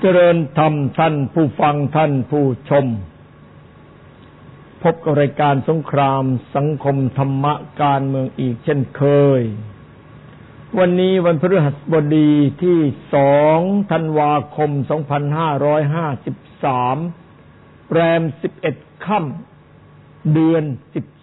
เจริญธรรมท่านผู้ฟังท่านผู้ชมพบกับรายการสงครามสังคมธรรมะการเมืองอีกเช่นเคยวันนี้วันพฤหัสบดีที่2ธันวาคม2553แรม11ค่ำเดือน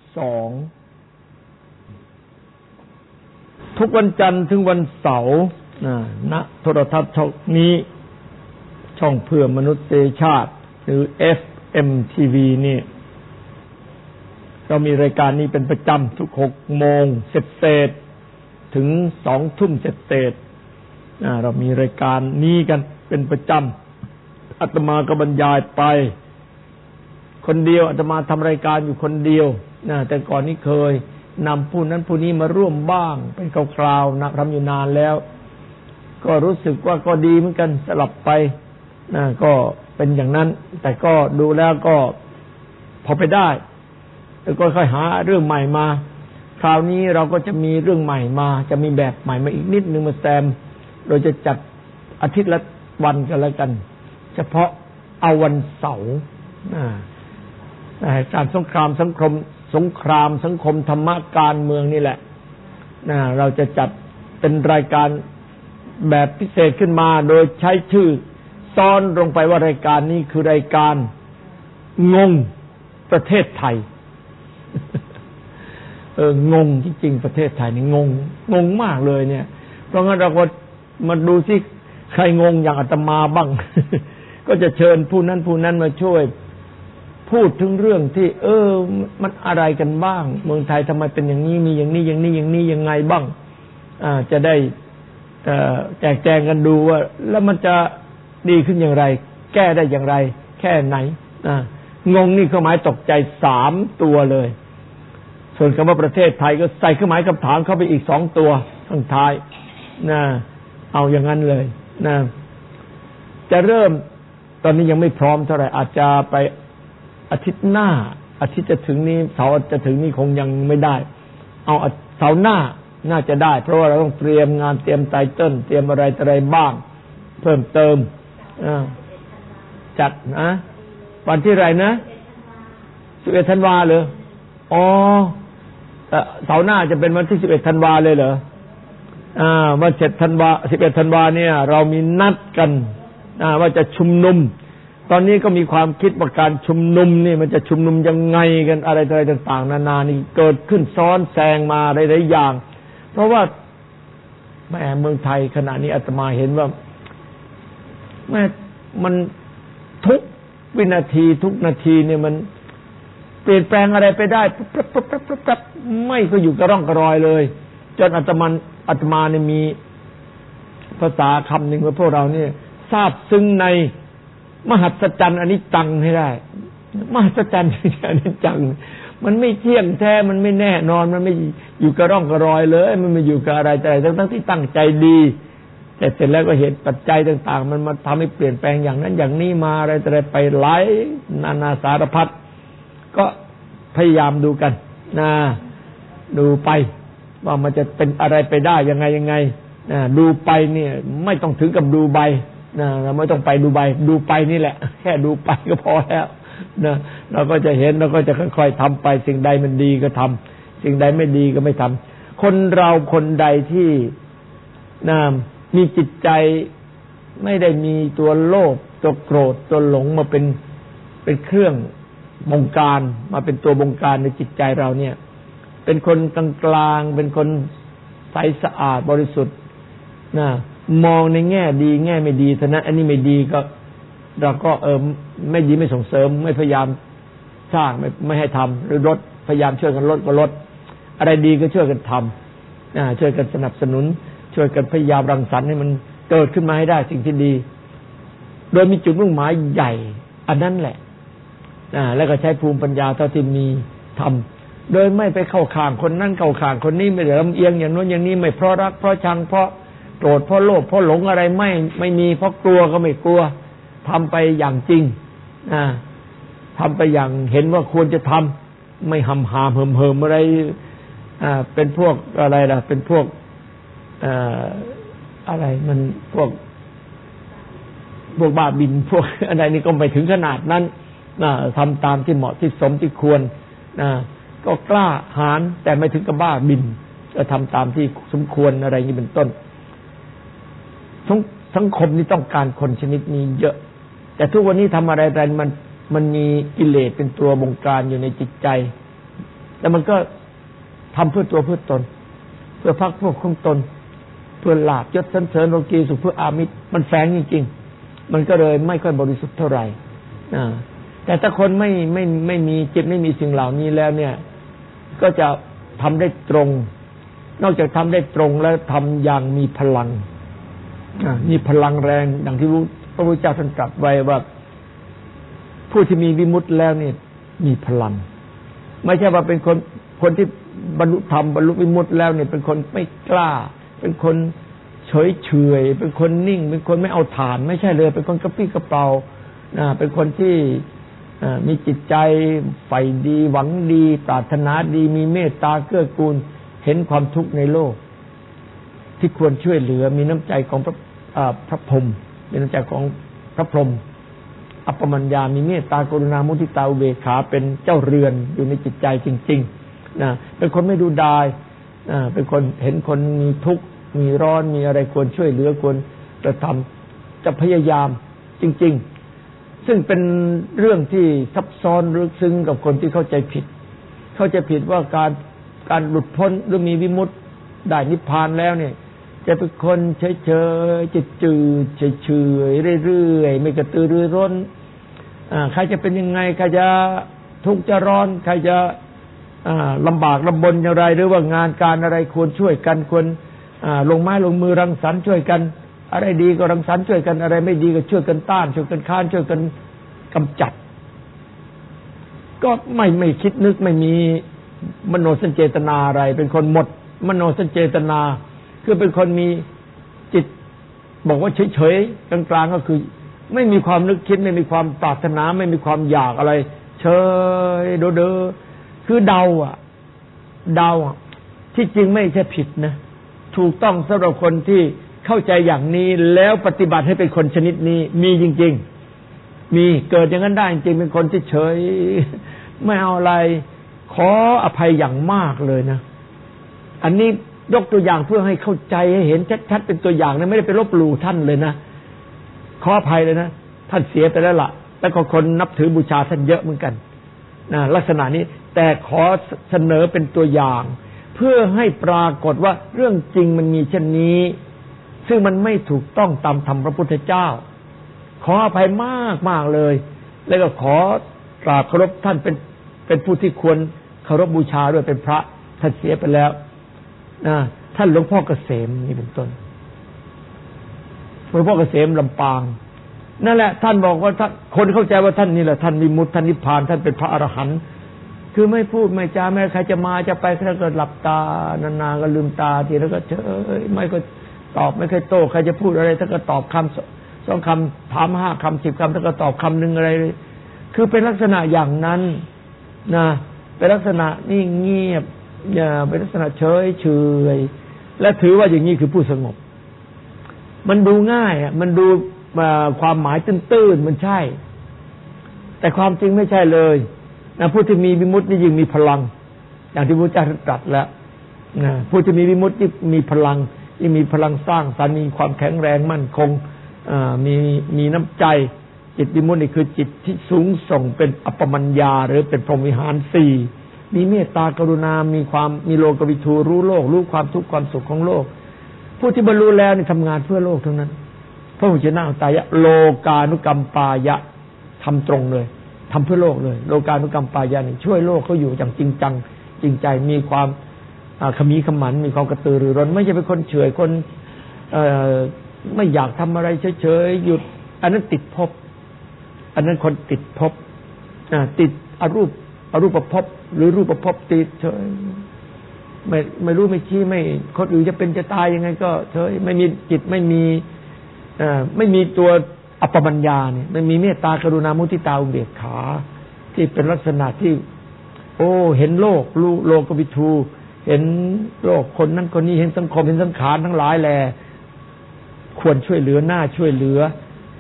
12ทุกวันจันทร์ถึงวันเสาร์ณโทรทัศน์ช่องนี้ช่องเพื่อมนุษยชาติหรือ FMTV นี่เรามีรายการนี้เป็นประจำทุก6โมงเศษถึง2ทุ่มเศษเรามีรายการนี้กันเป็นประจำอาตมาก็บรรยายไปคนเดียวอาตมาทำรายการอยู่คนเดียวแต่ก่อนนี้เคยนำผู้นั้นผู้นี้มาร่วมบ้างเป็นคราวๆทำอยู่นานแล้วก็รู้สึกว่าก็ดีเหมือนกันสลับไปก็เป็นอย่างนั้นแต่ก็ดูแล้วก็พอไปได้แล้วก็ค่อยหาเรื่องใหม่มาคราวนี้เราก็จะมีเรื่องใหม่มาจะมีแบบใหม่มาอีกนิดนึงมาแซมโดยจะจัดอาทิตย์ละวันกันแล้วกันเฉพาะเอาวันเสาร์การสงครามสังคมธรรมะการเมืองนี่แหละเราจะจัดเป็นรายการแบบพิเศษขึ้นมาโดยใช้ชื่อซ้อนลงไปว่ารายการนี้คือรายการงงประเทศไทยงงจริงๆประเทศไทยนี่งงมากเลยเนี่ยเพราะงั้นเราก็มาดูสิใครงงอย่างอาตมาบ้าง ก็จะเชิญผู้นั้นมาช่วยพูดถึงเรื่องที่มันอะไรกันบ้างเมืองไทยทำไมเป็นอย่างนี้มีอย่างนี้ยังไงบ้างจะได้แจกแจงกันดูว่าแล้วมันจะดีขึ้นอย่างไรแก้ได้อย่างไรแค่ไหนงงนี่เครื่องหมายตกใจ3ตัวเลยส่วนคำว่าประเทศไทยก็ใส่เครื่องหมายคำถามเข้าไปอีก2ตัวข้างท้ายเอาอย่างนั้นเลยจะเริ่มตอนนี้ยังไม่พร้อมเท่าไหร่อาจจะไปอาทิตย์หน้าอาทิตย์จะถึงนี้เสาร์จะถึงนี้คงยังไม่ได้เอาเสาร์หน้าน่าจะได้เพราะว่าเราต้องเตรียมงานเตรียมไตเติ้ลเตรียมอะไรบ้างเพิ่มเติมจัดวันที่ไรนะ11ธันวาเหรอเสาร์หน้าจะเป็นวันที่11ธันวาเลยเหรอวัน7ธันวา11ธันวาเนี่ยเรามีนัดกันว่าจะชุมนุมตอนนี้ก็มีความคิดว่าการชุมนุมนี่มันจะชุมนุมยังไงกันอะไรต่างๆนานานี่เกิดขึ้นซ้อนแซงมาหลายๆอย่างเพราะว่าแม่เมืองไทยขณะนี้อาตมาเห็นว่าแม่มันทุกวินาทีทุกนาทีเนี่ยมันเปลี่ยนแปลงอะไรไปได้ปั๊บไม่ก็อยู่กระร่องกระรอยเลยจนอาตมาเนี่ยมีภาษาคำหนึ่งว่าพวกเราเนี่ยทราบซึ้งในมหัศจรรย์อนิจจังให้ได้มหัศจรรย์อนิจจังมันไม่เที่ยงแท้มันไม่แน่นอนมันไม่อยู่กระร่องกระรอยเลยมันไม่อยู่กับอะไรแต่ทั้งที่ตั้งใจดีแต่เสร็จแล้วก็เหตุปัจจัยต่างๆมันมาทำให้เปลี่ยนแปลงอย่างนั้นอย่างนี้มาอะไรไปหลายนานาสารพัดก็พยายามดูกันดูไปว่ามันจะเป็นอะไรไปได้ยังไงดูไปเนี่ยไม่ต้องถึงกับดูใบเราไม่ต้องไปดูไปนี่แหละแค่ดูไปก็พอแล้วเราก็จะเห็นเราก็จะค่อยๆทำไปสิ่งใดมันดีก็ทำสิ่งใดไม่ดีก็ไม่ทำคนเราคนใดที่มีจิตใจไม่ได้มีตัวโลภตัวโกรธตัวหลงมาเป็นเครื่องบงการมาเป็นตัวบงการในจิตใจเราเนี่ยเป็นคนกลางๆเป็นคนใสสะอาดบริสุทธิ์มองในแง่ดีแง่ไม่ดีเท่านั้นอันนี้ไม่ดีก็เราก็ไม่ดีไม่ส่งเสริมไม่พยายามสร้างไม่ให้ทำหรือลดพยายามช่วยกันลดก็ลดอะไรดีก็ช่วยกันทำช่วยกันสนับสนุนช่วยกันพยายามรังสรรค์ให้มันเกิดขึ้นมาให้ได้สิ่งที่ดีโดยมีจุดมุ่งหมายใหญ่อันนั้นแหละแล้วก็ใช้ภูมิปัญญาเท่าที่มีทำโดยไม่ไปเข้าข้างคนนั้นเข้าข้างคนนี้ไม่ได้ลำเอียงอย่างโน้นอย่างนี้ไม่เพราะรักเพราะชังเพราะโกรธเพราะโลภเพราะหลงอะไรไม่มีเพราะกลัวก็ไม่กลัวทำไปอย่างจริงทำไปอย่างเห็นว่าควรจะทำไม่หำหามเหิมอะไรเป็นพวกอะไรล่ะเป็นพวกอะไรมันพวกพวกบ้าบินพวกอะไรนี่ก็ไม่ถึงขนาดนั้นทำตามที่เหมาะที่สมที่ควรก็กล้าหาญแต่ไม่ถึงกับบ้าบินก็ทำตามที่สมควรอะไรนี้เป็นต้นสังคมนี้ต้องการคนชนิดนี้เยอะแต่ทุกวันนี้ทำอะไรมันมีกิเลสเป็นตัวบงการอยู่ในจิตใจแล้วมันก็ทำเพื่อตัวเพื่อตนเพื่อพรรคพวกของตนเพื่อลาภยศสรรเสริญโลกีสุขเพื่ออามิตรมันแฝงจริงๆมันก็เลยไม่ค่อยบริสุทธิ์เท่าไหร่แต่ถ้าคนไม่มีจิตไม่มีสิ่งเหล่านี้แล้วเนี่ยก็จะทำได้ตรงนอกจากทำได้ตรงแล้วทำอย่างมีพลังมีพลังแรงดังที่พระพุทธเจ้าท่านตรัสไว้ว่าผู้ที่มีวิมุตติแล้วนี่มีพลังไม่ใช่ว่าเป็นคนที่บรรลุธรรมบรรลุวิมุตติแล้วเนี่ยเป็นคนไม่กล้าเป็นคนเฉยเฉยเป็นคนนิ่งเป็นคนไม่เอาฐานไม่ใช่เลยเป็นคนกระปี้กระเป๋าเป็นคนที่มีจิตใจใฝ่ดีหวังดีปรารถนาดีมีเมตตาเกื้อกูลเห็นความทุกข์ในโลกที่ควรช่วยเหลือมีน้ำใจของพระพรหมมีน้ำใจของพระพรหมอัปปมัญญามีเมตตากรุณามุทิตาอุเบกขาเป็นเจ้าเรือนอยู่ในจิตใจจริงๆเป็นคนไม่ดูดายเป็นคนเห็นคนมีทุกข์มีร้อนมีอะไรควรช่วยเหลือควรกระทำจะพยายามจริงๆซึ่งเป็นเรื่องที่ซับซ้อนลึกซึ้งกับคนที่เข้าใจผิดว่าการหลุดพ้นหรือมีวิมุตติได้นิพพานแล้วเนี่ยจะเป็นคนเฉยๆจืดๆเฉยๆเรื่อยๆไม่กระตือรือร้นใครจะเป็นยังไงใครจะทุกข์จะร้อนใครจะลำบากลำบนอย่างไรหรือว่างานการอะไรควรช่วยกันควรลงไม้ลงมือรังสรรค์ช่วยกันอะไรดีก็รังสรรค์ช่วยกันอะไรไม่ดีก็ช่วยกันต้านช่วยกันค้านช่วยกันกำจัดก็ไม่คิดนึกไม่มีมโนสัญเจตนาอะไรเป็นคนหมดมโนสัญเจตนาคือเป็นคนมีจิตบอกว่าเฉยๆกลางๆก็คือไม่มีความนึกคิดไม่มีความปรารถนาไม่มีความอยากอะไรเฉยเด้อคือเดาที่จริงไม่ใช่ผิดนะถูกต้องสำหรับคนที่เข้าใจอย่างนี้แล้วปฏิบัติให้เป็นคนชนิดนี้มีจริงๆมีเกิดอย่างนั้นได้จริงเป็นคนที่เฉยไม่เอาอะไรขออภัยอย่างมากเลยนะอันนี้ยกตัวอย่างเพื่อให้เข้าใจให้เห็นชัดๆเป็นตัวอย่างนะไม่ได้ไปลบหลู่ท่านเลยนะขออภัยเลยนะท่านเสียไปแล้วล่ะแล้วก็คนนับถือบูชาท่านเยอะเหมือนกันลักษณะนี้แต่ขอเสนอเป็นตัวอย่างเพื่อให้ปรากฏว่าเรื่องจริงมันมีเช่นนี้ซึ่งมันไม่ถูกต้องตามธรรมพระพุทธเจ้าขออภัยมากๆเลยแล้วก็ขอกราบเคารพท่านเป็นผู้ที่ควรเคารพบูชาด้วยเป็นพระท่านเสียไปแล้วท่านหลวงพ่อเกษมนี่เป็นต้นหลวงพ่อเกษมลำปางนั่นแหละท่านบอกว่าท่านคนเข้าใจว่าท่านนี่แหละท่านวิมุตติท่านนิพพานท่านเป็นพระอรหันต์คือไม่พูดไม่จาแม้ใครจะมาจะไปแล้วก็หลับตานานๆก็ลืมตาทีแล้วก็เฉยไม่ก็ตอบไม่เคยโต้ใครจะพูดอะไรท่านก็ตอบคำ2คำถาม5คำ10คำท่านก็ตอบคำนึงอะไรคือเป็นลักษณะอย่างนั้นนะเป็นลักษณะนิ่งเงียบเป็นลักษณะเฉยและถือว่าอย่างนี้คือผู้สงบมันดูง่ายมันดูความหมายตื้นๆมันใช่แต่ความจริงไม่ใช่เลยผู้ที่มีวิมุตตินี่ยิ่งมีพลังอย่างที่พระพุทธเจ้าตรัสแล้วผู้ที่มีวิมุตติมีพลังยิ่งมีพลังสร้างสรรค์มีความแข็งแรงมั่นคงมีน้ำใจจิตวิมุตตินี่คือจิตที่สูงส่งเป็นอัปปมัญญาหรือเป็นพรหมวิหาร4มีเมตตากรุณามีโลกวิทูรู้โลกรู้ความทุกข์ความสุขของโลกผู้ที่บรรลุแล้วนี่ทำงานเพื่อโลกทั้งนั้นพระหุชนะตายะโลกานุกัมปายะทำตรงเลยทำเพื่อโลกเลยโลกานุกัมปายะนี่ช่วยโลกเขาอยู่อย่างจริงจังจริงใจมีความขมีขมันมีความกระตือรือร้นไม่ใช่เป็นคนเฉยคนไม่อยากทำอะไรเฉยๆหยุดอันนั้นติดภพอันนั้นคนติดภพติดอรูปภพหรือรูปภพติดเฉยไม่รู้ไม่ชี้ไม่คนอื่นจะเป็นจะตายยังไงก็เฉยไม่มีจิตไม่มีตัวอัปปมัญญาเนี่ยไม่มีเมตตากรุณามุทิตาอุเบกขาที่เป็นลักษณะที่เห็นโลกรู้โลกวิทูเห็นโลกคนนั้นคนนี้เห็นสังคมเห็นสังขารทั้งหลายแลควรช่วยเหลือน่าช่วยเหลือ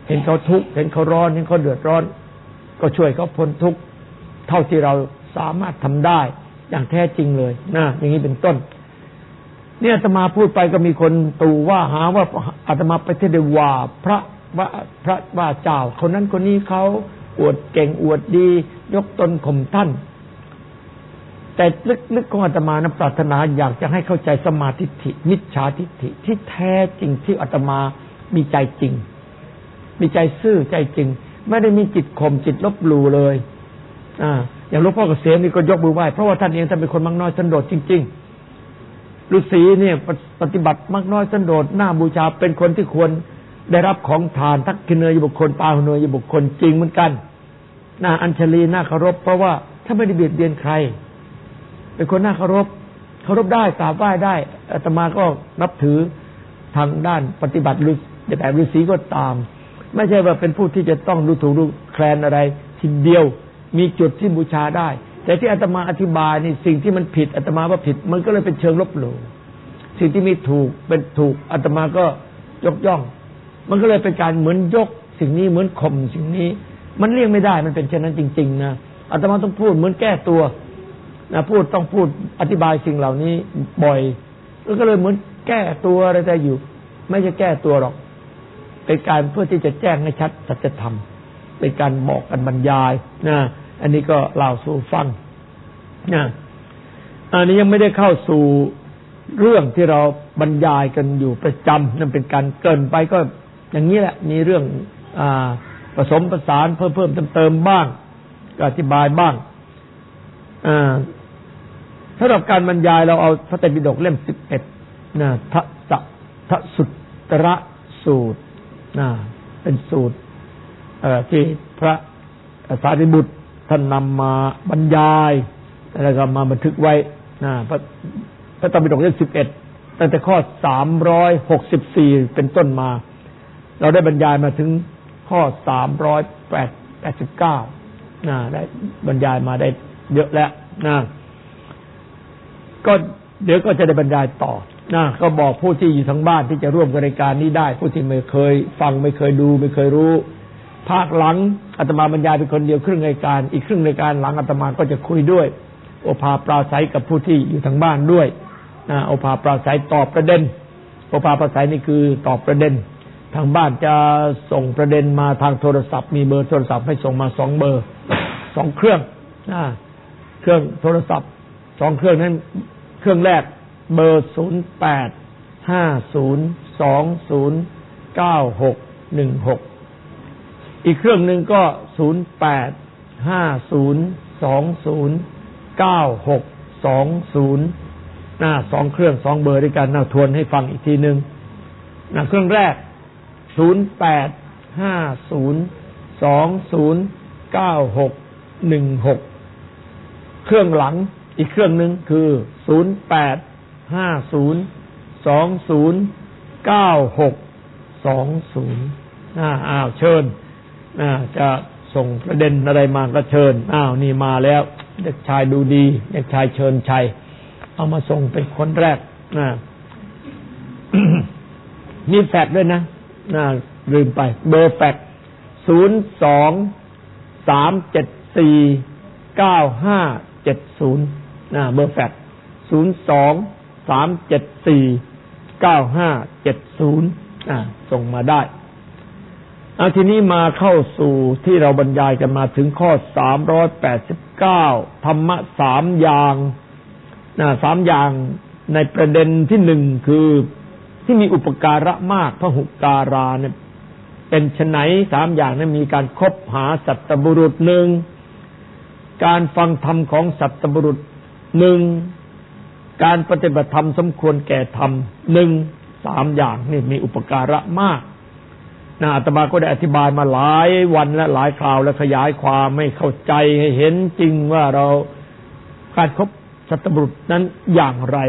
เห็นเขาทุกข์เห็นเขาร้อนเห็นเขาเดือดร้อนก็ช่วยเขาพ้นทุกข์เท่าที่เราสามารถทำได้อย่างแท้จริงเลยนะอย่างนี้เป็นต้นเนี่ยอาตมาพูดไปก็มีคนตู่ว่าหาว่าอาตมาไปเทศน์ว่าพระว่าเจ้าคนนั้นคนนี้เขาอวดเก่งอวดดียกตนข่มท่านแต่ลึกๆของอาตมานะปรารถนาอยากจะให้เข้าใจสมาธิทิมิจฉาทิฏฐิที่แท้จริงที่อาตมามีใจจริงมีใจซื่อใจจริงไม่ได้มีจิตข่มจิตลบหลู่เลยอย่างหลวงพ่อเกษมนี่ก็ยกมือไหว้เพราะว่าท่านเองท่านเป็นคนมักน้อยสันโดษจริงๆฤาษีเนี่ยปฏิบัติมักน้อยสันโดษหน้าบูชาเป็นคนที่ควรได้รับของทานทักขิเนยบุคคลปาหุเนยบุคคลจริงเหมือนกันน่าอัญชลีน่าเคารพเพราะว่าถ้าไม่ได้เบียดเบียนใครเป็นคนน่าเคารพได้กราบไหว้ได้อาตมาก็นับถือทางด้านปฏิบัติแบบฤาษีก็ตามไม่ใช่ว่าเป็นผู้ที่จะต้องดูถูกดูแคลนอะไรทีเดียวมีจุดที่บูชาได้แต่ที่อาตมาอธิบายนี่สิ่งที่มันผิดอาตมาว่าผิดมันก็เลยเป็นเชิงลบหลู่สิ่งที่มีถูกเป็นถูกอาตมาก็ยกย่องมันก็เลยเป็นการเหมือนยกสิ่งนี้เหมือนข่มสิ่งนี้มันเลี่ยงไม่ได้มันเป็นเช่นนั้นจริงๆนะอาตมาต้องพูดเหมือนแก้ตัวนะต้องพูดอธิบายสิ่งเหล่านี้บ่อยแล้วก็เลยเหมือนแก้ตัวอะไรแต่อยู่ไม่ใช่แก้ตัวหรอกเป็นการเพื่อที่จะแจ้งให้ชัดสัจธรรมเป็นการบอกกันบรรยายนะอันนี้ก็เล่าสู่ฟังนะอันนี้ยังไม่ได้เข้าสู่เรื่องที่เราบรรยายกันอยู่ประจำนั่นเป็นการเกินไปก็อย่างนี้แหละมีเรื่องผสมผสานเพิ่มเติมบ้างก็อธิบายบ้างสำหรับการบรรยายเราเอาพระไตรปิฎกเล่ม11นะทสุตตรสูตรเป็นสูตรที่พระสารีบุตรท่านนำมาบรรยายแล้วก็มาบันทึกไว้พระไตรปิฎกเล่ม11ตั้งแต่ข้อ364เป็นต้นมาเราได้บรรยายมาถึงข้อ389ได้บรรยายมาได้เยอะแล้วก็เดี๋ยวก็จะได้บรรยายต่อก็บอกผู้ที่อยู่ทางบ้านที่จะร่วมกับรายการนี้ได้ผู้ที่ไม่เคยฟังไม่เคยดูไม่เคยรู้ภาคหลังอาตมาบรรยายเป็นคนเดียวครึ่งรายการอีกครึ่งรายการหลังอาตมาก็จะคุยด้วยโอภาปราศัยกับผู้ที่อยู่ทางบ้านด้วยโอภาปราศัยตอบประเด็นโอภาปราศัยนี่คือตอบประเด็นทางบ้านจะส่งประเด็นมาทางโทรศัพท์มีเบอร์โทรศัพท์ให้ส่งมา2เบอร์2เครื่องเครื่องโทรศัพท์2เครื่องนั้นเครื่องแรกเบอร์0850209616อีกเครื่องนึงก็08502096202เครื่อง2เบอร์ด้วยกันทวนให้ฟังอีกทีนึงเครื่องแรก0850209616เครื่องหลังอีกเครื่องนึงคือ0850209620เชิญจะส่งประเด็นอะไรมาก็เชิญนี่มาแล้วเด็กชายดูดีเด็กชายเชิญชัยเอามาส่งเป็นคนแรกมีแฟกซ์ด้วยนะลืมไปเบอร์แฟกซ์023749570เบอร์แฟกซ์023749570ส่งมาได้ทีนี้มาเข้าสู่ที่เราบรรยายกันมาถึงข้อ389ธรรมะ3อย่าง3อย่างในประเด็นที่1คือที่มีอุปการะมากพหุการาเนี่ยเป็นไฉน3อย่างนั้นมีการคบหาสัตบุรุษ1การฟังธรรมของสัตบุรุษ1การปฏิบัติธรรมสมควรแก่ธรรม3อย่างนี่มีอุปการะมากอาตมาก็ได้อธิบายมาหลายวันและหลายคราวและขยายความให้เข้าใจให้เห็นจริงว่าเราการคบสัตบุรุษนั้นอย่างไร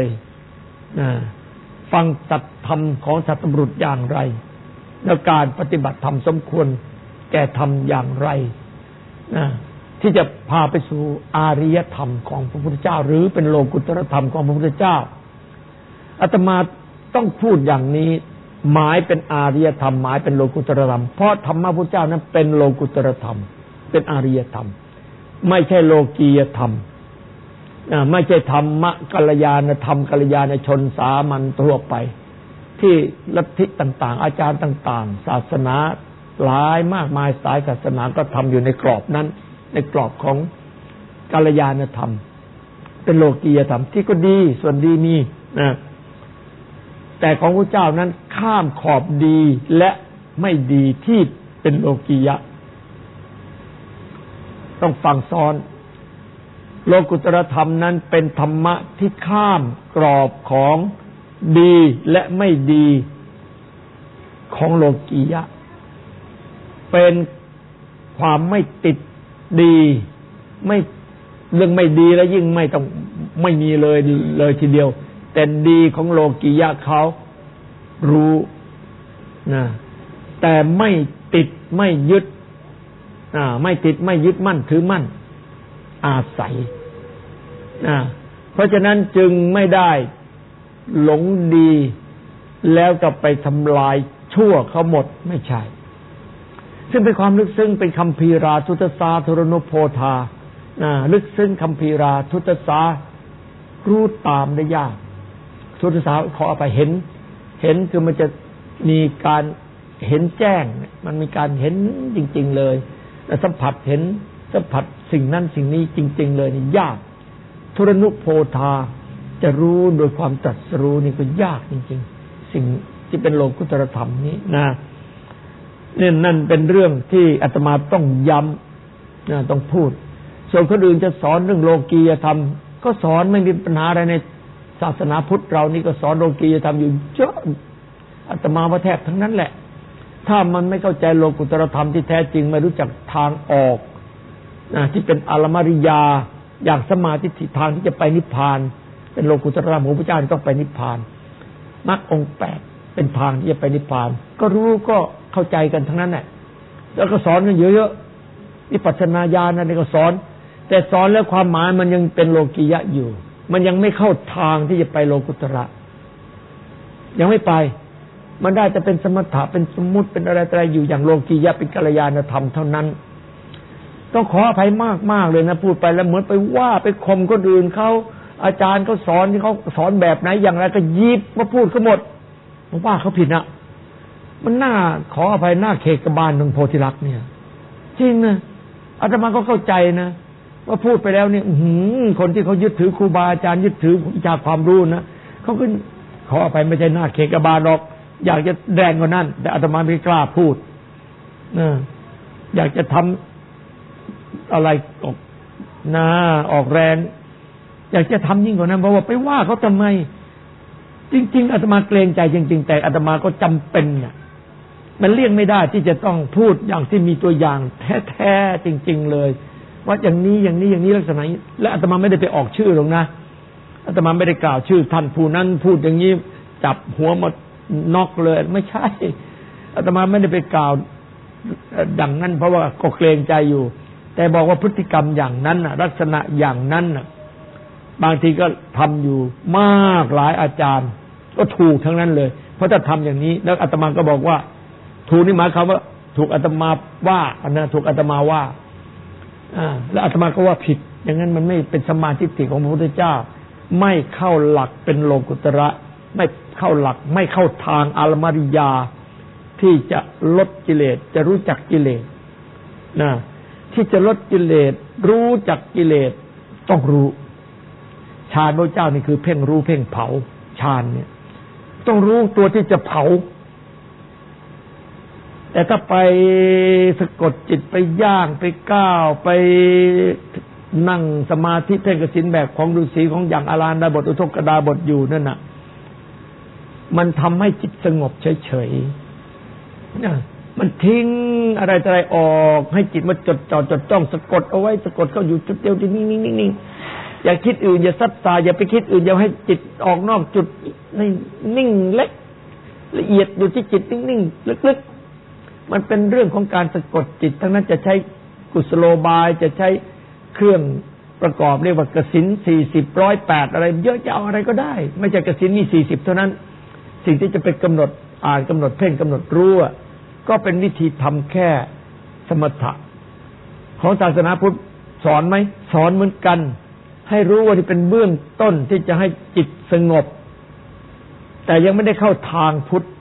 ฟังสัตธรรมของสัตบุรุษอย่างไรแล้วการปฏิบัติธรรมสมควรแก่ธรรมอย่างไรที่จะพาไปสู่อาริยธรรมของพระพุทธเจ้าหรือเป็นโลกุตตรธรรมของพระพุทธเจ้าอาตมาต้องพูดอย่างนี้หมายเป็นอารยธรรมหมายเป็นโลกุตตรธรรมเพราะธรรมะพุทธเจ้านั้นเป็นโลกุตตรธรรมเป็นอารยธรรมไม่ใช่โลกียธรรมไม่ใช่ธรรมะกัลยาณธรรมกัลยาณชนสามัญทั่วไปที่ลัทธิต่างๆอาจารย์ต่างๆศาสนาหลายมากมายสายศาสนาก็ทำอยู่ในกรอบนั้นในกรอบของกัลยาณธรรมเป็นโลกียธรรมที่ก็ดีส่วนดีมีนะแต่ของพระเจ้านั้นข้ามขอบดีและไม่ดีที่เป็นโลกียะต้องฟังซ้อนโลกุตตรธรรมนั้นเป็นธรรมะที่ข้ามกรอบของดีและไม่ดีของโลกียะเป็นความไม่ติดดีไม่เรื่องไม่ดีแล้วยิ่งไม่ต้องไม่มีเลยทีเดียวแต่ดีของโลกียะเขารู้นะแต่ไม่ติดไม่ยึดไม่ติดไม่ยึดมั่นถือมั่นอาศัยเพราะฉะนั้นจึงไม่ได้หลงดีแล้วก็ไปทำลายชั่วเขาหมดไม่ใช่ซึ่งเป็นความลึกซึ้งเป็นคัมภีราทุตสาธุรนุโพธาลึกซึ้งคัมภีราทุตสารู้ตามได้ยากทุตสาขอเอาไปเห็นคือมันจะมีการเห็นแจ้งมันมีการเห็นจริงๆเลยสัมผัสเห็นสัมผัสสิ่งนั้นสิ่งนี้จริงๆเลยนี่ยากทุรนุโพธาจะรู้โดยความตรัสรู้นี่ก็ยากจริงๆสิ่งที่เป็นโลกุตตรธรรมนี้นะนี่นั่นเป็นเรื่องที่อาตมาต้องย้ำต้องพูดส่วนคนอื่นจะสอนเรื่องโลกียธรรมก็สอนไม่มีปัญหาอะไรในศาสนาพุทธเรานี่ก็สอนโลกียธรรมอยู่เยอะอาตมาว่าแทบทั้งนั้นแหละถ้ามันไม่เข้าใจโลกุตตรธรรมที่แท้จริงไม่รู้จักทางออกที่เป็นอรมริยาอย่างสมาธิทางที่จะไปนิพพานเป็นโลกุตตรธรรมของพระเจ้าต้องไปนิพพานมรรคองค์8เป็นทางที่จะไปนิพพานก็รู้ก็เข้าใจกันทั้งนั้นแหละแล้วก็สอนกันเยอะๆวิปัสสนาญาณนั่นก็สอนแต่สอนแล้วความหมายมันยังเป็นโลกียะอยู่มันยังไม่เข้าทางที่จะไปโลกุตระยังไม่ไปมันได้แต่เป็นสมถะเป็นสมมุติเป็นอะไรๆอยู่อย่างโลกียะเป็นกัลยาณธรรมเท่านั้นต้องขออภัยมากๆเลยนะพูดไปแล้วเหมือนไปว่าไปข่มคนอื่นเขาอาจารย์เขาสอนที่เขาสอนแบบไหนอย่างไรก็ยิบมาพูดเขาหมดผมว่าเขาผิดนะมันน่าขออภัยหน้าเขกบาลของโพธิลักษณ์เนี่ยจริงนะอาตมาก็เข้าใจนะว่าพูดไปแล้วเนี่ยคนที่เขายึดถือครูบาอาจารย์ยึดถือวิชาความรู้นะเขาก็ขออภัยไม่ใช่หน้าเขกบาลหรอกอยากจะแรงกว่านั้นแต่อาตมาไม่กล้าพูดอยากจะทำอะไรออกแรงอยากจะทำยิ่งกว่านั้นเพราะว่าไปว่าเขาทำไมจริงๆอาตมาเกรงใจจริงๆแต่อาตมาก็จำเป็นเนี่ยมันเลี่ยงไม่ได้ที่จะต้องพูดอย่างที่มีตัวอย่างแท้ๆจริงๆเลยว่าอย่างนี้ลักษณะนี้และอาตมาไม่ได้ไปออกชื่อหรอกนะอาตมาไม่ได้กล่าวชื่อท่านผู้นั้นพูดอย่างนี้จับหัวมาน็อกเลยไม่ใช่อาตมาไม่ได้ไปกล่าวดังนั้นเพราะว่าก็เกรงใจอยู่แต่บอกว่าพฤติกรรมอย่างนั้นลักษณะอย่างนั้นบางทีก็ทำอยู่มากหลายอาจารย์ก็ถูกทั้งนั้นเลยเพราะถ้าทำอย่างนี้แล้วอาตมาก็บอกว่าถูกนี่หมายความว่าถูกอาตมาว่าถูกอาตมาว่าแล้วอาตมาก็ว่าผิดอย่างนั้นมันไม่เป็นสมาธิฏฐิของพระพุทธเจ้าไม่เข้าหลักเป็นโลกุตระไม่เข้าหลักไม่เข้าทางอารมริยาที่จะลดกิเลสจะรู้จักกิเลสที่จะลดกิเลสรู้จักกิเลสต้องรู้ฌานพระเจ้านี่คือเพ่งรู้เพ่งเผาฌานเนี่ยต้องรู้ตัวที่จะเผาแต่ถ้าไปสะกดจิตไปย่างไปก้าวไปนั่งสมาธิเพ่งกสิณแบบของฤาษีของอย่างอาราณดาบทอุทกดาบทอยู่นั่นน่ะมันทำให้จิตสงบเฉยๆมันทิ้งอะไรออกให้จิตมันจดจ้องสะกดเอาไว้สะกดเข้าอยู่จุดเดียวที่นิ่งๆอย่าคิดอื่นอย่าซัดสายอย่าไปคิดอื่นอย่าให้จิตออกนอกจุดนิ่งเล็กละเอียดอยู่ที่จิตนิ่งๆลึกๆมันเป็นเรื่องของการสะกดจิตทั้งนั้นจะใช้กุศโลบายจะใช้เครื่องประกอบเรียกว่ากสิณ40 108อะไรเยอะจะเอาอะไรก็ได้ไม่ใช่กสิณมี40เท่านั้นสิ่งที่จะไปกำหนดอ่านกำหนดเพ่งกำหนดรู้ก็เป็นวิธีทำแค่สมถะของศาสนาพุทธสอนไหมสอนเหมือนกันให้รู้ว่าที่เป็นเบื้องต้นที่จะให้จิตสงบแต่ยังไม่ได้เข้าทางพุทธ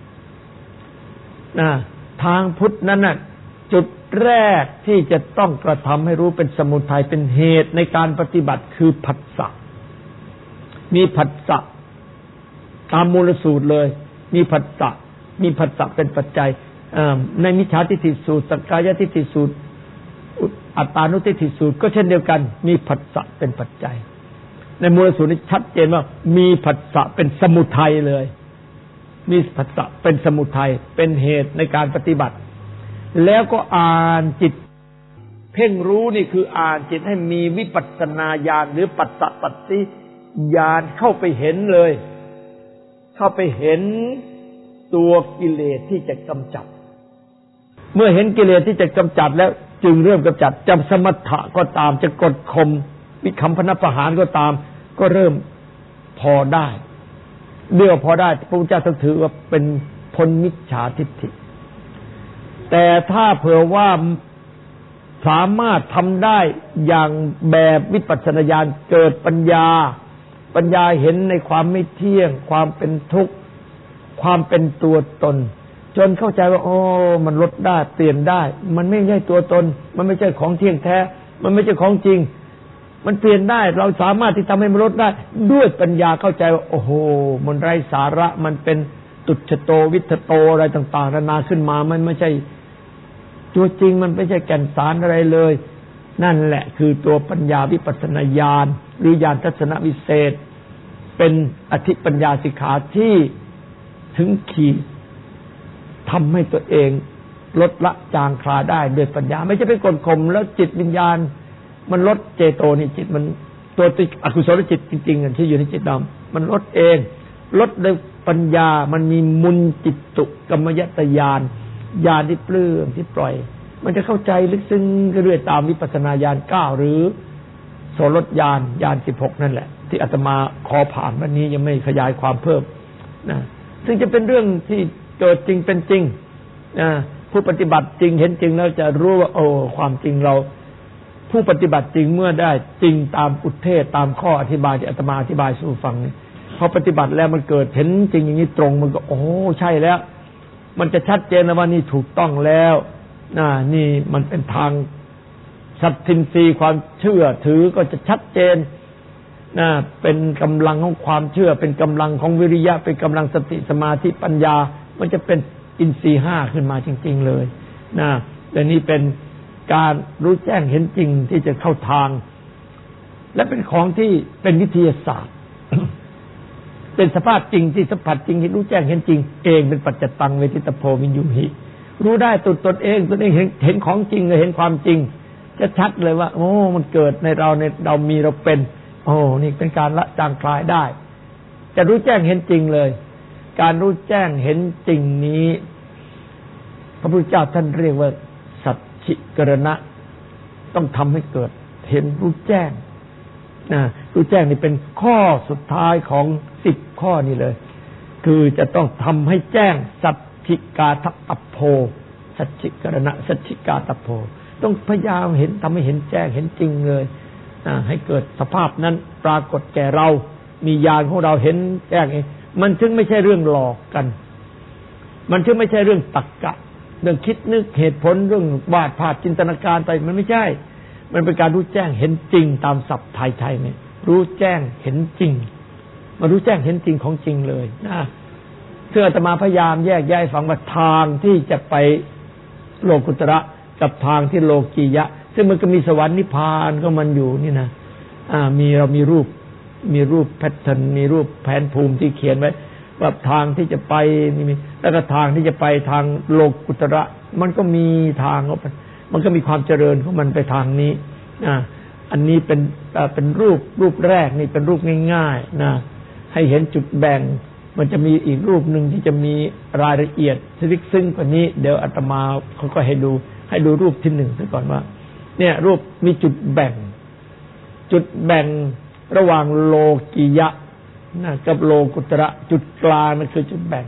ทางพุทธนั้นน่ะจุดแรกที่จะต้องกระทำให้รู้เป็นสมุทัยเป็นเหตุในการปฏิบัติคือผัสสะมีผัสสะตามมูลสูตรเลยมีผัสสะเป็นปัจจัยในมิจฉาทิฏฐิสูตรสักกายทิฏฐิสูตรอัตตานุทิฏฐิสูตรก็เช่นเดียวกันมีผัสสะเป็นปัจจัยในมูลสูตรนี้ชัดเจนว่ามีผัสสะเป็นสมุทัยเลยมีผัสสะเป็นสมุทัยเป็นเหตุในการปฏิบัติแล้วก็อ่านจิตเพ่งรู้นี่คืออ่านจิตให้มีวิปัสสนาญาณหรือปัสสะปัสสิญาณเข้าไปเห็นเลยเข้าไปเห็นตัวกิเลสที่จะกำจัดเมื่อเห็นกิเลสที่จะกำจัดแล้วจึงเริ่มกำจัดจะสมถะก็ตามจะกดข่มวิคัมพนประหารก็ตามก็เริ่มพอได้เมื่อพอได้พระพุทธเจ้าถือว่าเป็นพ้นมิจฉาทิฏฐิแต่ถ้าเผื่อว่าสามารถทำได้อย่างแบบวิปัสสนาญาณเกิดปัญญาเห็นในความไม่เที่ยงความเป็นทุกข์ความเป็นตัวตนจนเข้าใจว่าโอ้มันลดได้เปลี่ยนได้มันไม่ใช่ตัวตนมันไม่ใช่ของเที่ยงแท้มันไม่ใช่ของจริงมันเปลี่ยนได้เราสามารถที่ทำให้มันลดได้ด้วยปัญญาเข้าใจว่าโอ้โหมันไร้สาระมันเป็นตุจฉโตวิทธโตอะไรต่างๆนานาขึ้นมามันไม่ใช่ตัวจริงมันไม่ใช่แก่นสารอะไรเลยนั่นแหละคือตัวปัญญาวิปัสสนาญาณหรือญาณทัศนวิเศษเป็นอธิปัญญาสิกขาที่ถึงขีดทำให้ตัวเองลดละจางคลาได้ด้วยปัญญาไม่ใช่ไปกดข่มแล้วจิตวิญญาณมันลดเจโตนี่จิตมันตัวอกุศลจิตจริงๆที่อยู่ในจิตดำมันลดเองลดด้วยปัญญามันมีมุนจิตตุกรรมยตญาณญาณที่เปลื้องที่ปล่อยมันจะเข้าใจลึกซึ้งเรื่อยๆตามวิปัสสนาญาณ9หรือโสรถญาณ16นั่นแหละที่อาตมาขอผ่านวันนี้ยังไม่ขยายความเพิ่มนะซึ่งจะเป็นเรื่องที่เกิดจริงเป็นจริงผู้ปฏิบัติจริงเห็นจริงแล้วจะรู้ว่าโอ้ความจริงเราผู้ปฏิบัติจริงเมื่อได้จริงตามอุทเทศตามข้ออธิบายที่อาตมาอธิบายสู่ฟังนี่พอปฏิบัติแล้วมันเกิดเห็นจริงอย่างนี้ตรงมันก็โอ้ใช่แล้วมันจะชัดเจนแล้วว่านี่ถูกต้องแล้วนี่มันเป็นทางสัตทินรีความเชื่อถือก็จะชัดเจนเป็นกำลังของความเชื่อเป็นกำลังของวิริยะเป็นกำลังสติสมาธิปัญญามันจะเป็นอินทรีย์5ขึ้นมาจริงๆเลยและนี่เป็นการรู้แจ้งเห็นจริงที่จะเข้าทางและเป็นของที่เป็นวิทยาศาสตร์ เป็นสภาพจริงที่สัมผัสจริงที่รู้แจ้งเห็นจริงเองเป็นปัจจตังเวทิตโพวินยูหิรู้ได้ตนเองเห็นของจริงเลยเห็นความจริงจะชัดเลยว่าโอ้มันเกิดในเรามีเราเป็นโอ้นี่เป็นการละจางคลายได้จะรู้แจ้งเห็นจริงเลยการรู้แจ้งเห็นจริงนี้พระพุทธเจ้าท่านเรียกว่าสัจฉิกรณะต้องทำให้เกิดเห็นรู้แจ้งรู้แจ้งนี่เป็นข้อสุดท้ายของ10ข้อนี้เลยคือจะต้องทำให้แจ้งสัจฉิกาทัปโพสัจฉิกรณะสัจฉิกาทัปโพต้องพยายามเห็นทำให้เห็นแจ้งเห็นจริงเลยให้เกิดสภาพนั้นปรากฏแก่เรามีญาณของเราเห็นแจ้งเองมันถึงไม่ใช่เรื่องหลอกกันมันถึงไม่ใช่เรื่องตรรกะเรื่องคิดนึกเหตุผลเรื่องวาดภาพจินตนาการไปมันไม่ใช่มันเป็นการรู้แจ้งเห็นจริงตามศัพท์ไทยๆเนี่ยรู้แจ้งเห็นจริงมารู้แจ้งเห็นจริงของจริงเลยซึ่งอาตมาพยายามแยกแยะฟังว่าทางที่จะไปโลกุตระกับทางที่โลกียะซึ่งมันก็มีสวรรค์นิพพานก็มันอยู่นี่นะเรามีรูปแพทเทิร์นมีรูปแผนภูมิที่เขียนไว้ว่าทางที่จะไปนี่มีแล้วก็ทางที่จะไปทางโลกุตระมันก็มีทางมันก็มีความเจริญของมันไปทางนี้อันนี้เป็นรูปแรกนี่เป็นรูปง่ายๆนะให้เห็นจุดแบ่งมันจะมีอีกรูปหนึ่งที่จะมีรายละเอียดลึกซึ้งกว่านี้เดี๋ยวอาตมาเขาก็ให้ดูรูปที่1ซะก่อนว่าเนี่ยรูปมีจุดแบ่งระหว่างโลกียะกับโลกุตระจุดกลางนั่นคือจุดแบ่ง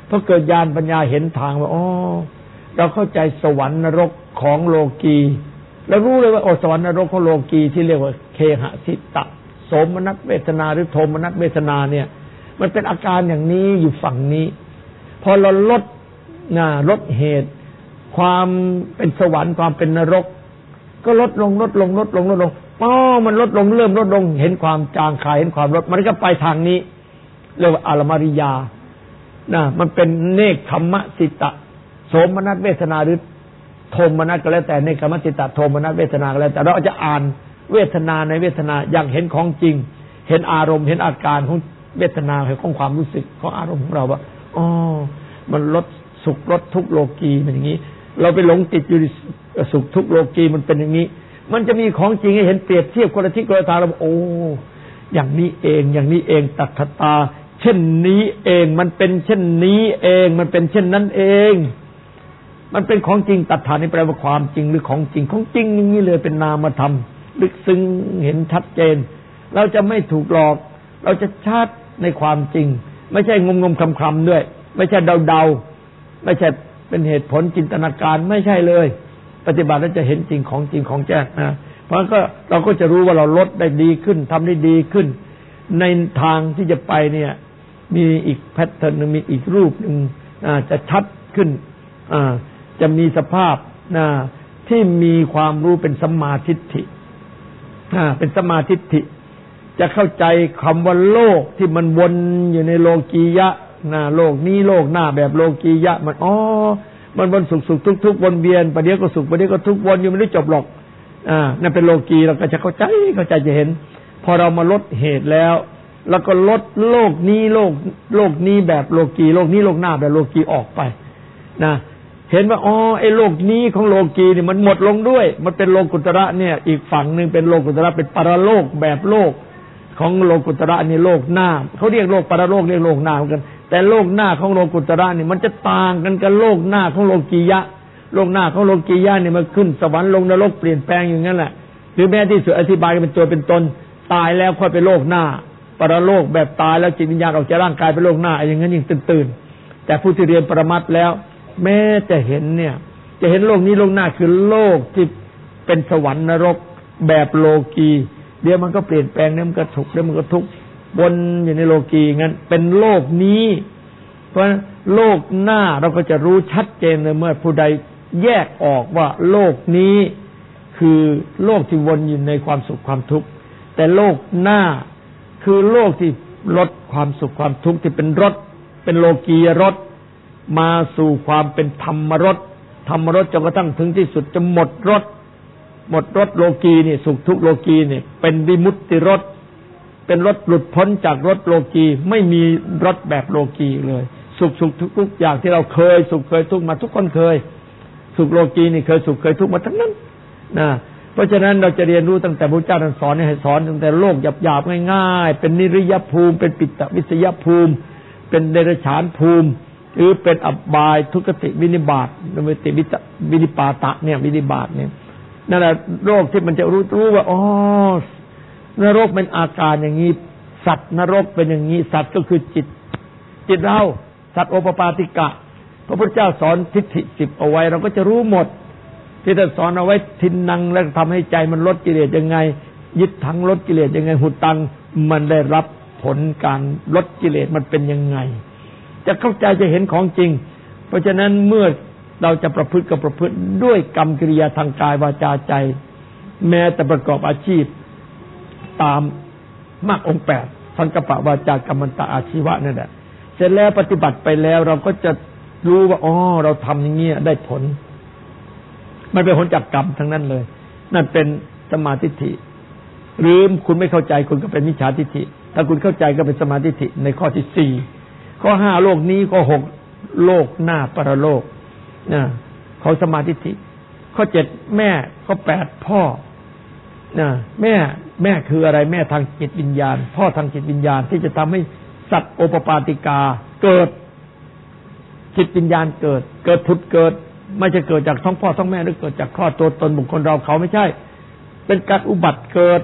พอเกิดญาณปัญญาเห็นทางว่าอ๋อเราเข้าใจสวรรค์นรกของโลกีแล้วรู้เลยว่าโอ้สวรรค์นรกของโลกีที่เรียกว่าเคหสิตะโสมนัสเวทนาหรือโทมนัสเวทนาเนี่ยมันเป็นอาการอย่างนี้อยู่ฝั่งนี้พอเราลดเหตุความเป็นสวรรค์ความเป็นนรกก็ลดลงอ๋อมันลดลงเริ่มลดลงเห็นความจางคายเห็นความลดมันก็ไปทางนี้เรียกว่าอารมาริยามันเป็นเนกขมสิตะโสมนัสเวทนาหรือโทมนัสก็แล้วแต่เนกขมสิตะโทมนัสเวทนาก็แล้วแต่เราจะอ่านเวทนาในเวทนาอย่างเห็นของจริงเห็นอารมณ์เห็นอาการของเวทนาของความรู้สึกของอารมณ์ของเราว่าอ๋อมันลดสุขลดทุกข์โลกีมันอย่างนี้เราไปหลงติดอยู่สุขทุกข์โลกีมันเป็นอย่างนี้มันจะมีของจริงให้เห็นเปรียบเทียบคนละทิศคนละทางเราโอ้อย่างนี้เองตัทตาเช่นนี้เองมันเป็นเช่นนี้เองมันเป็นเช่นนั้นเองมันเป็นของจริงตัทธานี่แปลว่าความจริงหรือของจริงอย่างนี้เลยเป็นนามธรรมลึกซึ้งเห็นชัดเจนเราจะไม่ถูกหลอกเราจะชัดในความจริงไม่ใช่งมคำๆด้วยไม่ใช่เดาไม่ใช่เป็นเหตุผลจินตนาการไม่ใช่เลยปฏิบัติแล้วจะเห็นจริงของแจ้งนะเพราะก็เราก็จะรู้ว่าเราลดได้ดีขึ้นทำได้ดีขึ้นในทางที่จะไปเนี่ยมีอีกแพทเทิร์นนึงมีอีกรูปนึงจะชัดขึ้นจะมีสภาพที่มีความรู้เป็นสัมมาทิฏฐิเป็นสัมมาทิฏฐิจะเข้าใจคำว่าโลกที่มันวนอยู่ในโลกียะโลกนี้โลกหน้าแบบโลกียะมันวนสุขทุกข์วนเวียนประเดี๋ยวก็สุขประเดี๋ยวก็ทุกข์วนอยู่ไม่ได้จบหรอกนั่นเป็นโลกีเราก็จะเข้าใจจะเห็นพอเรามาลดเหตุแล้วก็ลดโลกนี้โลกนี้แบบโลกีโลกนี้โลกหน้าแบบโลกีออกไปเห็นว่าไอ้โลกนี้ของโลกีนี่มันหมดลงด้วยมันเป็นโลกุตระเนี่ยอีกฝั่งนึงเป็นโลกุตระเป็นปรโลกแบบโลกของโลกุตระนี่โลกหน้าเขาเรียกโลกปรโลกเรียกโลกหน้าเหมือนกันแต่โลกหน้าของโลกุตระนี่มันจะต่างกันกับโลกหน้าของโลกียะโลกหน้าของโลกียะนี่มันขึ้นสวรรค์ลงนรกเปลี่ยนแปลงอย่างนั้นแหละหรือแม้ที่สุดอธิบายเป็นตัวเป็นตนตายแล้วค่อยไปโลกหน้าปรโลกแบบตายแล้วจิตวิญญาณออกจากร่างกายไปโลกหน้าอย่างนั้นยิ่งตื่นแต่ผู้ที่เรียนปรมัตถ์แล้วแม้จะเห็นเนี่ยจะเห็นโลกนี้โลกหน้าคือโลกที่เป็นสวรรค์นรกแบบโลกีเดี๋ยวมันก็เปลี่ยนแปลงเดี๋ยวมันก็สุขเดี๋ยวมันก็ทุกข์วนอยู่ในโลกีงั้นเป็นโลกนี้เพราะโลกหน้าเราก็จะรู้ชัดเจนเลยเมื่อผู้ใดแยกออกว่าโลกนี้คือโลกที่วนอยู่ในความสุขความทุกข์แต่โลกหน้าคือโลกที่ลดความสุขความทุกข์ที่เป็นรสเป็นโลกียรสมาสู่ความเป็นธรรมรสจนกระทั่งถึงที่สุดจะหมดรสโลกีนี่สุขทุกข์โลกีนี่เป็นวิมุตติรสเป็นรสหลุดพ้นจากรสโลกีไม่มีรสแบบโลกีเลยสุขทุกอย่างที่เราเคยสุขเคยทุกข์มาทุกคนเคยสุขโลกีนี่เคยสุขเคยทุกข์มาทั้งนั้นเพราะฉะนั้นเราจะเรียนรู้ตั้งแต่พระเจ้าท่านสอนให้สอนตั้งแต่โลกหยาบๆง่ายๆเป็นนิริยภูมิเป็นปิตวิสยภูมิเป็นเดรัจฉานภูมิหรือเป็นอบายทุกขติวินิบาตวินิปาตะเนี่ยวินิบาตเนี่ยนั่นแหละโลกที่มันจะรู้ว่าอ๋อนรกเป็นอาการอย่างนี้สัตว์นรกเป็นอย่างนี้สัตว์ก็คือจิตเราสัตว์โอปปาติกะพระพุทธเจ้าสอนทิฏฐิ10เอาไว้เราก็จะรู้หมดที่ท่านสอนเอาไว้ทินนังแล้วทำให้ใจมันลดกิเลสยังไงยึดทั้งลดกิเลสยังไงหุตังมันได้รับผลการลดกิเลสมันเป็นยังไงจะเข้าใจจะเห็นของจริงเพราะฉะนั้นเมื่อเราจะประพฤติก็ประพฤติด้วยกรรมกิริยาทางกายวาจาใจแม้แต่ประกอบอาชีพตามมรรคองค์8สังกัปปะวาจากัมมันตะอาชีวะนั่นแหละเสร็จแล้วปฏิบัติไปแล้วเราก็จะรู้ว่าเราทำอย่างนี้ได้ผลมันเป็นผลจากกรรมทั้งนั้นเลยนั่นเป็นสมาธิทิฏฐิหรือคุณไม่เข้าใจคุณก็เป็นมิจฉาทิฏฐิถ้าคุณเข้าใจก็เป็นสมาธิทิฏฐิในข้อที่4ข้อ5โลกนี้ข้อ6โลกหน้าปรโลกเขาสมาธิทิฏฐิข้อ7แม่ข้อ8พ่อแม่คืออะไรแม่ทางจิตวิญญาณพ่อทางจิตวิญญาณที่จะทำให้สัตว์โอปปาติกาเกิดจิตวิญญาณเกิดผุดเกิดไม่จะเกิดจากท้องพ่อท้องแม่หรือเกิดจากคลอดตัวตนบุคคลเราเขาไม่ใช่เป็นการอุบัติเกิด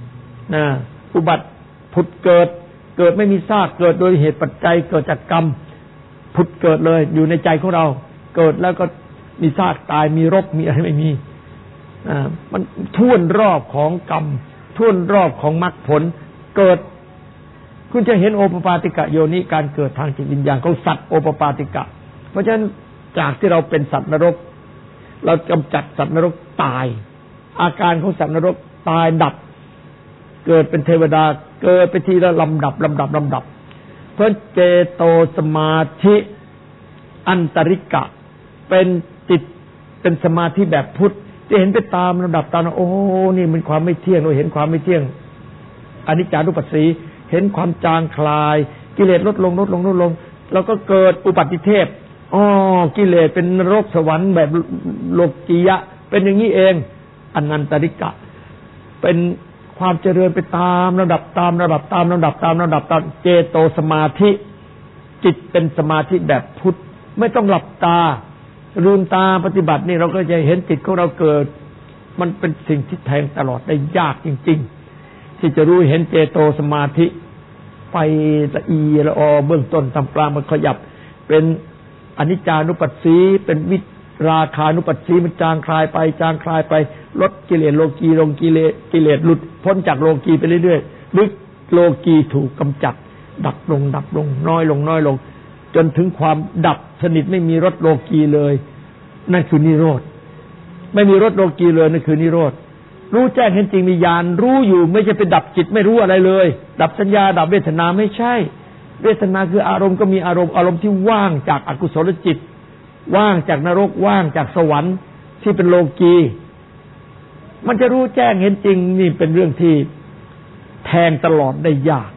อุบัติผุดเกิดไม่มีซากเกิดโดยเหตุปัจจัยเกิดจากกรรมผุดเกิดเลยอยู่ในใจของเราเกิดแล้วก็มีซากตายมีรบมีอะไรไม่มีมันท่วนรอบของกรรมท่วนรอบของมรรคผลเกิดคุณจะเห็นโอปปาติกะโยนิการเกิดทางจิตวิญญาณของสัตว์โอปปาติกะเพราะฉะนั้นจากที่เราเป็นสัตว์นรกเรากำจัดสัตว์นรกตายอาการของสัตว์นรกตายดับเกิดเป็นเทวดาเกิดไปทีละลำดับเพราะเจโตสมาธิอันตริกะเป็นจิตเป็นสมาธิแบบพุทธจะเห็นไปตามลำดับตามโอ้นี่มันความไม่เที่ยงเราเห็นความไม่เที่ยงอนิจจานุปัสสีเห็นความจางคลายกิเลสลดลงแล้วก็เกิดอุปัติเทพกิเลสเป็นนรกสวรรค์แบบโลกียะเป็นอย่างนี้เองอนันตริกะเป็นความเจริญไปตามระดับตามเจโตสมาธิจิตเป็นสมาธิแบบพุทธไม่ต้องหลับตาลืมตาปฏิบัตินี่เราก็จะเห็นจิตของเราเกิดมันเป็นสิ่งที่แทงตลอดได้ยากจริงๆที่จะรู้เห็นเจโตสมาธิไปละเอียดละออเบื้องต้นทำกลางมันขยับเป็นอนิจจานุปัสสีเป็นวิราคานุปัสสีมันจางคลายไปลดกิเลสโลกีลงกิเลสหลุดพ้นจากโลกีไปเรื่อยๆลึกโลกีถูกกำจัดดับลงน้อยลงจนถึงความดับสนิทไม่มีรสโลกีเลยนั่นคือนิโรธไม่มีรสโลกีเลยนั่นคือนิโรธรู้แจ้งเห็นจริงมีญาณรู้อยู่ไม่ใช่ไปดับจิตไม่รู้อะไรเลยดับสัญญาดับเวทนาไม่ใช่เวทนาคืออารมณ์ก็มีอารมณ์ที่ว่างจากอกุศลจิตว่างจากนรกว่างจากสวรรค์ที่เป็นโลกีมันจะรู้แจ้งเห็นจริงนี่เป็นเรื่องที่แทงตลอดได้ยาก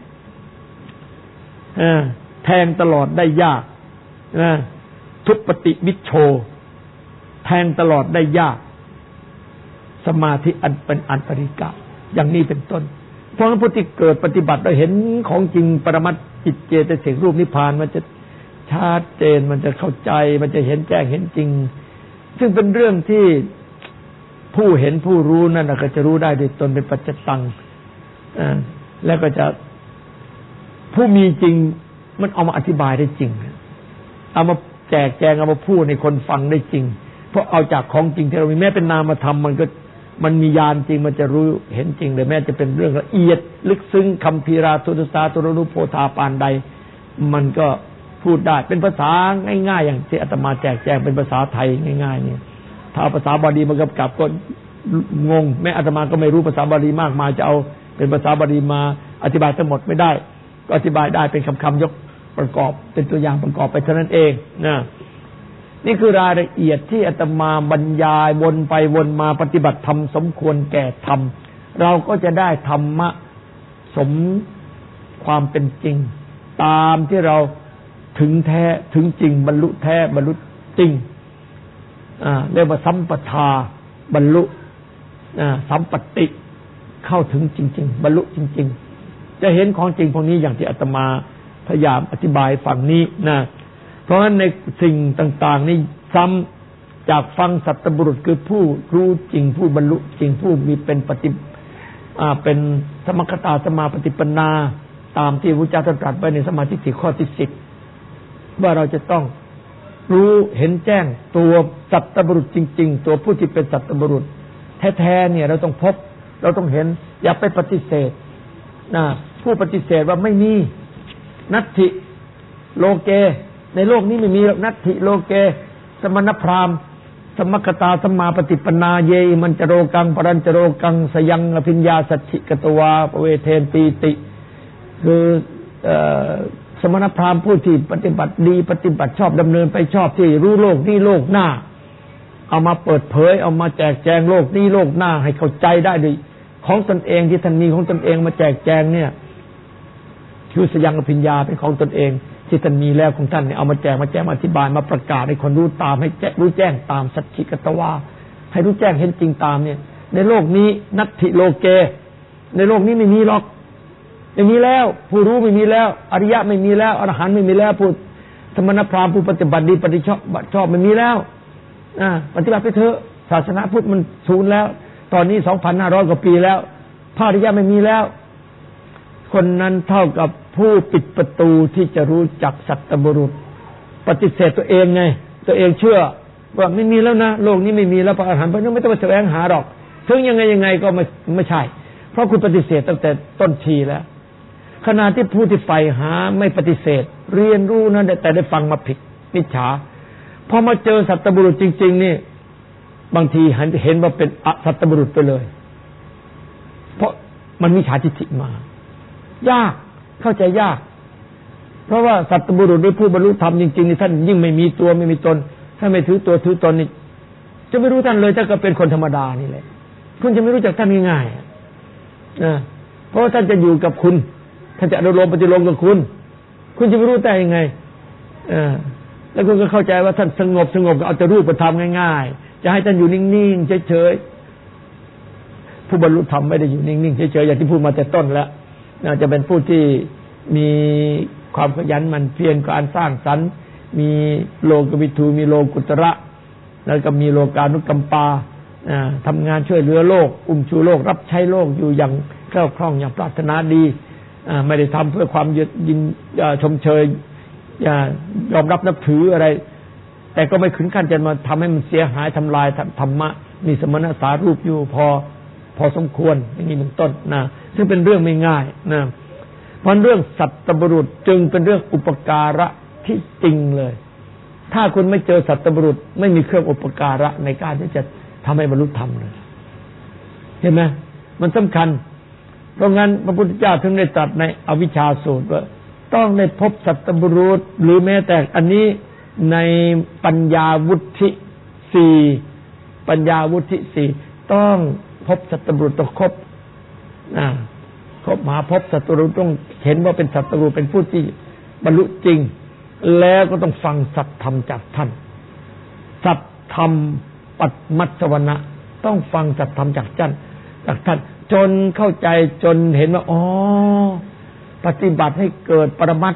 แทงตลอดได้ยากทุปปติวิชโชแทงตลอดได้ยากสมาธิอันเป็นอันตริกะอย่างนี้เป็นต้นเพราะผู้ที่เกิดปฏิบัติได้เห็นของจริงปรมัตถ์จิตเจตสิกรูปนิพพานมันจะชัดเจนมันจะเข้าใจมันจะเห็นแจ้งเห็นจริงซึ่งเป็นเรื่องที่ผู้เห็นผู้รู้นั่นก็จะรู้ได้โดยตนเป็นปัจจตังแล้วก็จะผู้มีจริงมันเอามาอธิบายได้จริงเอามาแจกแจงเอามาพูดให้คนฟังได้จริงเพราะเอาจากของจริงที่เรามีแม้เป็นนามธรรมมันมีญาณจริงมันจะรู้เห็นจริงเลยแม้จะเป็นเรื่องละเอียดลึกซึ้งคัมภีราทุตสาตุรนุโพธาปานใดมันก็พูดได้เป็นภาษาง่ายๆอย่างที่อาตมาแจกแจงเป็นภาษาไทยง่ายๆเนี่ยถ้าภาษาบาลีมากำกับก็งงแม้อาตมาก็ไม่รู้ภาษาบาลีมากมายจะเอาเป็นภาษาบาลีมาอธิบายทั้งหมดไม่ได้ก็อธิบายได้เป็นคำๆยกประกอบเป็นตัวอย่างประกอบไปเท่านั้นเองนะนี่คือรายละเอียดที่อาตมาบรรยายวนไปวนมาปฏิบัติธรรมสมควรแก่ธรรมเราก็จะได้ธรรมะสมความเป็นจริงตามที่เราถึงแท้ถึงจริงบรรลุแท้บรรลุจริงเรียกว่าสัมปทาบรรลุสัมปติเข้าถึงจริงๆบรรลุจริงๆจะเห็นของจริงพวกนี้อย่างที่อาตมาพยายามอธิบายฝั่งนี้นะเพราะฉะนั้นในสิ่งต่างๆนี้ซ้ำจากฟังสัตตบุรุษคือผู้รู้จริงผู้บรรลุจริงผู้มีเป็นเป็นสมคตาสมาปฏิปนาตามที่พระเจ้าตรัสไว้ในสมาธิสี่ข้อที่10ว่าเราจะต้องรู้เห็นแจ้งตัวสัตตบุรุษจริงๆตัวผู้ที่เป็นสัตตบุรุษแท้ๆเนี่ยเราต้องพบเราต้องเห็นอย่าไปปฏิเสธผู้ปฏิเสธว่าไม่มีนัตถิโลเกในโลกนี้ไม่มีนัตถิโลเกสมณพราหมณ์สมคตาสมาปฏิปนาเยมันจโรกังปรัญจโรกังสยังอภิญญาสัจฉิกตวาปเวเทนปีติคือสมณพราหมณ์ผู้ที่ปฏิบัติดีปฏิบัติชอบดำเนินไปชอบที่รู้โลกนี้โลกหน้าเอามาเปิดเผยเอามาแจกแจงโลกนี้โลกหน้าให้เข้าใจได้ด้วยของตนเองที่ท่านมีของตนเองมาแจกแจงเนี่ยคือสยังอภิญญาเป็นของตนเองที่ท่านมีแล้วของท่านเนี่ยเอามาแจกมาอธิบายมาประกาศให้คนรู้ตามให้รู้แจ้งตามสัจฉิกตวาให้รู้แจ้งเห็นจริงตามเนี่ยในโลกนี้นัตถิโลเกในโลกนี้ไม่มีหรอกไม่มีแล้วผู้รู้ไม่มีแล้วอริยะไม่มีแล้วอรหันต์ไม่มีแล้วผู้สมณพราหมณ์ผู้ปฏิบัติดีปฏิชอบไม่มีแล้วปฏิบัติไปเถอะศาสนาพุทธมันสูญแล้วตอนนี้ 2,500 กว่าปีแล้วพระอริยะไม่มีแล้วคนนั้นเท่ากับผู้ปิดประตูที่จะรู้จักสัตตบุรุษปฏิเสธตัวเองไงตัวเองเชื่อว่าไม่มีแล้วนะโลกนี้ไม่มีแล้วพระอรหันต์เพราะนั้นไม่ต้องไปแสวงหาหรอกถึงยังไงก็ไม่ใช่เพราะคุณปฏิเสธตั้งแต่ต้นทีแล้วขณะที่ผู้ที่ใฝ่หาไม่ปฏิเสธเรียนรู้นั้นแต่ได้ฟังมาผิดมิจฉาพอมาเจอสัตบุรุษจริงๆนี่บางทีเห็นว่าเป็นอสัตบุรุษไปเลยเพราะมันมิจฉาทิฏฐิมายากเข้าใจยากเพราะว่าสัตบุรุษหรือผู้บรรลุธรรมจริงๆนี่ท่านยิ่งไม่มีตัวไม่มีตนถ้าไม่ถือตัวถือตนนี่จะไม่รู้ท่านเลยถ้าก็เป็นคนธรรมดานี่แหละคุณจะไม่รู้จักท่านง่ายๆเพราะว่าท่านจะอยู่กับคุณท่านจะอนุโลมปฏิโลมกับคุณจะไม่รู้ได้ยังไงแล้วคุณก็เข้าใจว่าท่านสงบก็เอาแต่รูปธรรมง่ายๆจะให้ท่านอยู่นิ่งๆเฉยๆผู้บรรลุธรรมไม่ได้อยู่นิ่งๆเฉยๆอย่างที่พูดมาแต่ต้นแล้วจะเป็นผู้ที่มีความขยันหมั่นเพียรการสร้างสรรค์มีโลกวิทูมีโลกุตระแล้วก็มีโลกานุกัมปาทำงานช่วยเหลือโลกอุ้มชูโลกรับใช้โลกอยู่อย่างแคล่วคล่องอย่างปรารถนาดีไม่ได้ทำเพื่อความยินชมเชยยอมรับนับถืออะไรแต่ก็ไม่ถึงขั้นจะมาทำให้มันเสียหายทำลายธรรมะมีสมณสารูปอยู่พอสมควรอย่างนี้เป็นต้นนะซึ่งเป็นเรื่องไม่ง่ายนะเพราะเรื่องสัตบุรุษจึงเป็นเรื่องอุปการะที่จริงเลยถ้าคุณไม่เจอสัตบุรุษไม่มีเครื่องอุปการะในการที่จะทำให้บรรลุธรรมเลยเห็นไหมมันสำคัญเพราะงั้นพระพุทธเจ้าถึงได้ตรัสในอวิชชาสูตรว่าต้องได้พบสัตบุรุษหรือแม้แต่อันนี้ในปัญญาวุฒิ4ต้องพบสัตบุรุษต้องครบมาพบสัตบุรุษต้องเห็นว่าเป็นสัตบุรุษเป็นผู้ที่บรรลุจริงแล้วก็ต้องฟังสัตธรรมจากท่านสัตธรรมปัตมัสสวนะต้องฟังสัตธรรมจากท่านจนเข้าใจจนเห็นว่าปฏิบัติให้เกิดปรมัต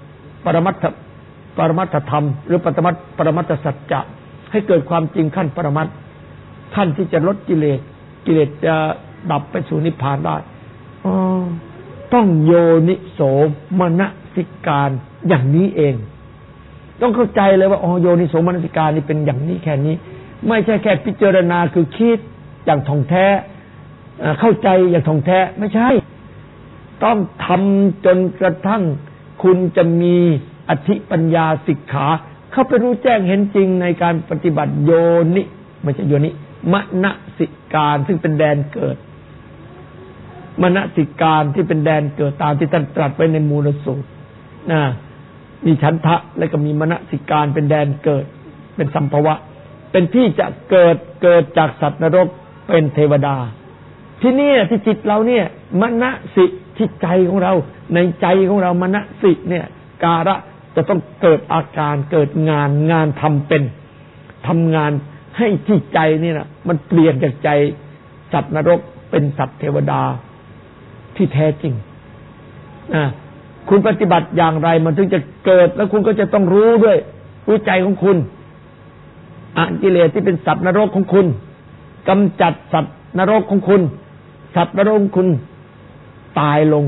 ถธรรมหรือปรมัตถสัจจะให้เกิดความจริงขั้นปรมัตถ์ขั้นที่จะลดกิเลสจะดับไปสู่นิพพานได้ต้องโยนิโสมนสิการอย่างนี้เองต้องเข้าใจเลยว่าโยนิโสมนสิการนี่เป็นอย่างนี้แค่นี้ไม่ใช่แค่พิจารณาคือคิดอย่างท่องแท้เข้าใจอย่างท่องแท้ไม่ใช่ต้องทำจนกระทั่งคุณจะมีอธิปัญญาสิกขาเข้าไปรู้แจ้งเห็นจริงในการปฏิบัติโยนิไม่ใช่โยนิมนสิการซึ่งเป็นแดนเกิดมนสิการที่เป็นแดนเกิดตามที่ท่านตรัสไว้ในมูลสูตรมีฉันทะและก็มีมนสิการเป็นแดนเกิดเป็นสัมภวะเป็นที่จะเกิดจากสัตว์นรกเป็นเทวดาที่นี่ที่จิตเราเนี่ยมนสิที่ใจของเราในใจของเรามนสิเนี่ยการะจะต้องเกิดอาการเกิดงานทำเป็นทำงานให้ที่ใจนี่นะมันเปลี่ยนจากใจสัตว์นรกเป็นสัตว์เทวดาที่แท้จริงคุณปฏิบัติอย่างไรมันถึงจะเกิดแล้วคุณก็จะต้องรู้ด้วยรู้ใจของคุณกิเลสที่เป็นสัตว์นรกของคุณกำจัดสัตว์นรกของคุณสัตว์นรกของคุณตายลง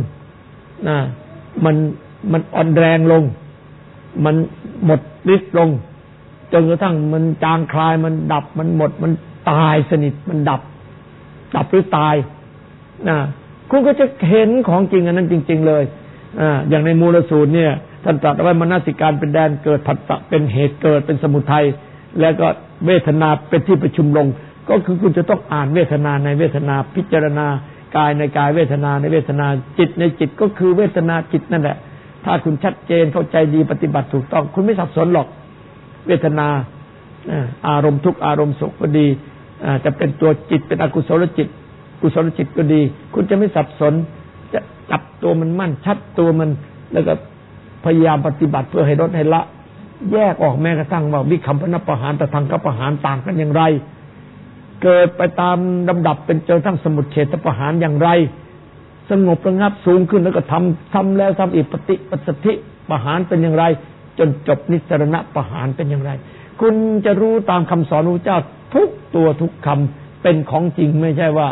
มันอ่อนแรงลงมันหมดฤทธิ์ลงจนกระทั่งมันจางคลายมันดับมันหมดมันตายสนิทมันดับหรือตายคุณก็จะเห็นของจริงอันนั้นจริงๆเลยอย่างในมูลสูตรเนี่ยท่านตรัสไว้มนสิการเป็นแดนเกิดผัสสะเป็นเหตุเกิดเป็นสมุทัยแล้วก็เวทนาเป็นที่ประชุมลงก็คือคุณจะต้องอ่านเวทนาในเวทนาพิจารณากายในกายเวทนาในเวทนาจิตในจิตก็คือเวทนาจิตนั่นแหละถ้าคุณชัดเจนเข้าใจดีปฏิบัติถูกต้องคุณไม่สับสนหรอกเวทนาอารมณ์ทุกข์อารมณ์สุขก็ดีจะเป็นตัวจิตเป็นอกุศลจิตกุศลจิตก็ดีคุณจะไม่สับสนจะจับตัวมันมั่นชัดตัวมันแล้วก็พยายามปฏิบัติเพื่อให้ลดให้ละแยกออกแม้กระทั่งว่าวิคัมพนประหารแต่ทางกับประหารต่างกันอย่างไรเกิดไปตามลำดับเป็นจนทั้งสมุทเฉทประหารอย่างไรสงบระงับสูงขึ้นแล้วก็ทำแล้วทำอีกปฏิปัสสธิประหารเป็นอย่างไรจนจบนิสรณะประหารเป็นอย่างไรคุณจะรู้ตามคำสอนของพระเจ้าทุกตัวทุกคำเป็นของจริงไม่ใช่ว่า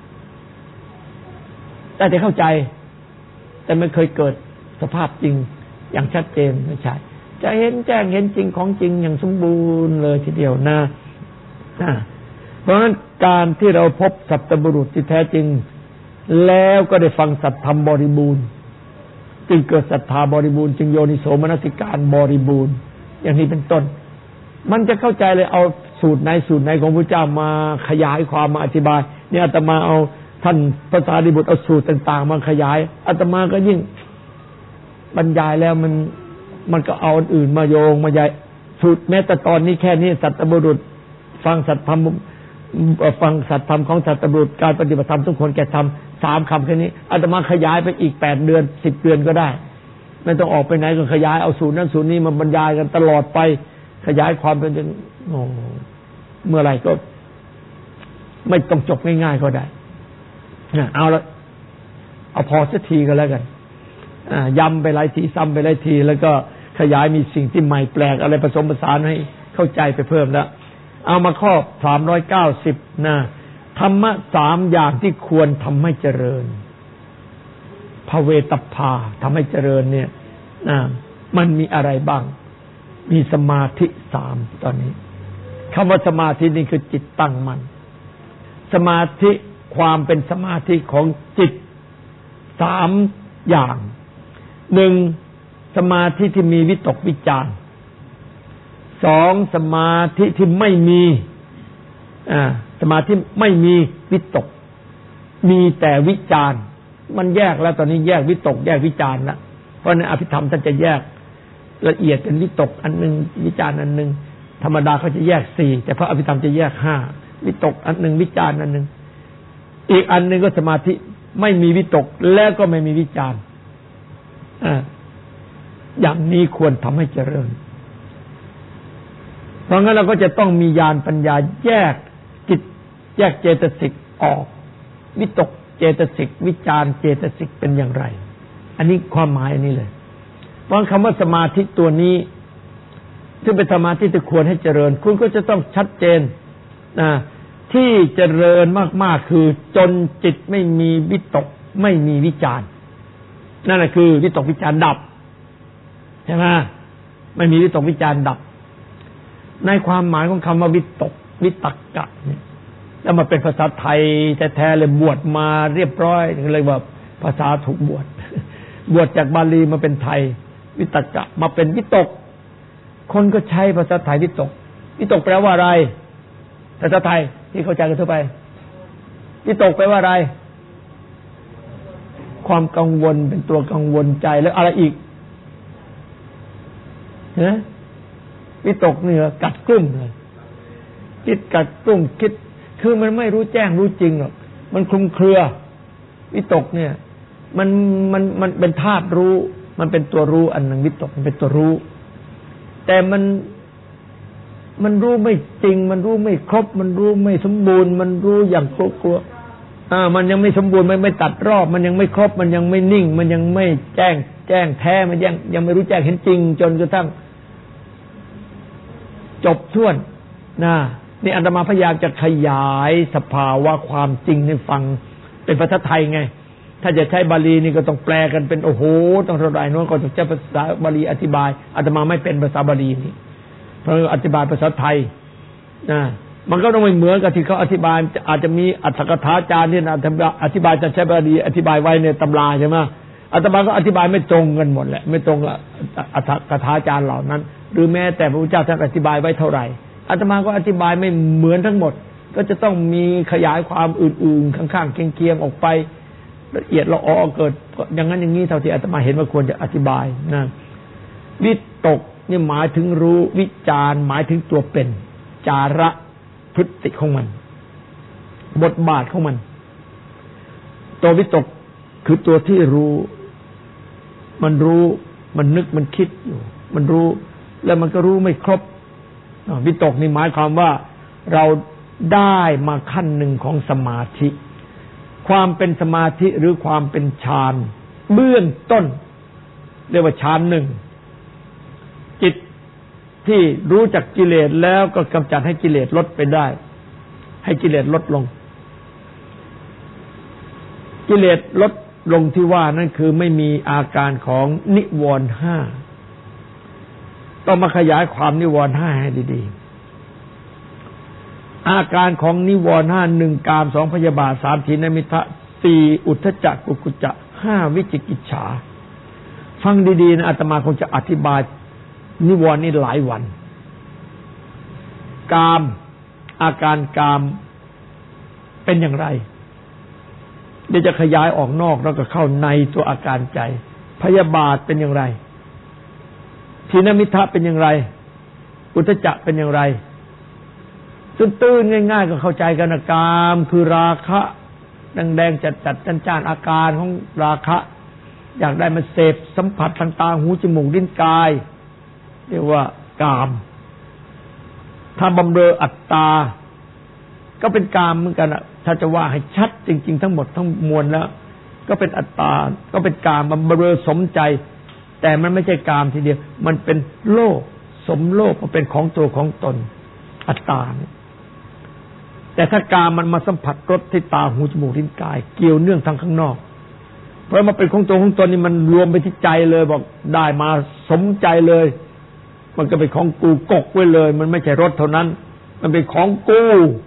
ได้แต่เข้าใจแต่ไม่เคยเกิดสภาพจริงอย่างชัดเจนไม่ใช่จะเห็นแจ้งเห็นจริงของจริงอย่างสมบูรณ์เลยทีเดียวนะเพราะฉะนั้นการที่เราพบสัตบุรุษที่แท้จริงแล้วก็ได้ฟังสัตธรรมบริบูรณ์จึงเกิดศรัทธาบริบูรณ์จึงโยนิโสมนสิการบริบูรณ์อย่างนี้เป็นต้นมันจะเข้าใจเลยเอาสูตรไหนของพระเจ้ามาขยายความมาอธิบายเนี่ยอาตมาเอาท่านพระสารีบุตรเอาสูตรต่างๆมาขยายอาตมาก็ยิ่งบรรยายแล้วมันก็เอาอื่นมาโยงมาใหญ่สูตรแม้แต่ตอนนี้แค่นี้สัตบุรุษฟังสัตธรรมของสัตบุรุษการปฏิบัติธรรมทุกคนแก่ทำ3 คำแค่นี้อาตมาขยายไปอีก8 เดือน10 เดือนก็ได้ไม่ต้องออกไปไหนก็ขยายเอาสูตรนั้นสูตรนี้มาบรรยายกันตลอดไปขยายความเป็นจนเมื่อไหร่ก็ไม่ต้องจบง่ายๆก็ได้เอาละเอาพอสักทีก็แล้วกันย้ำไปหลายทีซ้ำไปหลายทีแล้วก็ขยายมีสิ่งที่ใหม่แปลกอะไรผสมผสานให้เข้าใจไปเพิ่มแล้วเอามาข้อ390นะธรรมะ3อย่างที่ควรทำให้เจริญภเวตพาทำให้เจริญเนี่ยมันมีอะไรบ้างมีสมาธิ3ตอนนี้คำว่าสมาธินี่คือจิตตั้งมั่นสมาธิความเป็นสมาธิของจิต3อย่าง1สมาธิที่มีวิตกวิจาร2สมาธิที่ไม่มีสมาธิไม่มีวิตกมีแต่วิจารมันแยกแล้วตอนนี้แยกวิตกแยกวิจารแล้วเพราะในอภิธรรมท่านจะแยกละเอียดเป็นวิตกอันนึงวิจารอันนึงธรรมดาเขาจะแยก4แต่พระอภิธรรมจะแยก5วิตกอันนึงวิจารอันนึงอีกอันนึงก็สมาธิไม่มีวิตกแล้วก็ไม่มีวิจารอย่างนี้ควรทำให้เจริญเพราะงั้นเราก็จะต้องมีญาณปัญญาแยกจิตแยกเจตสิกออกวิตกเจตสิกวิจารเจตสิกเป็นอย่างไรอันนี้ความหมายอันนี้เลยเพราะคำว่าสมาธิตัวนี้ซึ่งเป็นสมาธิที่ควรให้เจริญคุณก็จะต้องชัดเจนที่เจริญมากๆคือจนจิตไม่มีวิตกไม่มีวิจารนั่นแหละคือวิตกวิจารดับใช่ไหมไม่มีวิตกวิจารดับในความหมายของคำว่าวิตกวิตกะเนี่ยแล้วมาเป็นภาษาไทยแท้ๆเลยบวชมาเรียบร้อยเลยว่าภาษาถูกบวชจากบาลีมาเป็นไทยวิตกะมาเป็นวิตกคนก็ใช้ภาษาไทยวิตกแปลว่าอะไรภาษาไทยที่เข้าใจกันทั่วไปวิตกแปลว่าอะไรความกังวลเป็นตัวกังวลใจแล้วอะไรอีกวิตกเนี่ยกัดกลุ้มเลยคิดกัดกลุ้มคิดคือมันไม่รู้แจ้งรู้จริงหรอกมันคลุมเครือวิตกเนี่ยมันเป็นธาตุรู้มันเป็นตัวรู้อันหนึ่งวิตกมันเป็นตัวรู้แต่มันรู้ไม่จริงมันรู้ไม่ครบมันรู้ไม่สมบูรณ์มันรู้อย่างกลัวมันยังไม่สมบูรณ์ไม่ตัดรอบมันยังไม่ครบมันยังไม่นิ่งมันยังไม่แจ้งแท้มันยังไม่รู้แจ้งเห็นจริงจนกระทั่งจบถ้วนนี่อาตมาพยายามจะขยายสภาวะความจริงให้ฟังเป็นภาษาไทยไงถ้าจะใช้บาลีนี่ก็ต้องแปลกันเป็นโอ้โหต้องเท่าไหร่นู้นก็ต้องใช้ภาษาบาลีอธิบายอาตมาไม่เป็นภาษาบาลีนี่เพราะอธิบายภาษาไทยมันก็ต้องไม่เหมือนกับที่เขาอธิบายอาจจะมีอัตถกถาจารย์ที่อธิบายจะใช้บาลีอธิบายไว้ในตำราใช่ไหมอาตมาก็อธิบายไม่ตรงกันหมดแหละไม่ตรงกับอัตถกถาจารย์เหล่านั้นหรือแม้แต่พระพุทธเจ้าท่านอธิบายไว้เท่าไหร่อาตมาก็อธิบายไม่เหมือนทั้งหมดก็จะต้องมีขยายความอื่นๆข้างๆเคียงๆออกไปละเอียดละออเกิดอย่างนั้นอย่างนี้เท่าที่อาตมาเห็นว่าควรจะอธิบายวิตกนี่หมายถึงรู้วิจารหมายถึงตัวเป็นจาระพฤติของมันบทบาทของมันตัววิตกคือตัวที่รู้มันนึกมันคิดอยู่มันรู้แล้วมันก็รู้ไม่ครบวิตกนี่หมายความว่าเราได้มาขั้นหนึ่งของสมาธิความเป็นสมาธิหรือความเป็นฌานเบื้องต้นเรียกว่าฌานหนึ่งจิตที่รู้จักกิเลสแล้วก็กำจัดให้กิเลสลดไปได้ให้กิเลสลดลงกิเลสลดลงที่ว่านั่นคือไม่มีอาการของนิวรณ์5 ต้องมาขยายความนิวรณ์ห้าให้ดีๆอาการของนิวรณ์ห้าหนึ่งกามสองพยาบาทสามถีนมิทะสี่อุทธัจจะกุกุจจะห้าวิจิกิจฉาฟังดีๆนะอาตมาคงจะอธิบายนิวรณ์นี้หลายวันกามอาการกามเป็นอย่างไรเดี๋ยวจะขยายออกนอกแล้วก็เข้าในตัวอาการใจพยาบาทเป็นอย่างไรถีนมิทะเป็นอย่างไรอุทธัจจะเป็นอย่างไรตื้นๆง่ายๆก็เข้าใจกันนะกามคือราคะแดงๆจัดๆจ้านๆอาการของราคะอยากได้มาเสพสัมผัสทางตาหูจมูกลิ้นกายเรียกว่ากามถ้าบำเรออัตตาก็เป็นกามเหมือนกันอ่ะถ้าจะว่าให้ชัดจริงๆทั้งหมดทั้งมวลแล้วก็เป็นอัตตาก็เป็นกามบำเรอสมใจแต่มันไม่ใช่กามทีเดียวมันเป็นโลภสมโลภมันเป็นของตัวของตนอัตตาเนี่ยแต่ถ้ากามมันมาสัมผัสรสที่ตาหูจมูกลิ้นกายเกี่ยวเนื่องทางข้างนอกเพราะมันเป็นของตัวของตนนี่มันรวมไปที่ใจเลยบอกได้มาสมใจเลยมันก็เป็นของกูกกไว้เลยมันไม่ใช่รสเท่านั้นมันเป็นของกู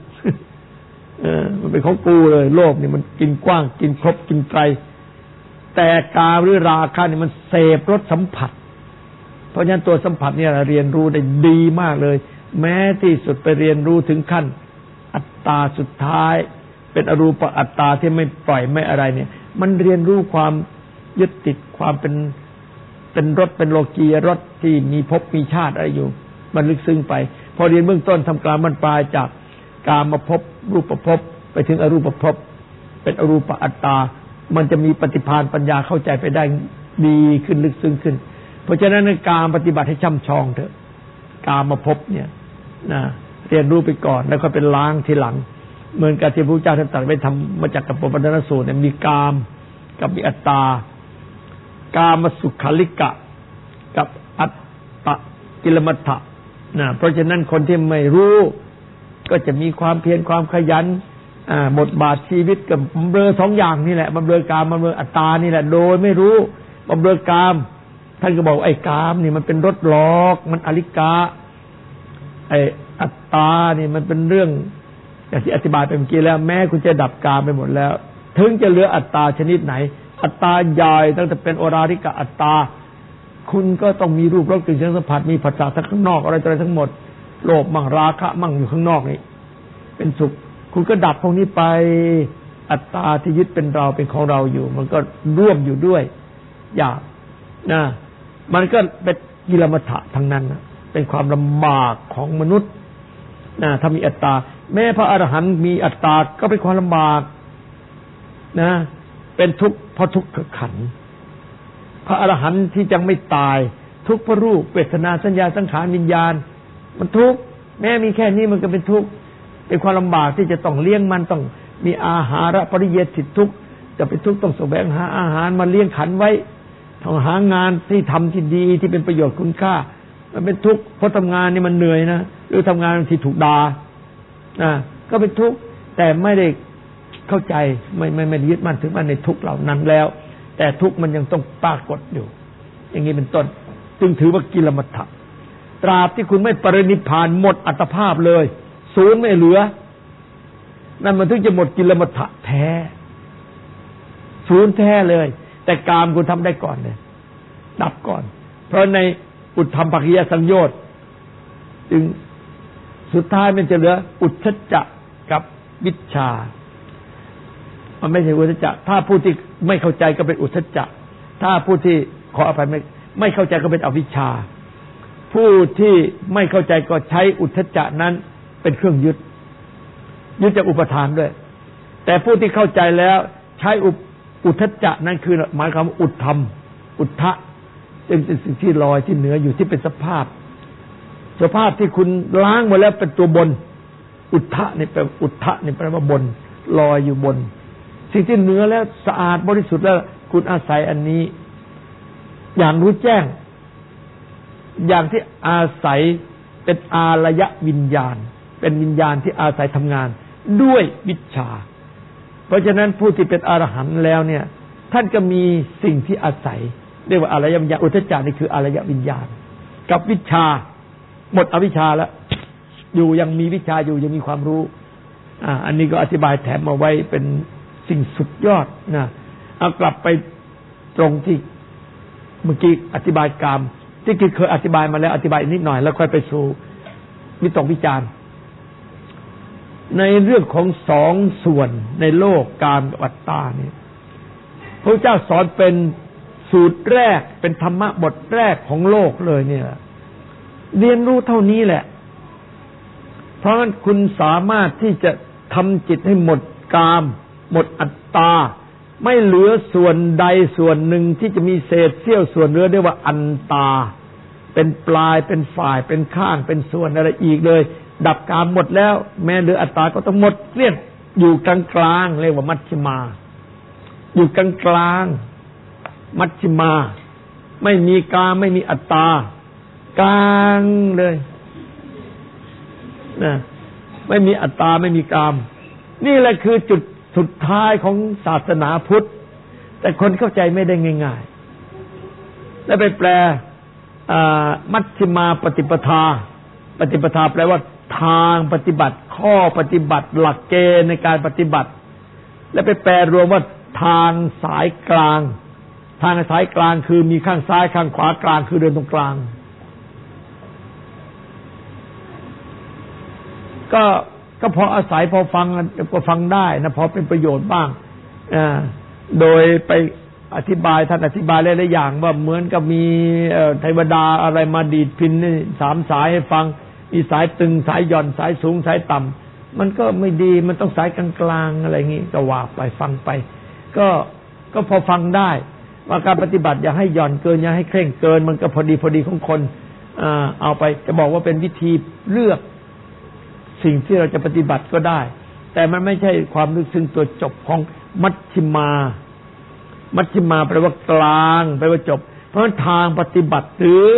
มันเป็นของกูเลยโลภนี่มันกินกว้างกินครบกินไกลแต่กามหรือราคะนี่มันเสพรสสัมผัสเพราะฉะนั้นตัวสัมผัสเนี่ยเรียนรู้ได้ดีมากเลยแม้ที่สุดไปเรียนรู้ถึงขั้นอัตตาสุดท้ายเป็นอรูปอัตตาที่ไม่ปล่อยไม่อะไรเนี่ยมันเรียนรู้ความยึดติดความเป็นรสเป็นโลกียรสที่มีภพมีชาติอะไรอยู่มันลึกซึ้งไปพอเรียนเบื้องต้นทำกลางมันปลายจากกามภพรูปภพไปถึงอรูปภพเป็นอรูปอัตตามันจะมีปฏิภาณปัญญาเข้าใจไปได้ดีขึ้นลึกซึ้งขึ้นเพราะฉะนั้นในการปฏิบัติให้ช่ำชองเถอะกามภพเนี่ยนะเรียนรู้ไปก่อนแล้วก็เป็นล้างทีหลังเหมือนกับที่พระพุทธเจ้าท่านตรัสไว้ทำมาจากกัปปวัฏฏนสูตรเนี่ยมีกามกับมีอัตตากามสุขลิกะกับอัตตกิลมัฏฐะนะเพราะฉะนั้นคนที่ไม่รู้ก็จะมีความเพียรความขยันบทบาทชีวิตกับบำเรอสองอย่างนี่แหละบำเรอกามบำเรออัตตานี่แหละโดยไม่รู้บำเรอกามท่านก็บอกไอ้กามนี่มันเป็นรสหลอกมันอลิกาไอ้อัตตานี่มันเป็นเรื่องอย่างที่อธิบายไปเมื่อกี้แล้วแม้คุณจะดับกามไปหมดแล้วถึงจะเหลืออัตตาชนิดไหนอัตตาใหญ่ตั้งแต่เป็นโอราริกะอัตตาคุณก็ต้องมีรูปรสกลิ่นเสียงสัมผัสมีผัสสะทั้งข้างนอกอะไรต่ออะไรทั้งหมดโลภมั่งราคะมั่งอยู่ข้างนอกนี่เป็นสุขคุณก็ดับพวกนี้ไปอัตตาที่ยึดเป็นเราเป็นของเราอยู่มันก็ร่วมอยู่ด้วยอยากนะมันก็เป็นกิลมัฏฐะทั้งนั้นนะเป็นความลำบากของมนุษย์นะถ้ามีอัตตาแม้พระอรหันต์มีอัตตาก็เป็นความลำบากนะเป็นทุกข์เพราะทุกข์ขันธ์พระอรหันต์ที่ยังไม่ตายทุกข์เพราะรูปเวทนาสัญญาสังขารวิญญาณมันทุกข์แม้มีแค่นี้มันก็เป็นทุกข์เป็นความลำบากที่จะต้องเลี้ยงมันต้องมีอาหารปริเยติทุกข์จะเป็นทุกข์ต้องแสวงหาอาหารมาเลี้ยงขันไว้ต้องหางานที่ทำที่ดีที่เป็นประโยชน์คุณค่ามันเป็นทุกข์เพราะทำงานนี่มันเหนื่อยนะหรือทำงานที่ถูกด่าก็เป็นทุกข์แต่ไม่ได้เข้าใจไม่ยึดมั่นถือมั่นในทุกข์เหล่านั้นแล้วแต่ทุกข์มันยังต้องปรากฏอยู่อย่างนี้เป็นต้นจึงถือว่ากิลมัฏฐะตราบที่คุณไม่ปรินิพพานหมดอัตภาพเลยศูนย์ไม่เหลือนั่นมันถึงจะหมดกิลมัฏฐะแท้ศูนย์แท้เลยแต่กามคุณทำได้ก่อนเลยดับก่อนเพราะในอุทธัมภคิยสังโยชน์จึงสุดท้ายมันจะเหลืออุทธัจจะกับวิชชามันไม่ใช่อุทธัจจะถ้าผู้ที่ไม่เข้าใจก็เป็นอุทธัจจะถ้าผู้ที่ขออภัยไม่เข้าใจก็เป็นอวิชชาผู้ที่ไม่เข้าใจก็ใช้อุทธัจจะนั้นเป็นเครื่องยึดจากอุปทานด้วยแต่ผู้ที่เข้าใจแล้วใช้อุทธัจจะนั้นคือหมายความว่าอุทธัมอุทธะเป็นสิ่งที่ลอยที่เหนืออยู่ที่เป็นสภาพที่คุณล้างมาแล้วเป็นตัวบนอุทธะนี่แปลอุทธะนี่แปลว่าบนลอยอยู่บนสิ่งที่เหนือแล้วสะอาดบริสุทธิ์แล้วคุณอาศัยอันนี้อย่างรู้แจ้งอย่างที่อาศัยเป็นอารยวิญญาณเป็นวิญญาณที่อาศัยทำงานด้วยวิชชาเพราะฉะนั้นผู้ที่เป็นอรหันต์แล้วเนี่ยท่านก็มีสิ่งที่อาศัยเรียกว่าอารยวิญญาณอุทธัจจานี่คืออารยวิญญาณกับวิชาหมดอวิชชาแล้วอยู่ยังมีวิชาอยู่ยังมีความรู้อันนี้ก็อธิบายแถมมาไว้เป็นสิ่งสุดยอดนะเอากลับไปตรงที่เมื่อกี้อธิบายกามที่เคยอธิบายมาแล้วอธิบายนิดหน่อยแล้วค่อยไปสู่วิตกวิจารณ์ในเรื่องของสองส่วนในโลกกามกับอัตตาเนี่ยพระเจ้าสอนเป็นสูตรแรกเป็นธรรมะบทแรกของโลกเลยเนี่ยเรียนรู้เท่านี้แหละเพราะฉะนั้นคุณสามารถที่จะทำจิตให้หมดกามหมดอัตตาไม่เหลือส่วนใดส่วนหนึ่งที่จะมีเศษเสี้ยวส่วนเหลือเรียกว่าอันตาเป็นปลายเป็นฝ่ายเป็นข้างเป็นส่วนอะไรอีกเลยดับกามหมดแล้วแม้เหลืออัตตาก็ต้องหมดเกลี้ยงอยู่กลางๆเรียกว่ามัชฌิมาอยู่กลางๆมัชฌิมาไม่มีกามไม่มีอัตตากลางเลยนะไม่มีอัตตาไม่มีกามนี่แหละคือจุดสุดท้ายของศาสนาพุทธแต่คนเข้าใจไม่ได้ง่ายๆแล้วไปแปลมัชฌิมาปฏิปทาปฏิปทาแปลว่าทางปฏิบัติข้อปฏิบัติหลักเกณฑ์ในการปฏิบัติแล้วไปแปลรวมว่าทางสายกลางทางสายกลางคือมีข้างซ้ายข้างขวากลางคือเดินตรงกลางก็พออาศัยพอฟังก็ฟังได้นะพอเป็นประโยชน์บ้างโดยไปอธิบายท่านอธิบายหลายๆอย่างว่าเหมือนกับมีเทวดาอะไรมาดีดพิณนี่3สายให้ฟังมีสายตึงสายหย่อนสายสูงสายต่ำมันก็ไม่ดีมันต้องสายกลางๆอะไรอย่างงี้ก็ว่าไปฟังไปก็พอฟังได้ว่าการปฏิบัติอย่าให้หย่อนเกินอย่าให้เคร่งเกินมันก็พอดีของคนเอาไปจะบอกว่าเป็นวิธีเลือกสิ่งที่เราจะปฏิบัติก็ได้แต่มันไม่ใช่ความลึกซึ้งตัวจบของมัชฌิมามัชฌิมาแปลว่ากลางแปลว่าจบเพราะทางปฏิบัติหรือ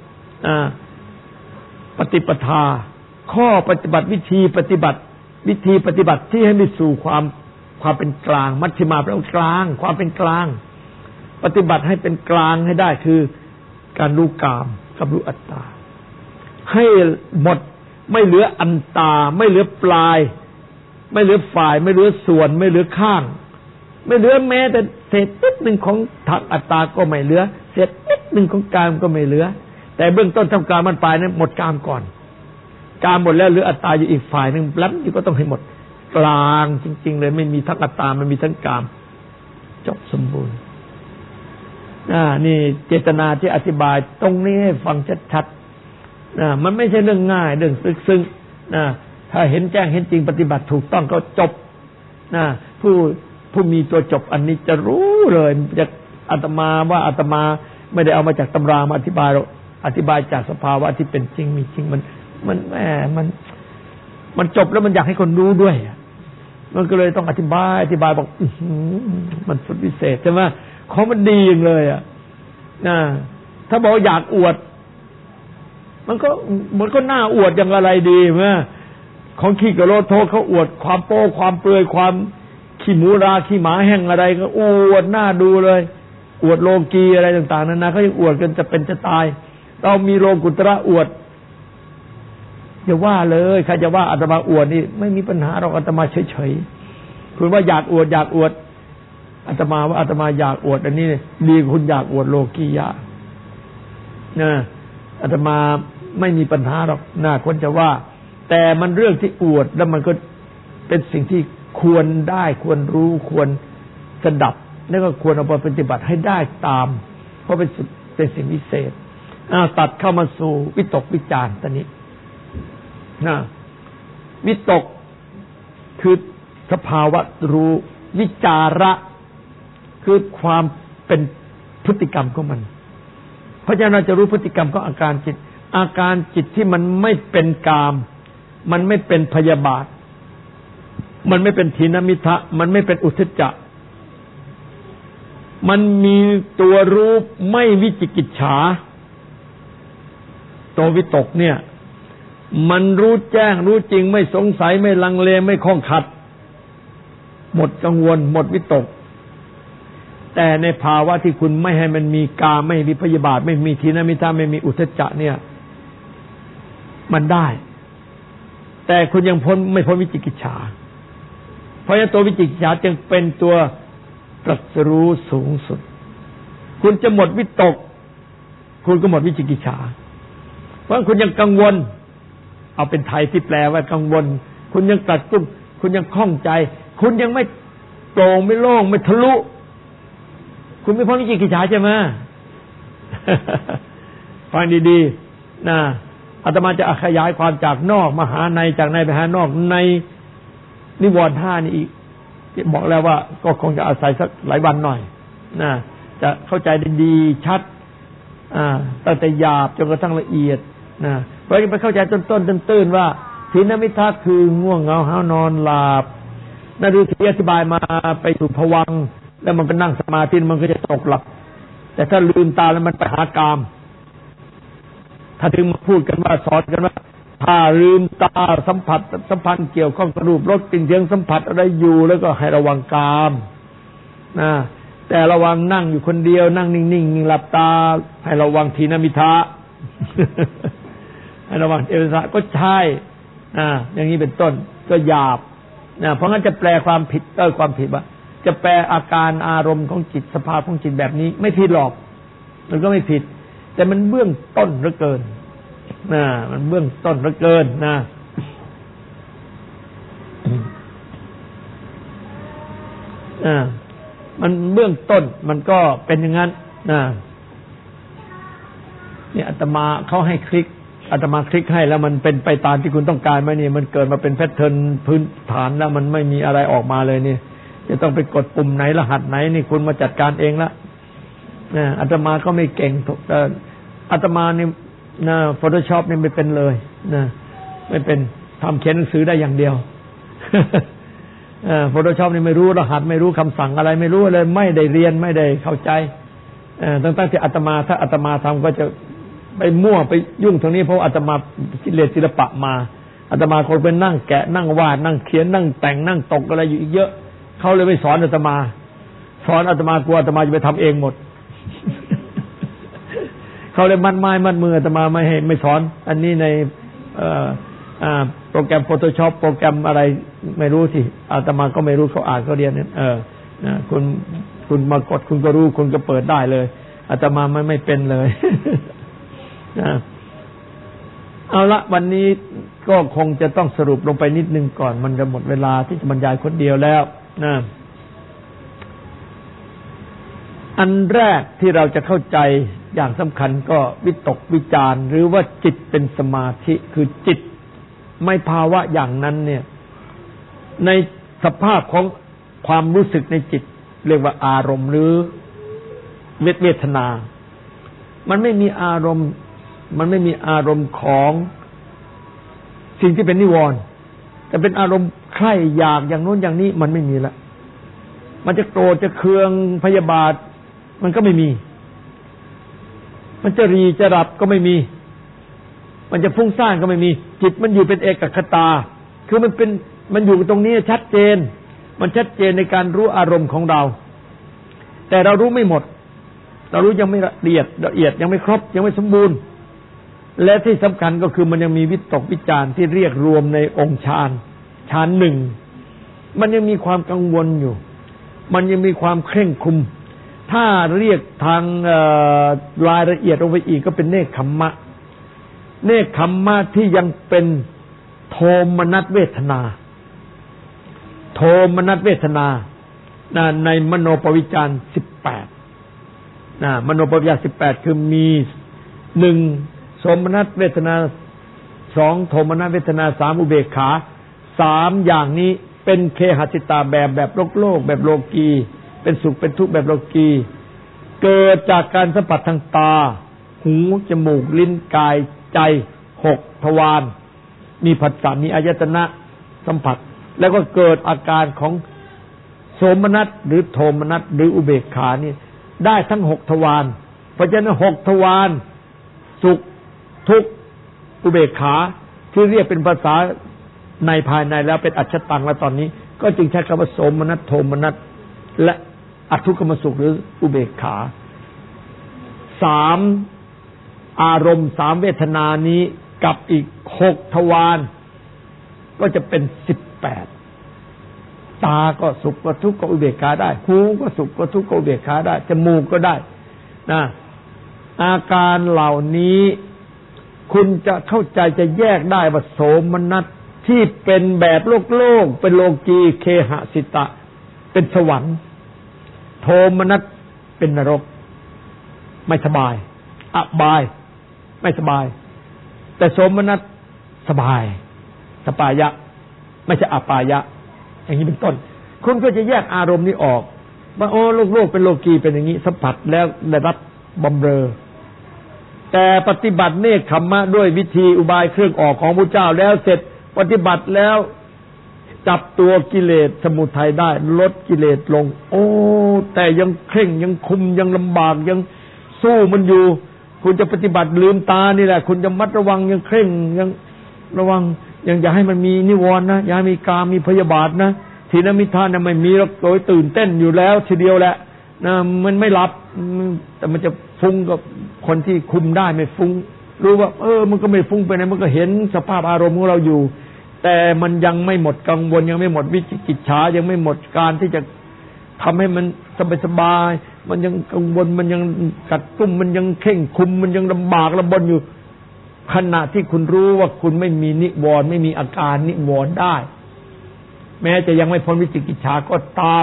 ปฏิปทาข้อปฏิบัติวิธีปฏิบัติที่ให้ไปสู่ความเป็นกลางมัชฌิมาแปลว่ากลางความเป็นกลางปฏิบัติให้เป็นกลางให้ได้คือการรู้กามกับรู้อัตตาให้หมดไม่เหลืออันตาไม่เหลือปลายไม่เหลือฝ่ายไม่เหลือส่วนไม่เหลือข้างไม่เหลือแม้แต่เศษนิดหนึ่งของถักอัตตาก็ไม่เหลือเศษนิดหนึ่งของกามก็ไม่เหลือแต่เบื้องต้นทำกามมันปลายนั้นหมดกามก่อนกามหมดแล้วเหลืออัตตาอยู่อีกฝ่ายนึงแล้วนี่ก็ต้องให้หมดกลางจริงๆเลยไม่มีทั้งอัตตามันมีทั้งกามจบสมบูรณ์นี่เจตนาที่อธิบายตรงนี้ให้ฟังชัดๆมันไม่ใช่เรื่องง่ายเรื่องซึ้งถ้าเห็นแจ้งเห็นจริงปฏิบัติถูกต้องก็จบผู้มีตัวจบอันนี้จะรู้เลยจะอาตมาว่าอาตมาไม่ได้เอามาจากตำรามาอธิบายหรอกอธิบายจากสภาวะที่เป็นจริงมีจริงมันจบแล้วมันอยากให้คนรู้ด้วยมันก็เลยต้องอธิบายบอกมันสุดวิเศษใช่ไหมของมันดีอย่างเลยถ้าบอกอยากอวดมันก็น่าอวดอย่างอะไรดีไหมของขี้กระโลดโทเขาอวดความโป้ความเปลือยความขี้หมูราขี้หมาแห้งอะไรก็อวดหน้าดูเลยอวดโลกีอะไรต่างๆนานาเขายังอวดกันจะเป็นจะตายเรามีโลกุตระอวดอย่าว่าเลยใครจะว่าอาตมาอวดนี่ไม่มีปัญหาเราอาตมาเฉยๆคุณว่าอยากอวดอาตมาว่าอาตมาอยากอวดอันนี้ดีกว่าคุณอยากอวดโลกียะอาตมาไม่มีปัญหาหรอกน่าควรจะว่าแต่มันเรื่องที่อวดแล้วมันก็เป็นสิ่งที่ควรได้ควรรู้ควรสดับแล้วก็ควรเอาไปปฏิบัติให้ได้ตามเพราะเป็นสิ่งพิเศษตัดเข้ามาสู่วิตกวิจารณ์ตอนนี้วิตกคือสภาวะรู้วิจาระคือความเป็นพฤติกรรมของมันเพราะฉะนั้นเราจะรู้พฤติกรรมของอาการจิตที่มันไม่เป็นกามมันไม่เป็นพยาบาทมันไม่เป็นถีนมิทะมันไม่เป็นอุทธัจจะมันมีตัวรู้ไม่วิจิกิจฉาตัววิตกเนี่ยมันรู้แจ้งรู้จริงไม่สงสัยไม่ลังเลไม่ข้องขัดหมดกังวลหมดวิตกแต่ในภาวะที่คุณไม่ให้มันมีกามไม่มีพยาบาทไม่มีทีนมิทะไม่มีอุทธัจจะเนี่ยมันได้แต่คุณยังไม่พ้นวิจิกิจฉาเพราะฉะนั้นตัววิจิกิจฉาจึงเป็นตัวตรัสรู้สูงสุดคุณจะหมดวิตกคุณก็หมดวิจิกิจฉาเพราะคุณยังกังวลเอาเป็นไทยที่แปลว่ากังวลคุณยังตัดตุ้มคุณยังข้องใจคุณยังไม่โปร่งไม่โล่งไม่ทะลุคุณไม่พ้นวิจิกิจฉาใช่ไหม ฟังดีๆนะอาตมาจะขยายความจากนอกมาหาในจากในไปหานอกในนิวรณ์5นี่อีกบอกแล้วว่าก็คงจะอาศัยสักหลายวันหน่อยนะจะเข้าใจได้ดีชัดตั้งแต่หยาบจนกระทั่งละเอียดนะเพราะไปเข้าใจต้นๆตื้นๆว่าถีนมิทะคือง่วงเหงาหาวนอนหลับนั่นคือที่อธิบายมาไปสู่ภวังค์แล้วมันไปนั่งสมาธิมันก็จะตกหลับแต่ถ้าลืมตาแล้วมันไปหากามถ้าถึงมาพูดกันว่าสอนกันว่าถ้าลืมตาสัมผัสสัมพันธ์เกี่ยวข้องกับรูปรสกลิ่นเสียงสัมผัสอะไรอยู่แล้วก็ให้ระวังกามนะแต่ระวังนั่งอยู่คนเดียวนั่งนิ่งๆหลับตาให้ระวังถีนมิทะ ให้ระวังเอวสะก็ใช่อย่างนี้เป็นต้นก็หยาบเพราะงั้นจะแปลความผิดความผิดว่าจะแปลอาการอารมณ์ของจิตสภาพของจิตแบบนี้ไม่ผิดหรอกมันก็ไม่ผิดแต่มันเบื้องต้นเหลือเกินมันเบื้องต้นเหลือเกินมันเบื้องต้นมันก็เป็นอย่างนั้นเนี่ยอาตมาเขาให้คลิกอาตมาคลิกให้แล้วมันเป็นไปตามที่คุณต้องการไหมเนี่ยมันเกิดมาเป็นแพทเทิร์นพื้นฐานแล้วมันไม่มีอะไรออกมาเลยเนี่ยจะต้องไปกดปุ่มไหนรหัสไหนนี่คุณมาจัดการเองละอาตมาก็ไม่เก่งอาตมานี่Photoshop นี่ไม่เป็นเลยไม่เป็นทำเขียนหนังสือได้อย่างเดียวPhotoshop นี่ไม่รู้รหัสไม่รู้คำสั่งอะไรไม่รู้เลยไม่ได้เรียนไม่ได้เข้าใจตั้งแต่อาตมาถ้าอาตมาทำก็จะไปมั่วไปยุ่งตรงนี้เพราะอาตมาเรียนศิลปะมาอาตมาคนเป็นนั่งแกะนั่งวาดนั่งเขียนนั่งแต่งนั่งตกอะไรอยู่อีกเยอะเขาเลยไม่สอนอาตมาสอนอาตมากลัวอาตมาจะไปทำเองหมด เขาเลยมัดไม้มัดมืออาตมาไม่สอนอันนี้ในโปรแกรม Photoshop โปรแกรมอะไรไม่รู้สิอาตมาก็ไม่รู้เขาอ่านเขาเรียนเนี่ยคุณมากดคุณก็รู้คุณก็เปิดได้เลยอาตมาไม่เป็นเลย เอาละวันนี้ก็คงจะต้องสรุปลงไปนิดนึงก่อนมันจะหมดเวลาที่จะบรรยายคนเดียวแล้วนะอันแรกที่เราจะเข้าใจอย่างสำคัญก็วิตกวิจารหรือว่าจิตเป็นสมาธิคือจิตไม่ภาวะอย่างนั้นเนี่ยในสภาพของความรู้สึกในจิตเรียกว่าอารมณ์หรือเวทนามันไม่มีอารมณ์ของสิ่งที่เป็นนิวรณ์แต่เป็นอารมณ์ใคร่อยากอย่างโน้นอย่างนี้มันไม่มีละมันจะโกรธจะเคืองพยาบาทมันก็ไม่มีมันจะรีจะรับก็ไม่มีมันจะฟุ้งซ่านก็ไม่มีจิตมันอยู่เป็นเอกคตาคือมันอยู่ตรงนี้ชัดเจนมันชัดเจนในการรู้อารมณ์ของเราแต่เรารู้ไม่หมดเรารู้ยังไม่ละเอียดยังไม่ครบยังไม่สมบูรณ์และที่สำคัญก็คือมันยังมีวิตกวิจารที่เรียกรวมในองค์ฌานหนึ่งมันยังมีความกังวลอยู่มันยังมีความเคร่งคุมถ้าเรียกทางรายละเอียดลงไปอีกก็เป็นเนคขัมมะที่ยังเป็นโทมนัสเวทนาในมโนปวิจาร18มโนปวิจาร18คือมี1โสมนัสเวทนา2โทมนัสเวทนา3อุเบกขา3อย่างนี้เป็นเคหสิตาแบบโลกแบบโลกีเป็นสุขเป็นทุกข์แบบโลกีเกิดจากการสัมผัสทางตาหูจมูกลิ้นกายใจ6ทวารมีผัสสะมีอายตนะสัมผัสแล้วก็เกิดอาการของโสมนัสหรือโทมนัสหรืออุเบกขานี่ได้ทั้ง6ทวารเพราะฉะนั้น6ทวารสุขทุกข์อุเบกขาที่เรียกเป็นภาษาในภายในแล้วเป็นอัจฉตังแล้วตอนนี้ก็จึงใช้คำว่าโสมนัสโทมนัสและอทุกขมสุขหรืออุเบกขา3อารมณ์3เวทนานี้กับอีก6ทวารก็จะเป็น18ตาก็สุขก็ทุกข์ก็อุเบกขาได้หูก็สุขก็ทุกข์ก็อุเบกขาได้จมูกก็ได้นะอาการเหล่านี้คุณจะเข้าใจจะแยกได้ว่าโสมนัสที่เป็นแบบโลกเป็นโลกีเคหสิตะเป็นสวรรค์โทมนัสเป็นนรกไม่สบายอบายไม่สบายแต่โสมนัสสบายสปายะไม่ใช่อปายะอย่างนี้เป็นต้นคุณก็จะแยกอารมณ์นี้ออกว่าโอ้โลกเป็นโลกีเป็นอย่างนี้สัมผัสแล้วได้รับบำเรอแต่ปฏิบัติเนกขัมมะด้วยวิธีอุบายเครื่องออกของพระเจ้าแล้วเสร็จปฏิบัติแล้วจับตัวกิเลสสมุทัยได้ลดกิเลสลงโอ้แต่ยังเคร่งยังคุมยังลำบากยังสู้มันอยู่คุณจะปฏิบัติลืมตานี่แหละคุณจะมัดระวังยังเคร่งยังระวังยังอย่าให้มันมีนิวรณ์นะอย่ามีกามมีพยาบาทนะทีนมิทานไม่มีหรอกโดยตื่นเต้นอยู่แล้วทีเดียวแหละนะมันไม่หลับแต่มันจะฟุ้งกับคนที่คุมได้ไม่ฟุ้งรู้ว่ามันก็ไม่ฟุ้งไปไหนมันก็เห็นสภาพอารมณ์ของเราอยู่แต่มันยังไม่หมดกังวลยังไม่หมดวิจิกิจฉายังไม่หมดการที่จะทำให้มันสบายๆมันยังกังวลมันยังกัดกุ้มมันยังเข่งคุมมันยังลำบากลำบนอยู่ขณะที่คุณรู้ว่าคุณไม่มีนิวรณ์ไม่มีอาการนิวรณ์ได้แม้จะยังไม่พ้นวิจิกิจฉาก็ตาม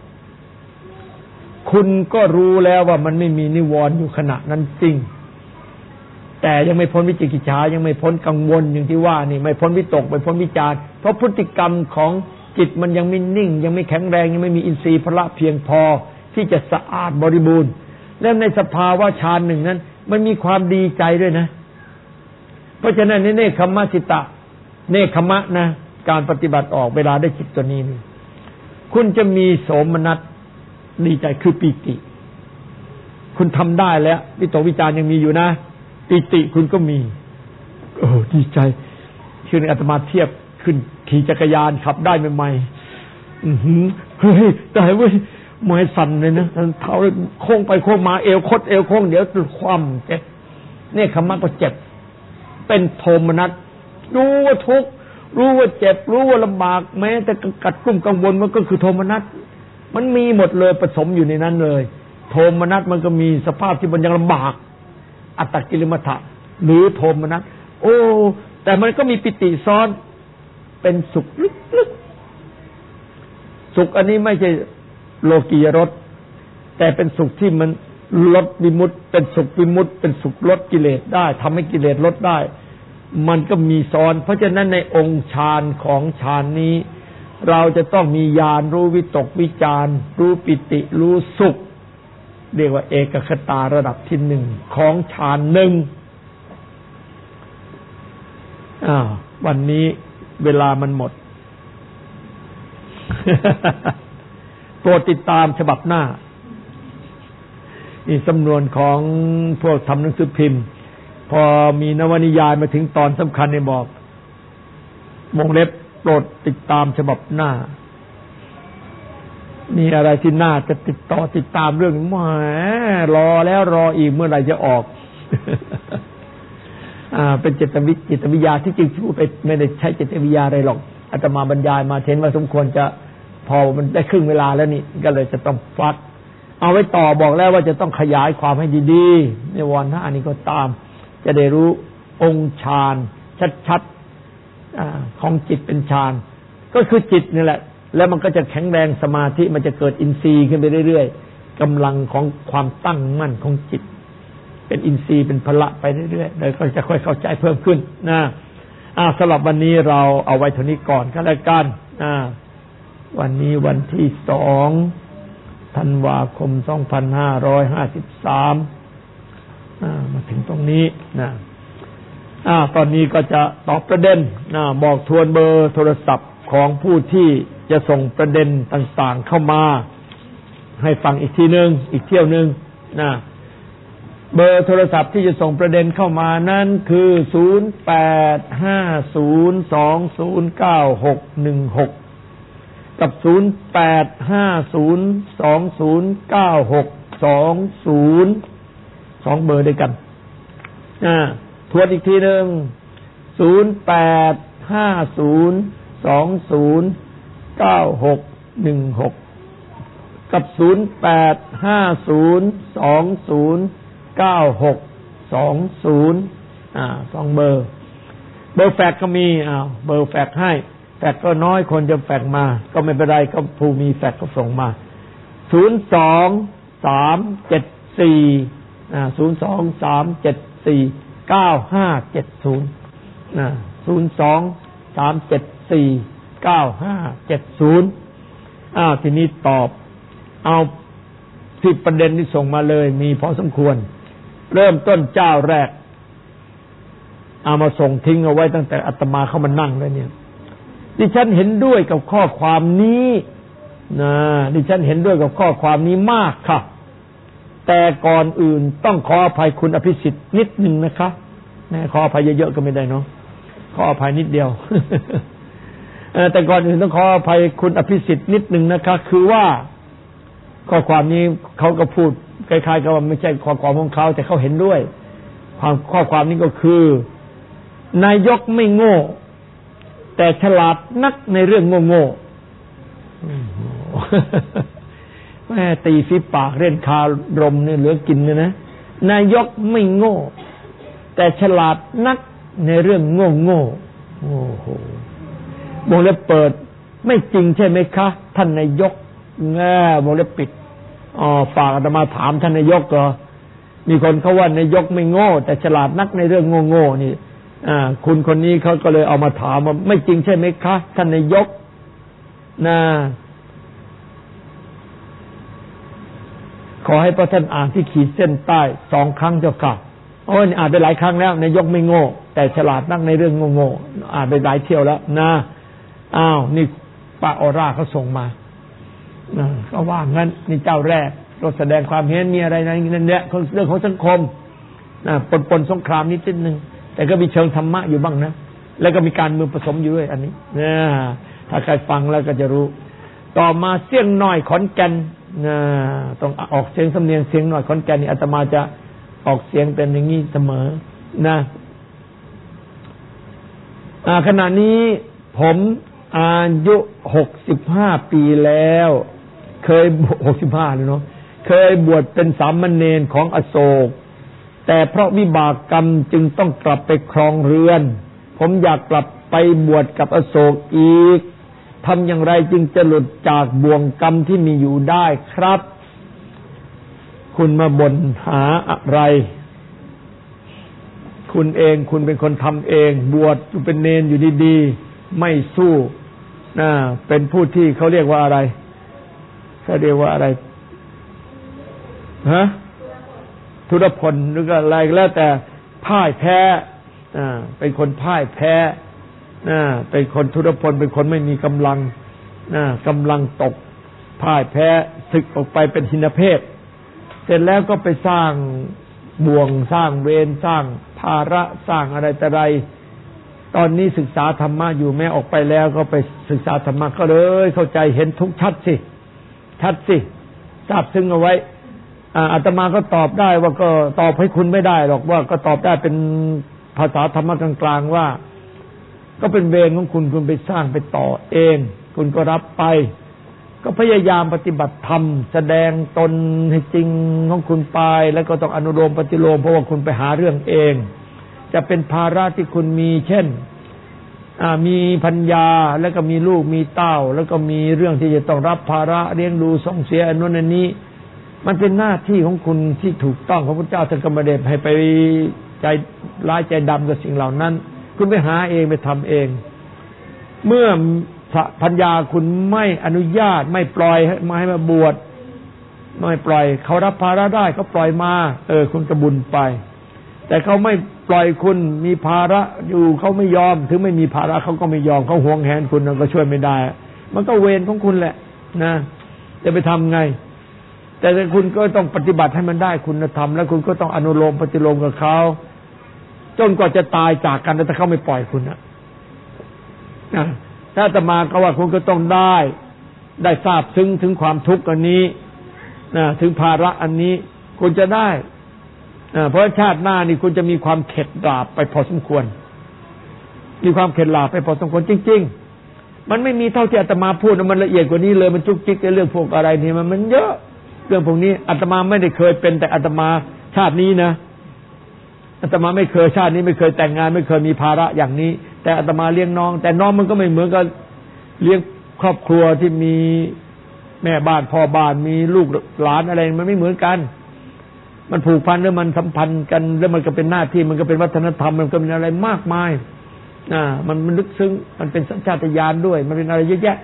คุณก็รู้แล้วว่ามันไม่มีนิวรณ์อยู่ขณะนั้นจริงแต่ยังไม่พ้นวิจิกิจฉายังไม่พ้นกังวลอย่างที่ว่านี่ไม่พ้นวิตกไม่พ้นวิจารเพราะพฤติกรรมของจิตมันยังไม่นิ่งยังไม่แข็งแรงยังไม่มีอินทรีย์พละเพียงพอที่จะสะอาดบริบูรณ์และในสภาวะฌานหนึ่งนั้นมันมีความดีใจด้วยนะเพราะฉะนั้นเนคขมสิตะเนคขมะนะการปฏิบัติออกเวลาได้จิตตัวนี้นี่คุณจะมีโสมนัสดีใจคือปีติคุณทำได้แล้ววิตกวิจารยังมีอยู่นะปีติคุณก็มีดีใจคืออาตมาเทียบขึ้นขี่จักรยานขับได้ใหม่ๆเฮ้ยแต่เว้ยมือสั่นเลยนะเท้าโค้งไปโค้งมาเอวคดเอวโค้งเดี๋ยวจะคว่ำเจ็บเนี่ยคำว่าก็เจ็บเป็นโทมนัสรู้ว่าทุกข์รู้ว่าเจ็บรู้ว่าลำบากแม้แต่กัดกลุ้มกังวลมันก็คือโทมนัสมันมีหมดเลยผสมอยู่ในนั้นเลยโทมนัสมันก็มีสภาพที่มันยังลำบากอัตตกิลมัฏฐะหรือโทมนัสแต่มันก็มีปิติซ้อนเป็นสุขลึกๆสุขอันนี้ไม่ใช่โลกียรสแต่เป็นสุขที่มันลดวิมุตติเป็นสุขวิมุตติเป็นสุขลดกิเลสได้ทำให้กิเลสลดได้มันก็มีซ้อนเพราะฉะนั้นในองค์ฌานของฌานนี้เราจะต้องมีญาณรู้วิตกวิจารรู้ปิติรู้สุขเรียกว่าเอกคตาระดับที่หนึ่งของฌานหนึ่งวันนี้เวลามันหมด โปรดติดตามฉบับหน้านี่สำนวนของพวกทำหนังสือพิมพ์พอมีนวนิยายมาถึงตอนสำคัญเนี่ยบอกวงเล็บโปรดติดตามฉบับหน้ามีอะไรที่น่าจะติดตามเรื่องแหมรอแล้วรออีกเมื่อไหร่จะออก เป็นจิตวิทยาที่จริงพูดไปไม่ได้ใช้จิตวิทยาอะไรหรอกอาตมาบรรยายมาเห็นว่าสมควรจะพอมันได้ครึ่งเวลาแล้วนี่ก็เลยจะต้องฟัดเอาไว้ต่อบอกแล้วว่าจะต้องขยายความให้ดีๆในวันหน้านี้ก็ตามจะได้รู้องค์ฌานชัดๆของจิตเป็นฌานก็คือจิตนี่แหละแล้วมันก็จะแข็งแรงสมาธิมันจะเกิดอินทรีย์ขึ้นไปเรื่อยๆกำลังของความตั้งมั่นของจิตเป็นอินทรีย์เป็นพละไปเรื่อยๆเดี๋ยวก็จะค่อยเข้าใจเพิ่มขึ้นนะสำหรับวันนี้เราเอาไว้เท่านี้ก่อนก็แล้วกันวันนี้วันที่2 ธันวาคม 2553มาถึงตรงนี้นะตอนนี้ก็จะตอบประเด็นบอกทวนเบอร์โทรศัพท์ของผู้ที่จะส่งประเด็นต่างๆเข้ามาให้ฟังอีกทีนึงอีกเที่ยวนึงนะเบอร์โทรศัพท์ที่จะส่งประเด็นเข้ามานั้นคือ0850209616 กับ0850209620 2เบอร์ด้วยกันทวนอีกทีนึง0850209616กับ0850209620 2เบอร์แฟกก็มีเบอร์แฟกให้แฟกก็น้อยคนจะแฟกมาก็ไม่เป็นไรก็ผู้มีแฟกก็ส่งมา02374902570 ทีนี้ตอบเอาที่ประเด็นที่ส่งมาเลยมีพอสมควรเริ่มต้นเจ้าแรกเอามาส่งทิ้งเอาไว้ตั้งแต่อาตมาเข้ามานั่งแล้วเนี่ยดิฉันเห็นด้วยกับข้อความนี้ดิฉันเห็นด้วยกับข้อความนี้มากค่ะแต่ก่อนอื่นต้องขออภัยคุณอภิสิทธิ์นิดนึงนะคะขออภัยเยอะๆก็ไม่ได้เนาะขออภัยนิดเดียว แต่ก่อนอื่นต้องขออภัยคุณอภิสิทธิ์นิดนึงนะคะคือว่าข้อความนี้เขาก็พูดคล้ายๆกับว่าไม่ใช่ข้อความของเขาแต่เขาเห็นด้วยข้อความนี้ก็คือนายกไม่โง่แต่ฉลาดนักในเรื่องโง่ๆแม่ตีฝีปากเล่นคารมเนี่ยเหลือกินเนี่ยนะนายกไม่โง่แต่ฉลาดนักในเรื่องโง่ๆโอ้โหวงเล็บเปิดไม่จริงใช่ไหมคะท่านนายกวงเล็บปิดฝากอาตมาถามท่านนายกเหรอมีคนเขาว่านายกไม่โง่แต่ฉลาดนักในเรื่องโง่ๆนี่คุณคนนี้เขาก็เลยเอามาถามว่าไม่จริงใช่ไหมคะท่านนายกขอให้พระท่านอ่านที่ขีดเส้นใต้2 ครั้งเจ้าค่ะอ่านไปหลายครั้งแล้วนายกไม่โง่แต่ฉลาดนักในเรื่องโง่ๆอ่านไปหลายเที่ยวแล้วนี่ป้าออร่าเขาส่งมาก็ว่างั้นนี่เจ้าแรกเราแสดงความเห็นมีอะไรนั่นเนี่ยเรื่องของสังคมปนสงครามนิดนึงแต่ก็มีเชิงธรรมะอยู่บ้างนะแล้วก็มีการเมืองผสมอยู่ด้วยอันนี้ถ้าใครฟังแล้วก็จะรู้ต่อมาเสียงน้อยขอนแก่นต้องออกเสียงสำเนียงเสียงน้อยขอนแก่นนี่อาตมาจะออกเสียงเป็นอย่างนี้เสมอนะขณะนี้ผมอายุ65 ปีแล้วเคย65เลยเนาะเคยบวชเป็นสามเณรของอโศกแต่เพราะวิบากกรรมจึงต้องกลับไปครองเรือนผมอยากกลับไปบวชกับอโศกอีกทำอย่างไรจึงจะหลุดจากบ่วงกรรมที่มีอยู่ได้ครับคุณมาบ่นหาอะไรคุณเป็นคนทำเองบวชอยู่เป็นเณรอยู่ดีๆไม่สู้เป็นผู้ที่เขาเรียกว่าอะไรเขาเรียกว่าอะไรทุรพลหรืออะไรแล้วแต่พ่ายแพ้เป็นคนพ่ายแพ้เป็นคนทุรพลเป็นคนไม่มีกำลังกำลังตกพ่ายแพ้ศึกออกไปเป็นหินเพศเสร็จแล้วก็ไปสร้างบ่วงสร้างเวรสร้างภาระสร้างอะไรแต่ไรตอนนี้ศึกษาธรรมะอยู่แม้ออกไปแล้วก็ไปศึกษาธรรมะก็เลยเข้าใจเห็นทุกชัดสิทราบซึ้งเอาไว้อาตมาก็ตอบได้ว่าก็ตอบให้คุณไม่ได้หรอกว่าก็ตอบได้เป็นภาษาธรรมะกลางๆว่าก็เป็นเวรของคุณไปสร้างไปต่อเองคุณก็รับไปก็พยายามปฏิบัติธรรมแสดงตนให้จริงของคุณไปแล้วก็ต้องอนุโลมปฏิโลมเพราะว่าคุณไปหาเรื่องเองจะเป็นภาระที่คุณมีเช่นมีภรรยาแล้วก็มีลูกมีเต้าแล้วก็มีเรื่องที่จะต้องรับภาระเลี้ยงดูส่งเสียอันนู้นอันนี้มันเป็นหน้าที่ของคุณที่ถูกต้องพระพุทธเจ้าท่านก็ไม่ได้ให้ไปใจร้ายใจดำกับสิ่งเหล่านั้นคุณไปหาเองไปทำเองเมื่อภรรยาคุณไม่อนุญาตไม่ปล่อยให้มาบวชไม่ปล่อยเขารับภาระได้เขาปล่อยมาคุณกระบุญไปแต่เขาไม่ปล่อยคุณมีภาระอยู่เขาไม่ยอมถึงไม่มีภาระเขาก็ไม่ยอมเขาหวงแหนคุณก็ช่วยไม่ได้มันก็เวรของคุณแหละนะจะไปทำไงแต่คุณก็ต้องปฏิบัติให้มันได้คุณธรรมแล้วคุณก็ต้องอนุโลมปฏิโลมกับเขาจนกว่าจะตายจากกันแต่เขาไม่ปล่อยคุณนะถ้าอาตมาก็ว่าคุณก็ต้องได้ได้ทราบซึ้งถึงความทุกข์อันนี้นะถึงภาระอันนี้คุณจะได้เพราะชาติหน้านี่คุณจะมีความเข็ดหลาบไปพอสมควรมีความเข็ดหลาบไปพอสมควรจริงๆมันไม่มีเท่าที่อาตมาพูดมันละเอียดกว่านี้เลยมันจุกจิกในเรื่องพวกอะไรนี่มันเยอะเรื่องพวกนี้อาตมาไม่ได้เคยเป็นแต่อาตมาชาตินี้นะอาตมาไม่เคยชาตินี้ไม่เคยแต่งงานไม่เคยมีภาระอย่างนี้แต่อาตมาเลี้ยงน้องแต่น้องมันก็ไม่เหมือนกับเลี้ยงครอบครัวที่มีแม่บ้านพ่อบ้านมีลูกหลานอะไรมันไม่เหมือนกันมันผูกพันแล้วมันสัมพันธ์กันแล้วมันก็เป็นหน้าที่มันก็เป็นวัฒนธรรมมันก็เป็นอะไรมากมายมันลึกซึ้งมันเป็นสัญชาตญาณด้วยมันเป็นอะไรเยอะแยะ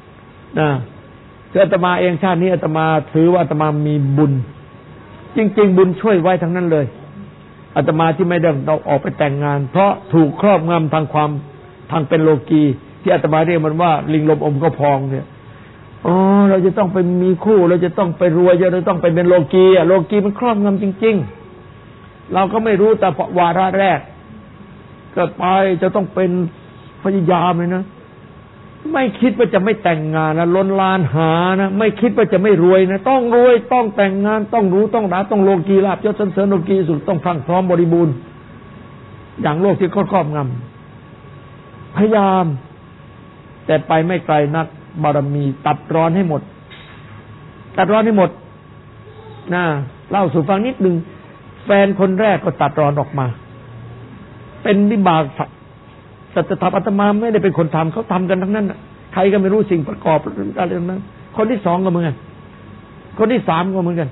อาตมาเองชาตินี้อาตมาถือว่าอาตมามีบุญจริงๆบุญช่วยไว้ทั้งนั้นเลยอาตมาที่ไม่ได้ต้องออกไปแต่งงานเพราะถูกครอบงำทางเป็นโลกีที่อาตมาเรียกมันว่าลิงลมอมก็พองเนี่ยเราจะต้องไปมีคู่เราจะต้องไปรวยเราจะต้องไปเป็นโลกีโลกีมันครอบงำจริงๆเราก็ไม่รู้แต่วาระแรกก็ไปจะต้องเป็นพยายามเลยนะไม่คิดว่าจะไม่แต่งงานนะล้นลานหานะไม่คิดว่าจะไม่รวยนะต้องรวยต้องแต่งงานต้องรู้ต้องรักต้องโลกีลาภยศสรรเสริญโลกีสุขต้องพรั่งพร้อมบริบูรณ์อย่างโลกที่ครอบงำพยายามแต่ไปไม่ไกลนักบารมีตัดร้อนให้หมดตัดร้อนให้หมดเล่าสู่ฟังนิดนึงแฟนคนแรกก็ตัดร้อนออกมาเป็นวิบากสัจธรรมอาตมาไม่ได้เป็นคนทำเขาทำกันทั้งนั้นใครก็ไม่รู้สิ่งประกอบอะไรนั้นคนที่สองก็เหมือนกันคนที่สามก็เหมือนกัน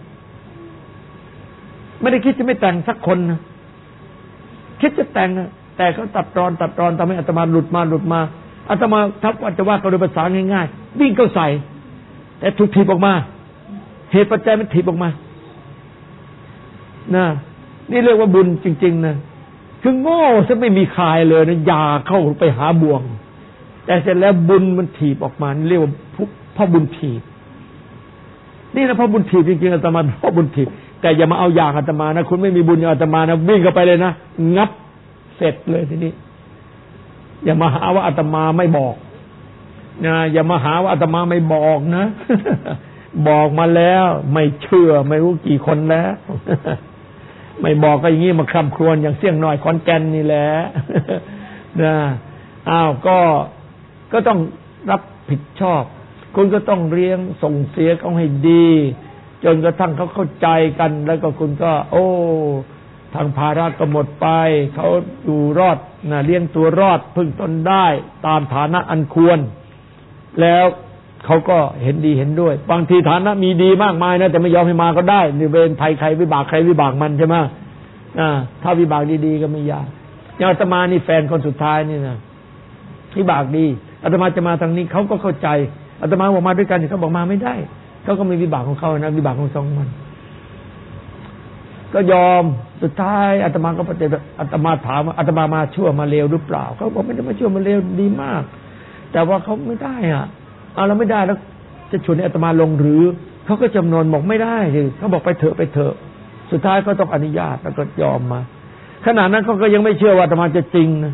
ไม่ได้คิดจะไม่แต่งสักคนนะคิดจะแต่งนะแต่เขาตัดรอนทำให้อาตมาหลุดมาอาตมาทับว่าจะว่ากันโดยภาษาง่ายๆวิ่งเข้าใส่แต่ถูกถีบออกมาเหตุปัจจัยมันถีบออกมานี่เรียกว่าบุญจริงๆนะคือโง่ซะไม่มีคายเลยนะอย่าเข้าไปหาบ่วงแต่เสร็จแล้วบุญมันถีบออกมาเรียกว่าพ่อบุญถีบนี่นะพ่อบุญถีบจริงๆอาตมาพ่อบุญถีบแต่อย่ามาเอาอย่างอาตมานะคุณไม่มีบุญอย่างอาตมานะวิ่งเข้าไปเลยนะงับเสร็จเลยทีนี้อย่ามาหาว่าอาตมาไม่บอกอย่ามาหาว่าอาตมาไม่บอกนะ บอกมาแล้วไม่เชื่อไม่รู้กี่คนแล้วไม่บอกก็อย่างนี้มาคร่ำครวญอย่างเสี่ยงน้อยขอนแก่นนี่แหละก็ต้องรับผิดชอบคุณก็ต้องเลี้ยงส่งเสียเขาให้ดีจนกระทั่งเขาเข้าใจกันแล้วก็คุณก็ทางภาระก็หมดไปเขาอยู่รอดเลี้ยงตัวรอดพึ่งตนได้ตามฐานะอันควรแล้วเขาก็เห็นดีเห็นด้วยบางทีฐานะมีดีมากมายนะแต่ไม่ยอมให้มาก็ได้นี่เวรภัยใครวิบากใครวิบากมันใช่ไหมถ้าวิบากดีๆก็ไม่ยากอย่างอาตมานี่แฟนคนสุดท้ายนี่นะวิบากดีอาตมาจะมาทางนี้เขาก็เข้าใจอาตมาบอกมาด้วยกันเขาบอกมาไม่ได้เขาก็มีวิบากของเขานะวิบากของสองมันก็ยอมสุดท้ายอาตมาก็ปฏิบัติอาตมาถามว่าอาตมามาชั่วมาเลวหรือเปล่าเขาบอกไม่ได้มาชั่วมาเลวดีมากแต่ว่าเขาไม่ได้เราไม่ได้แล้วจะชวนให้อาตมาลงหรือเขาก็จำนวนบอกไม่ได้เขาบอกไปเถอะสุดท้ายก็ต้องอนุญาตแล้วก็ยอมมาขณะนั้นเขาก็ยังไม่เชื่อว่าอาตมาจะจริงนะ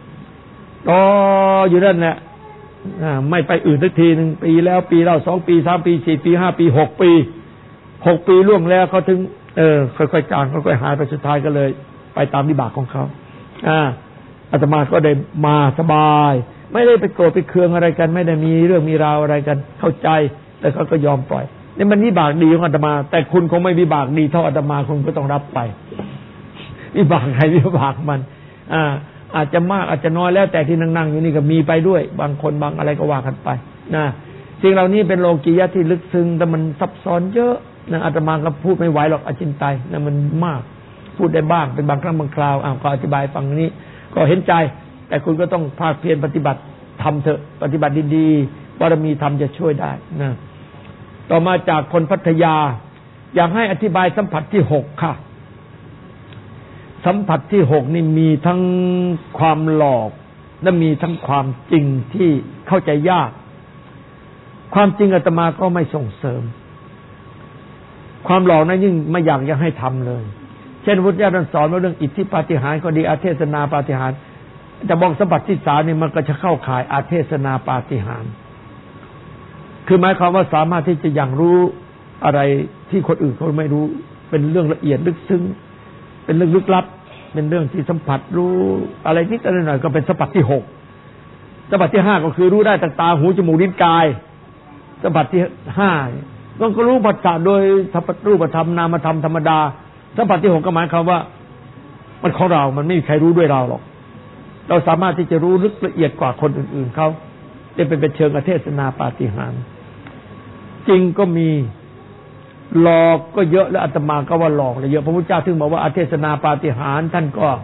อยู่นั่นแหละไม่ไปอื่นสักทีนึงปีแล้วปีเล่า2 ปี3 ปี4 ปี5 ปี6 ปีล่วงแล้วเขาถึงค่อยๆจางค่อยๆหายไปสุดท้ายก็เลยไปตามวิบากของเขาอาตมาก็ได้มาสบายไม่ได้ไปโกรธไปเคืองอะไรกันไม่ได้มีเรื่องมีราวอะไรกันเข้าใจแต่เขาก็ยอมปล่อยนี่มันวิบากดีของอาตมาแต่คุณคงไม่วิบากดีเท่าอาตมาคุณก็ต้องรับไปวิบากใครวิบากมันอาจจะมากอาจจะน้อยแล้วแต่ที่นั่งๆอยู่นี่ก็มีไปด้วยบางคนบางอะไรก็ว่ากันไปสิ่งเหล่านี้เป็นโลกียะที่ลึกซึ้งแต่มันซับซ้อนเยอะอาตมาก็พูดไม่ไหวหรอกอจินไตยมันมากพูดได้บ้างเป็นบางครั้งบางคราวก็อธิบายฟังนี้ก็เห็นใจแต่คุณก็ต้องภาคเพียรปฏิบัติทำเถอะปฏิบัติดีๆบารมีธรรมจะช่วยได้ต่อมาจากคนพัทยาอยากให้อธิบายสัมผัสที่6ค่ะสัมผัสที่6นี่มีทั้งความหลอกและมีทั้งความจริงที่เข้าใจยากความจริงอาตมาก็ไม่ส่งเสริมความหลอกนั้นยิ่งไม่อยากจะให้ทำเลยเช่นพุทธเจ้าท่านสอนว่าเรื่องอิทธิปาฏิหาริย์ก็ดีอาเทศนาปาฏิหาริย์จะบอกสัมผัสที่3นี่มันก็จะเข้าข่ายอาเทศนาปาฏิหาริย์คือหมายความว่าสามารถที่จะอย่างรู้อะไรที่คนอื่นเขาไม่รู้เป็นเรื่องละเอียดลึกซึ้งเป็นเรื่องลึกลับเป็นเรื่องที่สัมผัสรู้อะไรนิดอะไรหน่อยก็เป็นสัมผัสที่6สัมผัสที่5ก็คือรู้ได้ทางตาหูจมูกลิ้นกายสัมผัสที่5ก็รู้ปัจจัยโดยรูปธรรมนามธรรมธรรมดาสัมผัสที่6ก็หมายความว่ามันของเรามันไม่มีใครรู้ด้วยเราหรอกเราสามารถที่จะรู้ลึกละเอียดกว่าคนอื่นๆเขาจะเป็นเชิงอเทศนาปาฏิหาริย์จริงก็มีหลอกก็เยอะและอาตมาก็ว่าหลอกเลยเยอะพระพุทธเจ้าถึงบอกว่าอเทศนาปาฏิหาริย์ท่านก็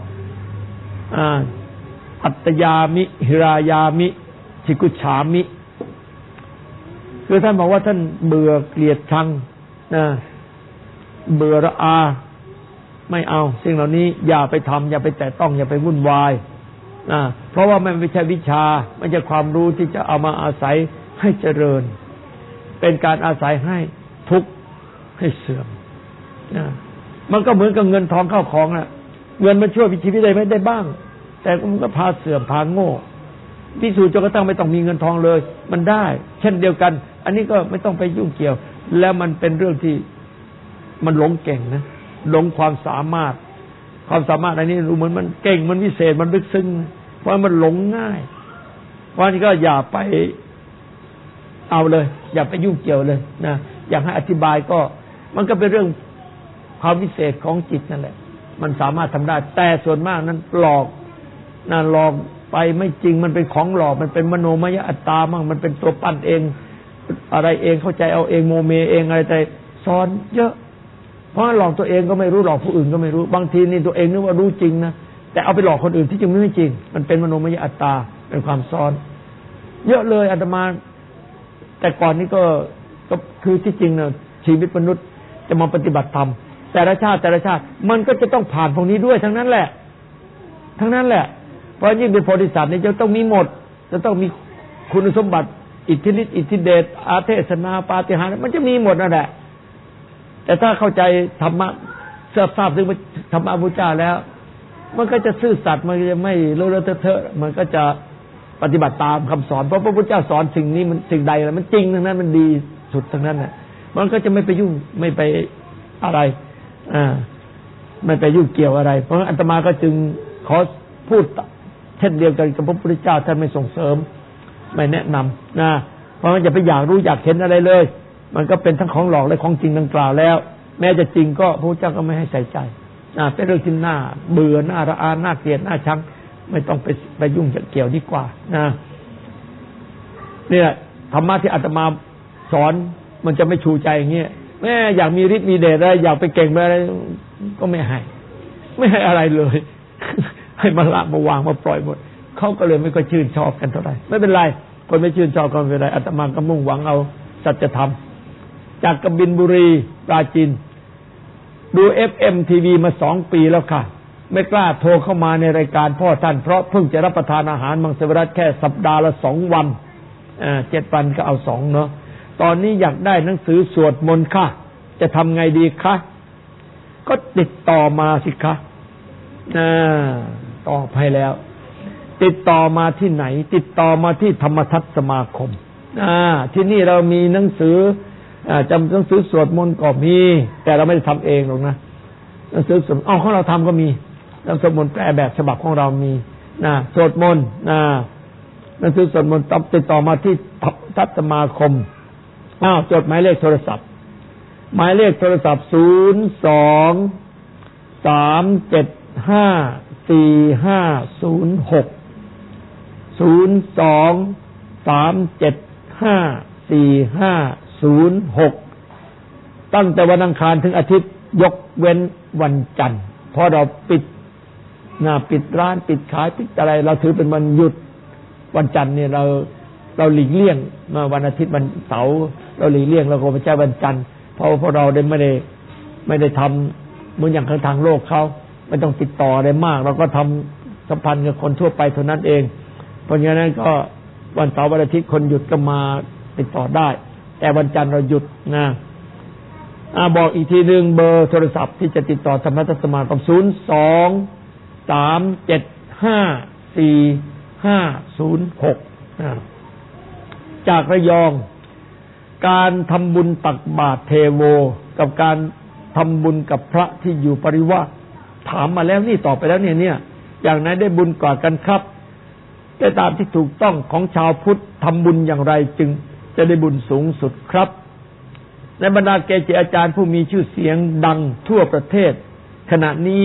อัตตยามิหิรายามิชิกุฉามิคือท่านบอกว่าท่านเบื่อเกลียดชังนะเบื่อระอาไม่เอาสิ่งเหล่านี้อย่าไปทำอย่าไปแตะต้องอย่าไปวุ่นวายเพราะว่ามันไม่ใช่วิชาไม่ใช่ความรู้ที่จะเอามาอาศัยให้เจริญเป็นการอาศัยให้ทุกข์ให้เสื่อมมันก็เหมือนกับเงินทองเข้าของน่ะเงินมันช่วยชีวิตได้ไม่ได้บ้างแต่มันก็พาเสื่อมพาโง่พิสูจน์จนกระทั่งไม่ต้องมีเงินทองเลยมันได้เช่นเดียวกันอันนี้ก็ไม่ต้องไปยุ่งเกี่ยวแล้วมันเป็นเรื่องที่มันหลงเก่งนะหลงความสามารถอันนี้รู้เหมือนมันเก่งมันวิเศษมันลึกซึ้งเพราะมันหลงง่ายเพราะนี่ก็อย่าไปเอาเลยอย่าไปยุ่งเกี่ยวเลยนะอยากให้อธิบายก็มันก็เป็นเรื่องความวิเศษของจิตนั่นแหละมันสามารถทำได้แต่ส่วนมากนั้นหลอกไปไม่จริงมันเป็นของหลอกมันเป็นมโนมยอัตตามั่งมันเป็นตัวปั้นเองอะไรเองเข้าใจเอาเองโมเมเองอะไรแต่สอนเยอะเพราะหลอกตัวเองก็ไม่รู้หลอกผู้อื่นก็ไม่รู้บางทีนี่ตัวเองนึกว่ารู้จริงนะแต่เอาไปหลอกคนอื่นที่จริงไม่จริงมันเป็นมโนมยอัตตาเป็นความซ้อนเยอะเลยอาตมาแต่ก่อนนี้ก็คือที่จริงเนี่ยชีวิตมนุษย์จะมาปฏิบัติธรรมแต่ละชาติมันก็จะต้องผ่านพวกนี้ด้วยทั้งนั้นแหละเพราะยิ่งเป็นโพธิสัตว์เนี่ยจะต้องมีหมดจะต้องมีคุณสมบัติอิทธิฤทธิ์อิทธิเดชอาเทศนาปาฏิหาริย์มันจะมีหมดนั่นแหละแต่ถ้าเข้าใจธรรมะทราบถึงธรรมะพุทธเจ้าแล้วมันก็จะซื่อสัตย์มันจะไม่เลอะเทอะมันก็จะปฏิบัติตามคำสอนเพราะพระพุทธเจ้าสอนสิ่งนี้มันสิ่งใดมันจริงทั้งนั้นมันดีสุดทั้งนั้นน่ะมันก็จะไม่ไปยุ่งไม่ไปอะไรไม่ไปยุ่งเกี่ยวอะไรเพราะอาตมาก็จึงขอพูดเช่นเดียวกันกับพระพุทธเจ้าท่านไม่ส่งเสริมไม่แนะนำนะเพราะมันจะไปอยากรู้อยากเห็นอะไรเลยมันก็เป็นทั้งของหลอกและของจริงดังกล่าวแล้วแม้จะจริงก็พระพุทธเจ้าก็ไม่ให้ใส่ใจเป็นเรื่องที่น่าเบื่อน่าระอาน่าเกลียดน่าชังไม่ต้องไปยุ่งเกี่ยวดีกว่านะเนี่ยธรรมะที่อาตมาสอนมันจะไม่ชูใจอย่างเงี้ยแม่อยากมีฤทธิ์มีเดชอะไรอยากไปเก่งไปอะไรก็ไม่ให้อะไรเลยให้มาละมาวางมาปล่อยหมดเขาก็เลยไม่ค่อยชื่นชอบกันเท่าไหร่ไม่เป็นไรคนไม่ชื่นชอบก็ไม่เป็นไรอาตมาก็มุ่งหวังเอาสัจธรรมจากกบินบุรีปราจีนดู FM ทีวีมา2 ปีแล้วค่ะไม่กล้าโทรเข้ามาในรายการพ่อท่านเพราะเพิ่งจะรับประทานอาหารมังสวิรัติแค่สัปดาห์ละ2 วัน7 วันก็เอา2เนาะตอนนี้อยากได้หนังสือสวดมนต์ค่ะจะทำไงดีคะก็ติดต่อมาสิคะตอบให้แล้วติดต่อมาที่ไหนติดต่อมาที่ธรรมทัศน์สมาคมที่นี่เรามีหนังสือจำหนังสือสวดมนต์ก็มีแต่เราไม่ได้ทำเองหรอกนะหนังสือสวดของเราทำก็มีหนังสือสวดมนต์แปลแบบฉบับของเรามีสวดมนต์หนังสือสวดมนต์ติดต่อมาที่ทัศน์สมาคมจดหมายเลขโทรศัพท์หมายเลขโทรศัพท์02-375-4506ตั้งแต่วันอังคารถึงอาทิตย์ยกเว้นวันจันทร์เพราะเราปิดร้านปิดขายปิดอะไรเราถือเป็นวันหยุดวันจันทร์เนี่ยเราหลีกเลี่ยงวันอาทิตย์วันเสาร์เราหลีกเลี่ยงเราก็ไปใช้วันจันทร์เพราะพวกเราไม่ได้ทำเหมือนอย่างทางโลกเขาไม่ต้องติดต่ออะไรมากเราก็ทำสัมพันธ์กับคนทั่วไปเท่านั้นเองเพราะงั้นก็วันเสาร์วันอาทิตย์คนหยุดก็มาติดต่อได้แต่วันจันทร์เราหยุดนะบอกอีกทีนึงเบอร์โทรศัพท์ที่จะติดต่อธรรมทัศน์สมาคม02-375-4506จากระยองการทำบุญตักบาตรเทโวกับการทำบุญกับพระที่อยู่ปริวาสถามมาแล้วนี่ตอบไปแล้วเนี่ยอย่างไหนได้บุญกว่ากันครับแต่ตามที่ถูกต้องของชาวพุทธทำบุญอย่างไรจึงจะได้บุญสูงสุดครับในบรรดาเกจิอาจารย์ผู้มีชื่อเสียงดังทั่วประเทศขณะนี้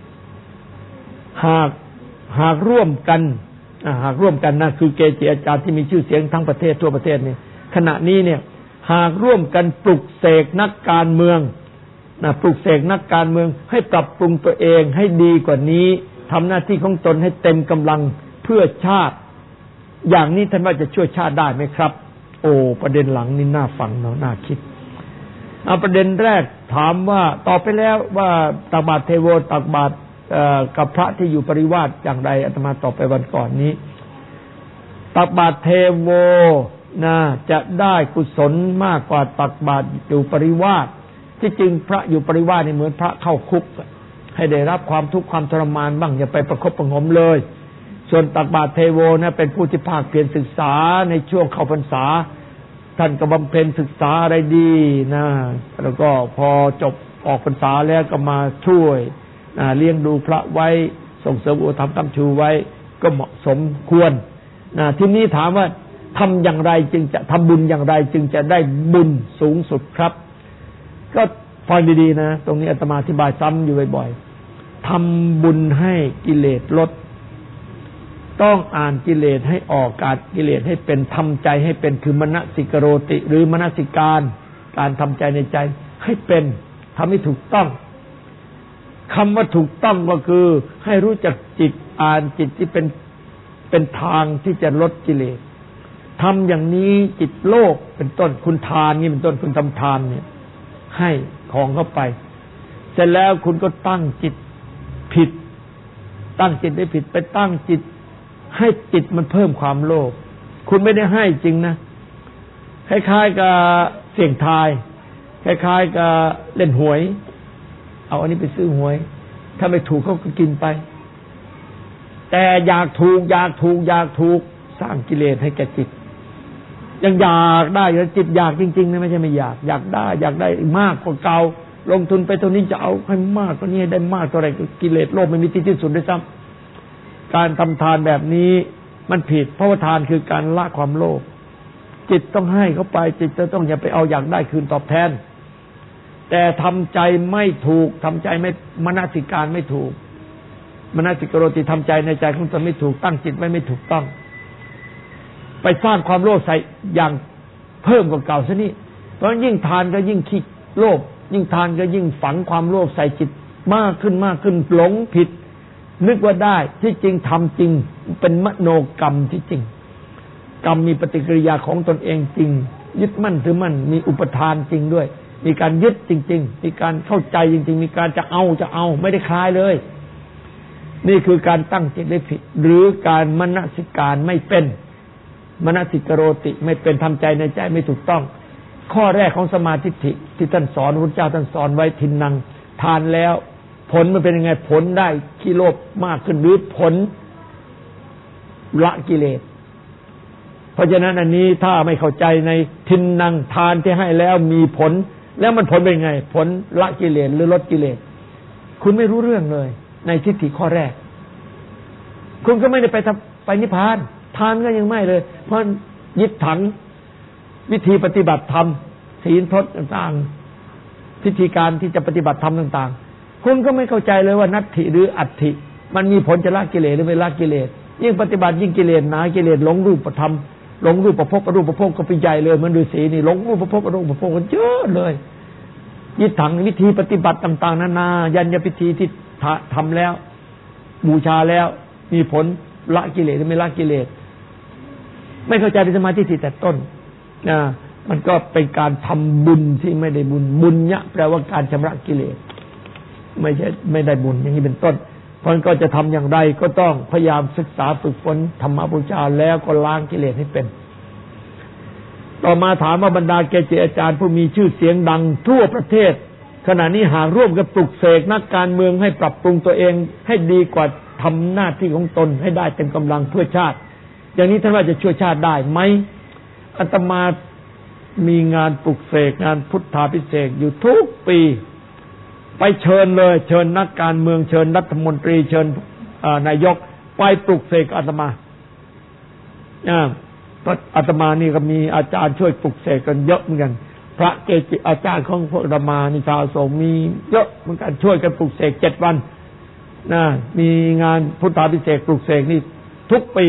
หากร่วมกันนะคือเกจิอาจารย์ที่มีชื่อเสียงทั้งประเทศทั่วประเทศนี่ขณะนี้เนี่ยหากร่วมกันปลุกเสกนักการเมืองปลุกเสกนักการเมืองให้ปรับปรุงตัวเองให้ดีกว่านี้ทำหน้าที่ของตนให้เต็มกำลังเพื่อชาติอย่างนี้ท่านว่าจะช่วยชาติได้ไหมครับโอ้ประเด็นหลังนี่น่าฟังเนาะน่าคิดเอาประเด็นแรกถามว่าตอบไปแล้วว่าตักบาตรเทโวตักบาตรกับพระที่อยู่ปริวาสอย่างไรอาตมาตอบไปวันก่อนนี้ตักบาตรเทโวจะได้กุศลมากกว่าตักบาตรอยู่ปริวาสที่จริงพระอยู่ปริวาสนี่เหมือนพระเข้าคุกให้ได้รับความทุกข์ความทรมานบ้างอย่าไปประคบประงมเลยส่วนตักบาตรเทโวเป็นผู้ที่ภาคเพียรศึกษาในช่วงเข้าพรรษาท่านก็บำเพ็ญศึกษาอะไรดีแล้วก็พอจบออกพรรษาแล้วก็มาช่วยเลี้ยงดูพระไว้ส่งเสริมอุปถัมภ์ค้ำชูไว้ก็เหมาะสมควรทีนี้ถามว่าทำอย่างไรจึงจะทำบุญอย่างไรจึงจะได้บุญสูงสุดครับก็ฟังดีๆนะตรงนี้อาตมาอธิบายซ้ำอยู่บ่อยๆทำบุญให้กิเลสลดต้องอ่านกิเลสให้ออกการกิเลสให้เป็นทำใจให้เป็นคือมนสิกโรติหรือมนสิการทำใจในใจให้เป็นทำให้ถูกต้องคำว่าถูกต้องก็คือให้รู้จักจิตอ่านจิตที่เป็นทางที่จะลดกิเลสทำอย่างนี้จิตโลภเป็นต้นคุณทานนี่เป็นต้นคุณทำทานเนี่ยให้ของเข้าไปเสร็จแล้วคุณก็ตั้งจิตผิดตั้งจิตได้ผิดไปตั้งจิตให้จิตมันเพิ่มความโลภคุณไม่ได้ให้จริงนะคล้ายๆกับเสี่ยงทายคล้ายๆกับเล่นหวยเอาอันนี้ไปซื้อหวยถ้าไม่ถูกเขาก็กินไปแต่อยากถูกสร้างกิเลสให้แก่จิตยังอยากได้อยู่จิตอยากจริงๆนะไม่ใช่ไม่อยากได้มากกว่าเก่าลงทุนไปเท่านี้จะเอาให้มากกว่านี้ได้มากเท่าไหร่กิเลสโลภไม่มีที่สิ้นสุดด้วยซ้ำการทำทานแบบนี้มันผิดเพราะว่าทานคือการละความโลภจิตต้องให้เข้าไปจิตจะต้องอย่าไปเอาอยากได้คืนตอบแทนแต่ทำใจไม่ถูกทำใจไม่มนสิการไม่ถูกมนสิกโรติทำใจในใจของตนไม่ถูกตั้งจิตไว้ไม่ถูกต้องไปสร้างความโลภใส่อย่างเพิ่มกว่าเก่าซะนี่เพราะยิ่งทานก็ยิ่งขี้โลภยิ่งทานก็ยิ่งฝังความโลภใส่จิตมากขึ้นหลงผิดนึกว่าได้ที่จริงทำจริงเป็นมโนกรรมที่จริงกรรมมีปฏิกิริยาของตนเองจริงยึดมั่นถือมั่นมีอุปทานจริงด้วยมีการยึดจริงๆมีการเข้าใจจริงๆมีการจะเอาไม่ได้คลายเลยนี่คือการตั้งจิตได้ผิดหรือการมนสิการไม่เป็นมนสิกโรติไม่เป็นทำใจในใจไม่ถูกต้องข้อแรกของสมาธิที่ท่านสอนพระพุทธเจ้าท่านสอนไว้ทินนังทานแล้วผลมันเป็นยังไงผลได้ขี้โลภมากขึ้นหรือผลละกิเลสเพราะฉะนั้นอันนี้ถ้าไม่เข้าใจในทินนังทานที่ให้แล้วมีผลแล้วมันผลเป็นไงผลละกิเลสหรือลดกิเลสคุณไม่รู้เรื่องเลยในทิฏฐิข้อแรกคุณก็ไม่ได้ไปนิพพานทานก็ยังไม่เลยเพราะยึดถังวิธีปฏิบัติธรรมศีลพจน์ต่างๆพิธีการที่จะปฏิบัติธรรมต่างๆคุณก็ไม่เข้าใจเลยว่านัตถิหรืออัตถิมันมีผลจะละกิเลสหรือไม่ละกิเลสยิ่งปฏิบัติยิ่งกิเลสหนากิเลสหลงรูปธรรมหลงรูปประพบอรูปประพบก็ไปใหญ่เลยเหมือนฤาษีนี่หลงรูปประพบอรูปประพบกันเยอะเลยยึดถังวิธีปฏิบัติต่างๆนานายัญญพิธีที่ทำแล้วบูชาแล้วมีผลละกิเลสหรือไม่ละกิเลสไม่เข้าใจในสมาธิแต่ต้นมันก็เป็นการทำบุญที่ไม่ได้บุญญะแปลว่าการชำระกิเลสไม่ได้บุญอย่างนี้เป็นต้นเพราะนั้นก็จะทำอย่างไรก็ต้องพยายามศึกษาฝึกฝนธรรมบูชาแล้วก็ล้างกิเลสให้เป็นต่อมาถามว่าบรรดาเกจิอาจารย์ผู้มีชื่อเสียงดังทั่วประเทศขณะนี้หากร่วมกันปลุกเสกนักการเมืองให้ปรับปรุงตัวเองให้ดีกว่าทำหน้าที่ของตนให้ได้เต็มกำลังเพื่อชาติอย่างนี้ท่านว่าจะช่วยชาติได้ไหมอาตมามีงานปลุกเสกงานพุทธาภิเษกอยู่ทุกปีไปเชิญเลยเชิญนักการเมืองเชิญรัฐมนตรีเชิญนายกไปปลุกเสกอาตมาอาตมานี่ก็มีอาจารย์ช่วยปลุกเสกกันเยอะเหมือนกันพระเกจิอาจารย์ของพวกอาตมานี่ชาวโสมมีเยอะเหมือนกันช่วยกันปลุกเสก7 วันมีงานพุทธาภิเษกปลุกเสกนี่ทุกปี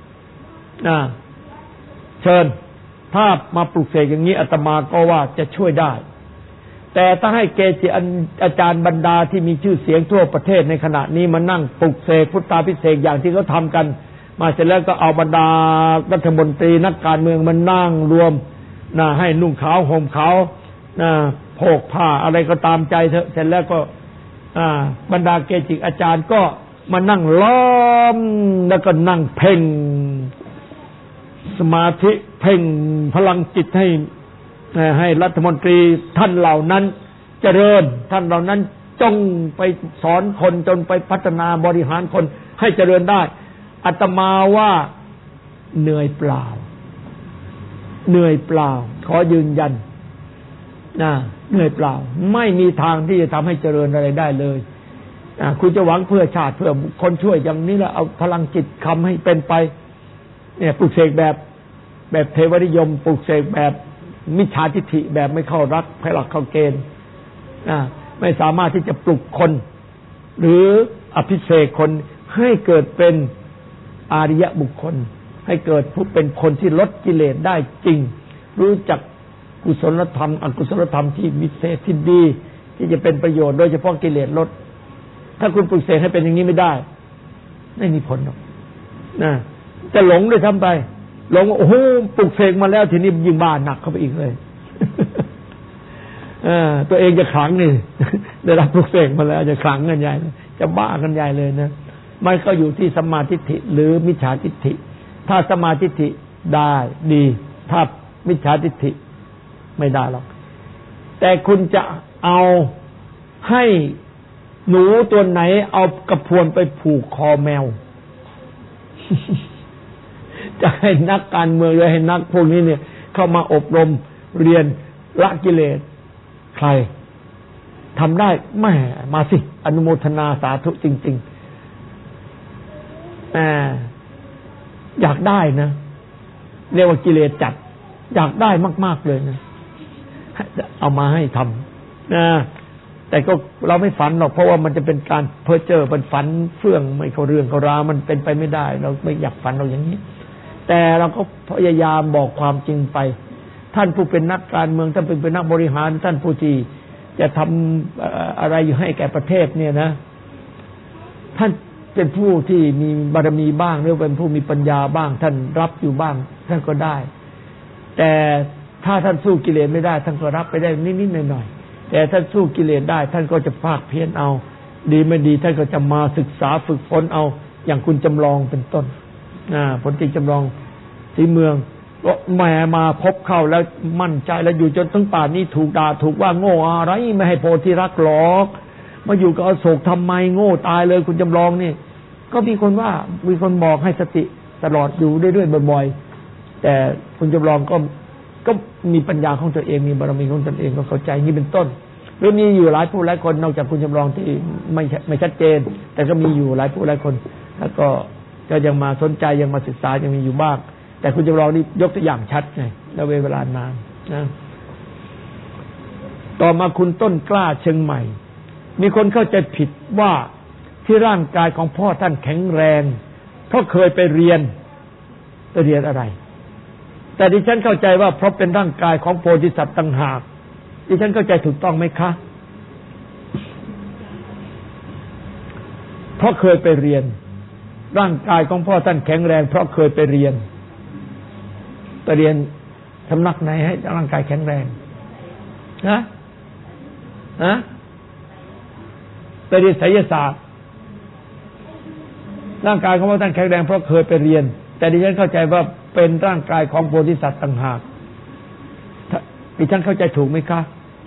เชิญถ้ามาปลุกเสกอย่างนี้อาตมาก็ว่าจะช่วยได้แต่ถ้าให้เกจิอาจารย์บรรดาที่มีชื่อเสียงทั่วประเทศในขณะนี้มานั่งปลุกเสกพุทธาภิเษกอย่างที่เขาทำกันมาเสร็จแล้วก็เอาบรรดารัฐมนตรีนักการเมืองมานั่งรวมให้นุ่งขาวห่มขาวโพกผ้าอะไรก็ตามใจเถอะเสร็จแล้วก็บรรดาเกจิอาจารย์ก็มานั่งล้อมแล้วก็นั่งเพ่งสมาธิเพ่งพลังจิตให้รัฐมนตรีท่านเหล่านั้นเจริญท่านเหล่านั้นจงไปสอนคนจนไปพัฒนาบริหารคนให้เจริญได้อาตมาว่าเหนื่อยเปล่าขอยืนยันเหนื่อยเปล่าไม่มีทางที่จะทำให้เจริญอะไรได้เลยคุณจะหวังเพื่อชาติเพื่อคนช่วยอย่างนี้แล้วเอาพลังจิตคำให้เป็นไปเนี่ยปลุกเสกแบบเทวนิยมปลุกเสกแบบมิจฉาทิฏฐิแบบไม่เข้ารักให้หลักเข้าเกณฑ์ไม่สามารถที่จะปลุกคนหรืออภิเษกคนให้เกิดเป็นอาริยบุคคลให้เกิดผู้เป็นคนที่ลดกิเลสได้จริงรู้จักกุศลธรรมอกุศลธรรมที่วิเศษที่ดีที่จะเป็นประโยชน์โดยเฉพาะกิเลสลดถ้าคุณปลุกเสกให้เป็นอย่างนี้ไม่ได้ไม่มีผลหรอกจะหลงด้วยซ้ำไปหลงโอ้โหปลุกเสกมาแล้วทีนี้ยิ่งบ้าหนักเข้าไปอีกเลยตัวเองจะขลังนี่ได้รับปลุกเสกมาแล้วจะขลังกันใหญ่จะบ้ากันใหญ่เลยนะมันก็อยู่ที่สัมมาทิฏฐิหรือมิจฉาทิฏฐิถ้าสัมมาทิฏฐิได้ดีถ้ามิจฉาทิฏฐิไม่ได้หรอกแต่คุณจะเอาให้หนูตัวไหนเอากระพวนไปผูกคอแมว จะให้นักการเมืองหรือให้นักพวกนี้เนี่ยเข้ามาอบรมเรียนละกิเลสใครทำได้แม่มาสิอนุโมทนาสาธุจริงๆอยากได้นะเรียกว่ากิเลสจัดอยากได้มากๆเลยนะเอามาให้ทำแต่ก็เราไม่ฝันหรอกเพราะว่ามันจะเป็นการเพ้อเจ้อเป็นฝันเฟื่องไม่เข้าเรื่องเข้าราวมันเป็นไปไม่ได้เราไม่อยากฝันเราอย่างนี้แต่เราก็พยายามบอกความจริงไปท่านผู้เป็นนักการเมืองท่านเป็นนักบริหารท่านผู้ที่จะทำอะไรอยู่ให้แก่ประเทศเนี่ยนะท่านเป็นผู้ที่มีบารมีบ้างหรือเป็นผู้มีปัญญาบ้างท่านรับอยู่บ้างท่านก็ได้แต่ถ้าท่านสู้กิเลสไม่ได้ท่านก็รับไปได้นิดๆหน่อยๆแต่ท่านสู้กิเลสได้ท่านก็จะภาคเพียรเอาดีไม่ดีท่านก็จะมาศึกษาฝึกฝนเอาอย่างคุณจำลองเป็นต้นผลที่จำลองสีเมืองก็แหมมาพบเข้าแล้วมั่นใจแล้วอยู่จนถึงป่านนี้ถูกด่าถูกว่าโง่อะไรไม่ให้โพธิรักหรอกมาอยู่กับอโศกทำไมโง่ตายเลยคุณจำลองนี่ก็มีคนว่ามีคนบอกให้สติตลอดอยู่เรื่อยๆบ่อยๆแต่คุณจำลองก็มีปัญญาของตัวเองมีบารมีของตนเองก็เข้าใจนี่เป็นต้นหรือมีอยู่หลายผู้หลายคนนอกจากคุณจำลองที่ไม่ชัดเจนแต่ก็มีอยู่หลายผู้หลายคนแล้วก็ยังมาสนใจยังมาศึกษายังมีอยู่บ้างแต่คุณจำลองนี่ยกตัวอย่างชัดไงแล้วเวลานานนะต่อมาคุณต้นกล้าเชียงใหม่มีคนเข้าใจผิดว่าที่ร่างกายของพ่อท่านแข็งแรงเพราะเคยไปเรียนอะไรแต่ดิฉันเข้าใจว่าเพราะเป็นร่างกายของโพธิสัตว์ต่างหากดิฉันเข้าใจถูกต้องไหมคะเพราะเคยไปเรียนร่างกายของพ่อท่านแข็งแรงเพราะเคยไปเรียนสำนักไหนให้ร่างกายแข็งแรงไปเรียนไสยศาสตร์ร่างกายของพ่อท่านแข็งแรงเพราะเคยไปเรียนแต่ดิฉันเข้าใจว่าเป็นร่างกายของโพธิสัตว์ต่างหากดิฉันเข้าใจถูกไหมคะ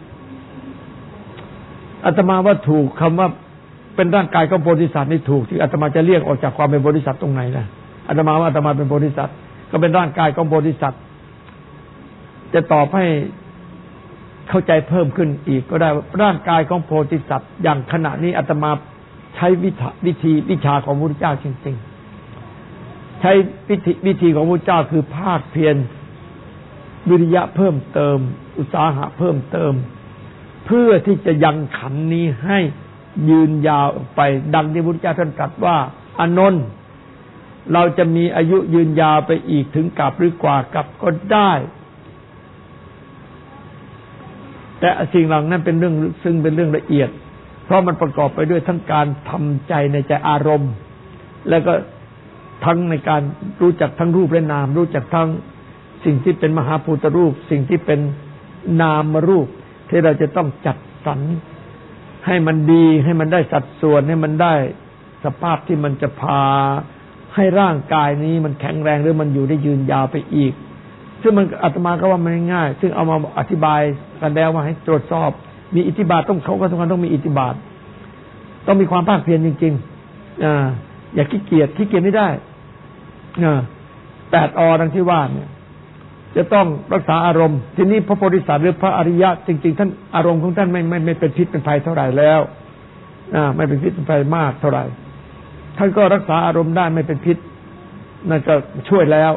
อาตมาว่าถูกคำว่าเป็นร่างกายของโพธิสัตว์นี่ถูกที่อาตมาจะเรียกออกจากความเป็นโพธิสัตว์ตรงไหนนะอาตมาว่าอาตมาเป็นโพธิสัตว์ก็เป็นร่างกายของโพธิสัตว์จะตอบให้เข้าใจเพิ่มขึ้นอีกก็ได้ร่างกายของโพธิสัตว์อย่างขณะนี้อาตมาใช้วิชาของพระพุทธเจ้าจริงๆใช้วิธีของพระพุทธเจ้าคือภาคเพียรวิริยะเพิ่มเติมอุตสาหะเพิ่มเติมเพื่อที่จะยังขันนี้ให้ยืนยาวไปดังที่พระพุทธเจ้าท่านตรัสว่าอานนท์เราจะมีอายุยืนยาวไปอีกถึงกับหรือกว่ากับก็ได้แต่สิ่งเหล่านั้นเป็นเรื่องซึ่งเป็นเรื่องละเอียดเพราะมันประกอบไปด้วยทั้งการทำใจในใจอารมณ์แล้วก็ทั้งในการรู้จักทั้งรูปและนามรู้จักทั้งสิ่งที่เป็นมหาภูตรูปสิ่งที่เป็นนามรูปที่เราจะต้องจัดสรรให้มันดีให้มันได้สัดส่วนให้มันได้สภาพที่มันจะพาให้ร่างกายนี้มันแข็งแรงหรือมันอยู่ได้ยืนยาวไปอีกซึ่งมันอาตมาก็ว่ามันง่ายซึ่งเอามาอธิบายกันแล้วว่าให้ตรวจสอบมีอิทธิบาทเขาก็ต้องมีอิทธิบาทต้องมีความภาคเพียรจริงๆอย่าขี้เกียจไม่ได้8 อดังที่ว่าเนี่ยจะต้องรักษาอารมณ์ทีนี้พระโพธิสัตว์หรือพระอริยะจริงๆท่านอารมณ์ของท่านไม่เป็นพิษเป็นภัยเท่าไหร่แล้วไม่เป็นพิษเป็นภัยมากเท่าไหร่ท่านก็รักษาอารมณ์ได้ไม่เป็นพิษนั่นก็ช่วยแล้ว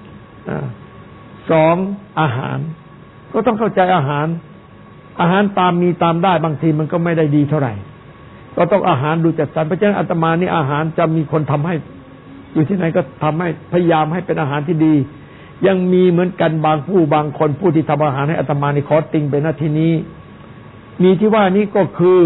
2อาหารก็ต้องเข้าใจอาหารตามมีตามได้บางทีมันก็ไม่ได้ดีเท่าไหร่ก็ต้องอาหารดูจัดสรรเพราะฉะนั้นอาตมานี่อาหารจะมีคนทำให้อยู่ที่ไหนก็ทำให้พยายามให้เป็นอาหารที่ดียังมีเหมือนกันบางคนผู้ที่ทำอาหารให้อาตมานี่ขอติงไปณที่นี้มีที่ว่านี้ก็คือ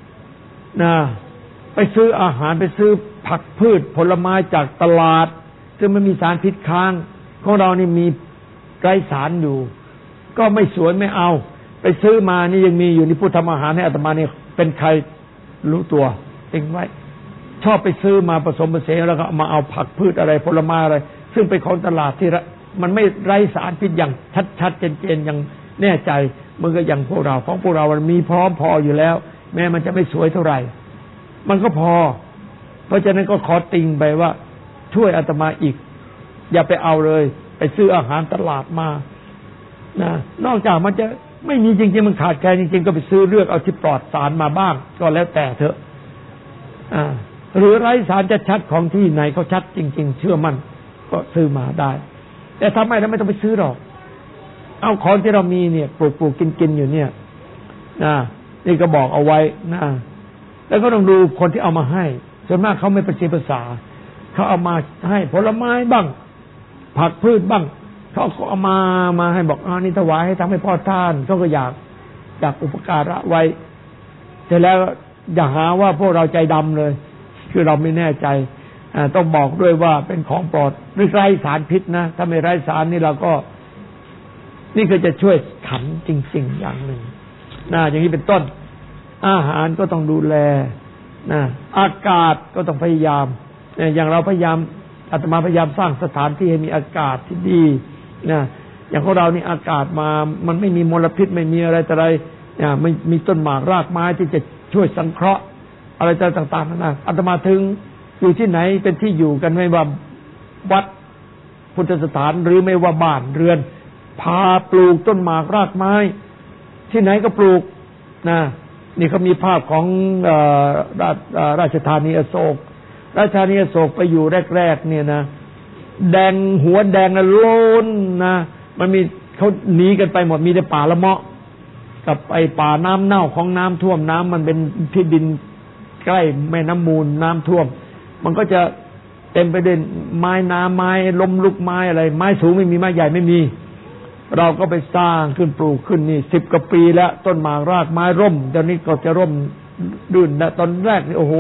ไปซื้ออาหารไปซื้อผักพืชผลไม้จากตลาดซึ่งไม่มีสารพิษค้างของเรานี่มีไร้สารอยู่ก็ไม่สวยไม่เอาไปซื้อมานี่ยังมีอยู่นี่ผู้ทำอาหารให้อาตมานี่เป็นใครรู้ตัวติงไว้ชอบไปซื้อมาผสมผสานแล้วก็มาเอาผักพืชอะไรผลไม้อะไรซึ่งเป็นของตลาดที่มันไม่ไร้สารพิษอย่างชัดๆเจนๆอย่างแน่ใจเมื่อก็อย่างพวกเราของพวกเรามันมีพร้อมพออยู่แล้วแม้มันจะไม่สวยเท่าไหร่มันก็พอเพราะฉะนั้นก็ขอติงไปว่าช่วยอาตมาอีกอย่าไปเอาเลยไปซื้ออาหารตลาดมานอกจากมันจะไม่มีจริงๆมันขาดแคลนจริงๆก็ไปซื้อเลือกเอาที่ปลอดสารมาบ้างก็แล้วแต่เถอะหรือไร้สารจะชัดของที่ไหนเขาชัดจริงๆเชื่อมั่นก็ซื้อมาได้แต่ทำไมเราไม่ต้องไปซื้อหรอกเอาของที่เรามีเนี่ยปลูกกินอยู่เนี่ยนี่ก็บอกเอาไว้แล้วก็ต้องดูคนที่เอามาให้ส่วนมากเขาไม่ประชีภาษาเขาเอามาให้ผลไม้บ้างผักพืชบ้างเขาเอามาให้บอกนี่ถวายให้ทำให้พ่อท่านเขาก็อยากอุปการะไว้แต่แล้วอย่าหาว่าพวกเราใจดำเลยคือเราไม่แน่ใจต้องบอกด้วยว่าเป็นของปลอดหรือไร้สารพิษนะถ้าไม่ไร้สารนี่เราก็นี่ก็จะช่วยขันจริงๆอย่างหนึ่งอย่างนี้เป็นต้นอาหารก็ต้องดูแลอากาศก็ต้องพยายามอย่างเราพยายามอาตมาพยายามสร้างสถานที่ให้มีอากาศที่ดีอย่างของเรานี่อากาศมันไม่มีมลพิษไม่มีอะไรแต่อะไรไม่มีต้นหมากรากไม้ที่จะช่วยสังเคราะห์อะไรต่างๆนั่นอาตมาถึงอยู่ที่ไหนเป็นที่อยู่กันไม่ว่าวัดพุทธสถานหรือไม่ว่าบ้านเรือนพาปลูกต้นหมากรากไม้ที่ไหนก็ปลูกนี่เขามีภาพของราชธานีอโศกราชธานีอโศกไปอยู่แรกๆเนี่ยนะแดงหัวแดงนะล้นมันมีเขาหนีกันไปหมดมีแต่ป่าละเมาะกับไอ้ป่าน้ำเน่าของน้ำท่วมน้ำมันเป็นที่ดินใกล้แม่น้ำมูลน้ำท่วมมันก็จะเต็มไปด้วยไม้ล้มลุกไม้อะไรไม้สูงไม่มีไม้ใหญ่ไม่มีเราก็ไปสร้างขึ้นปลูกขึ้นนี่10 กว่าปีแล้วต้นหมากรากไม้ร่มตอนนี้ก็จะร่มดื่นตอนแรกนี่โอ้โห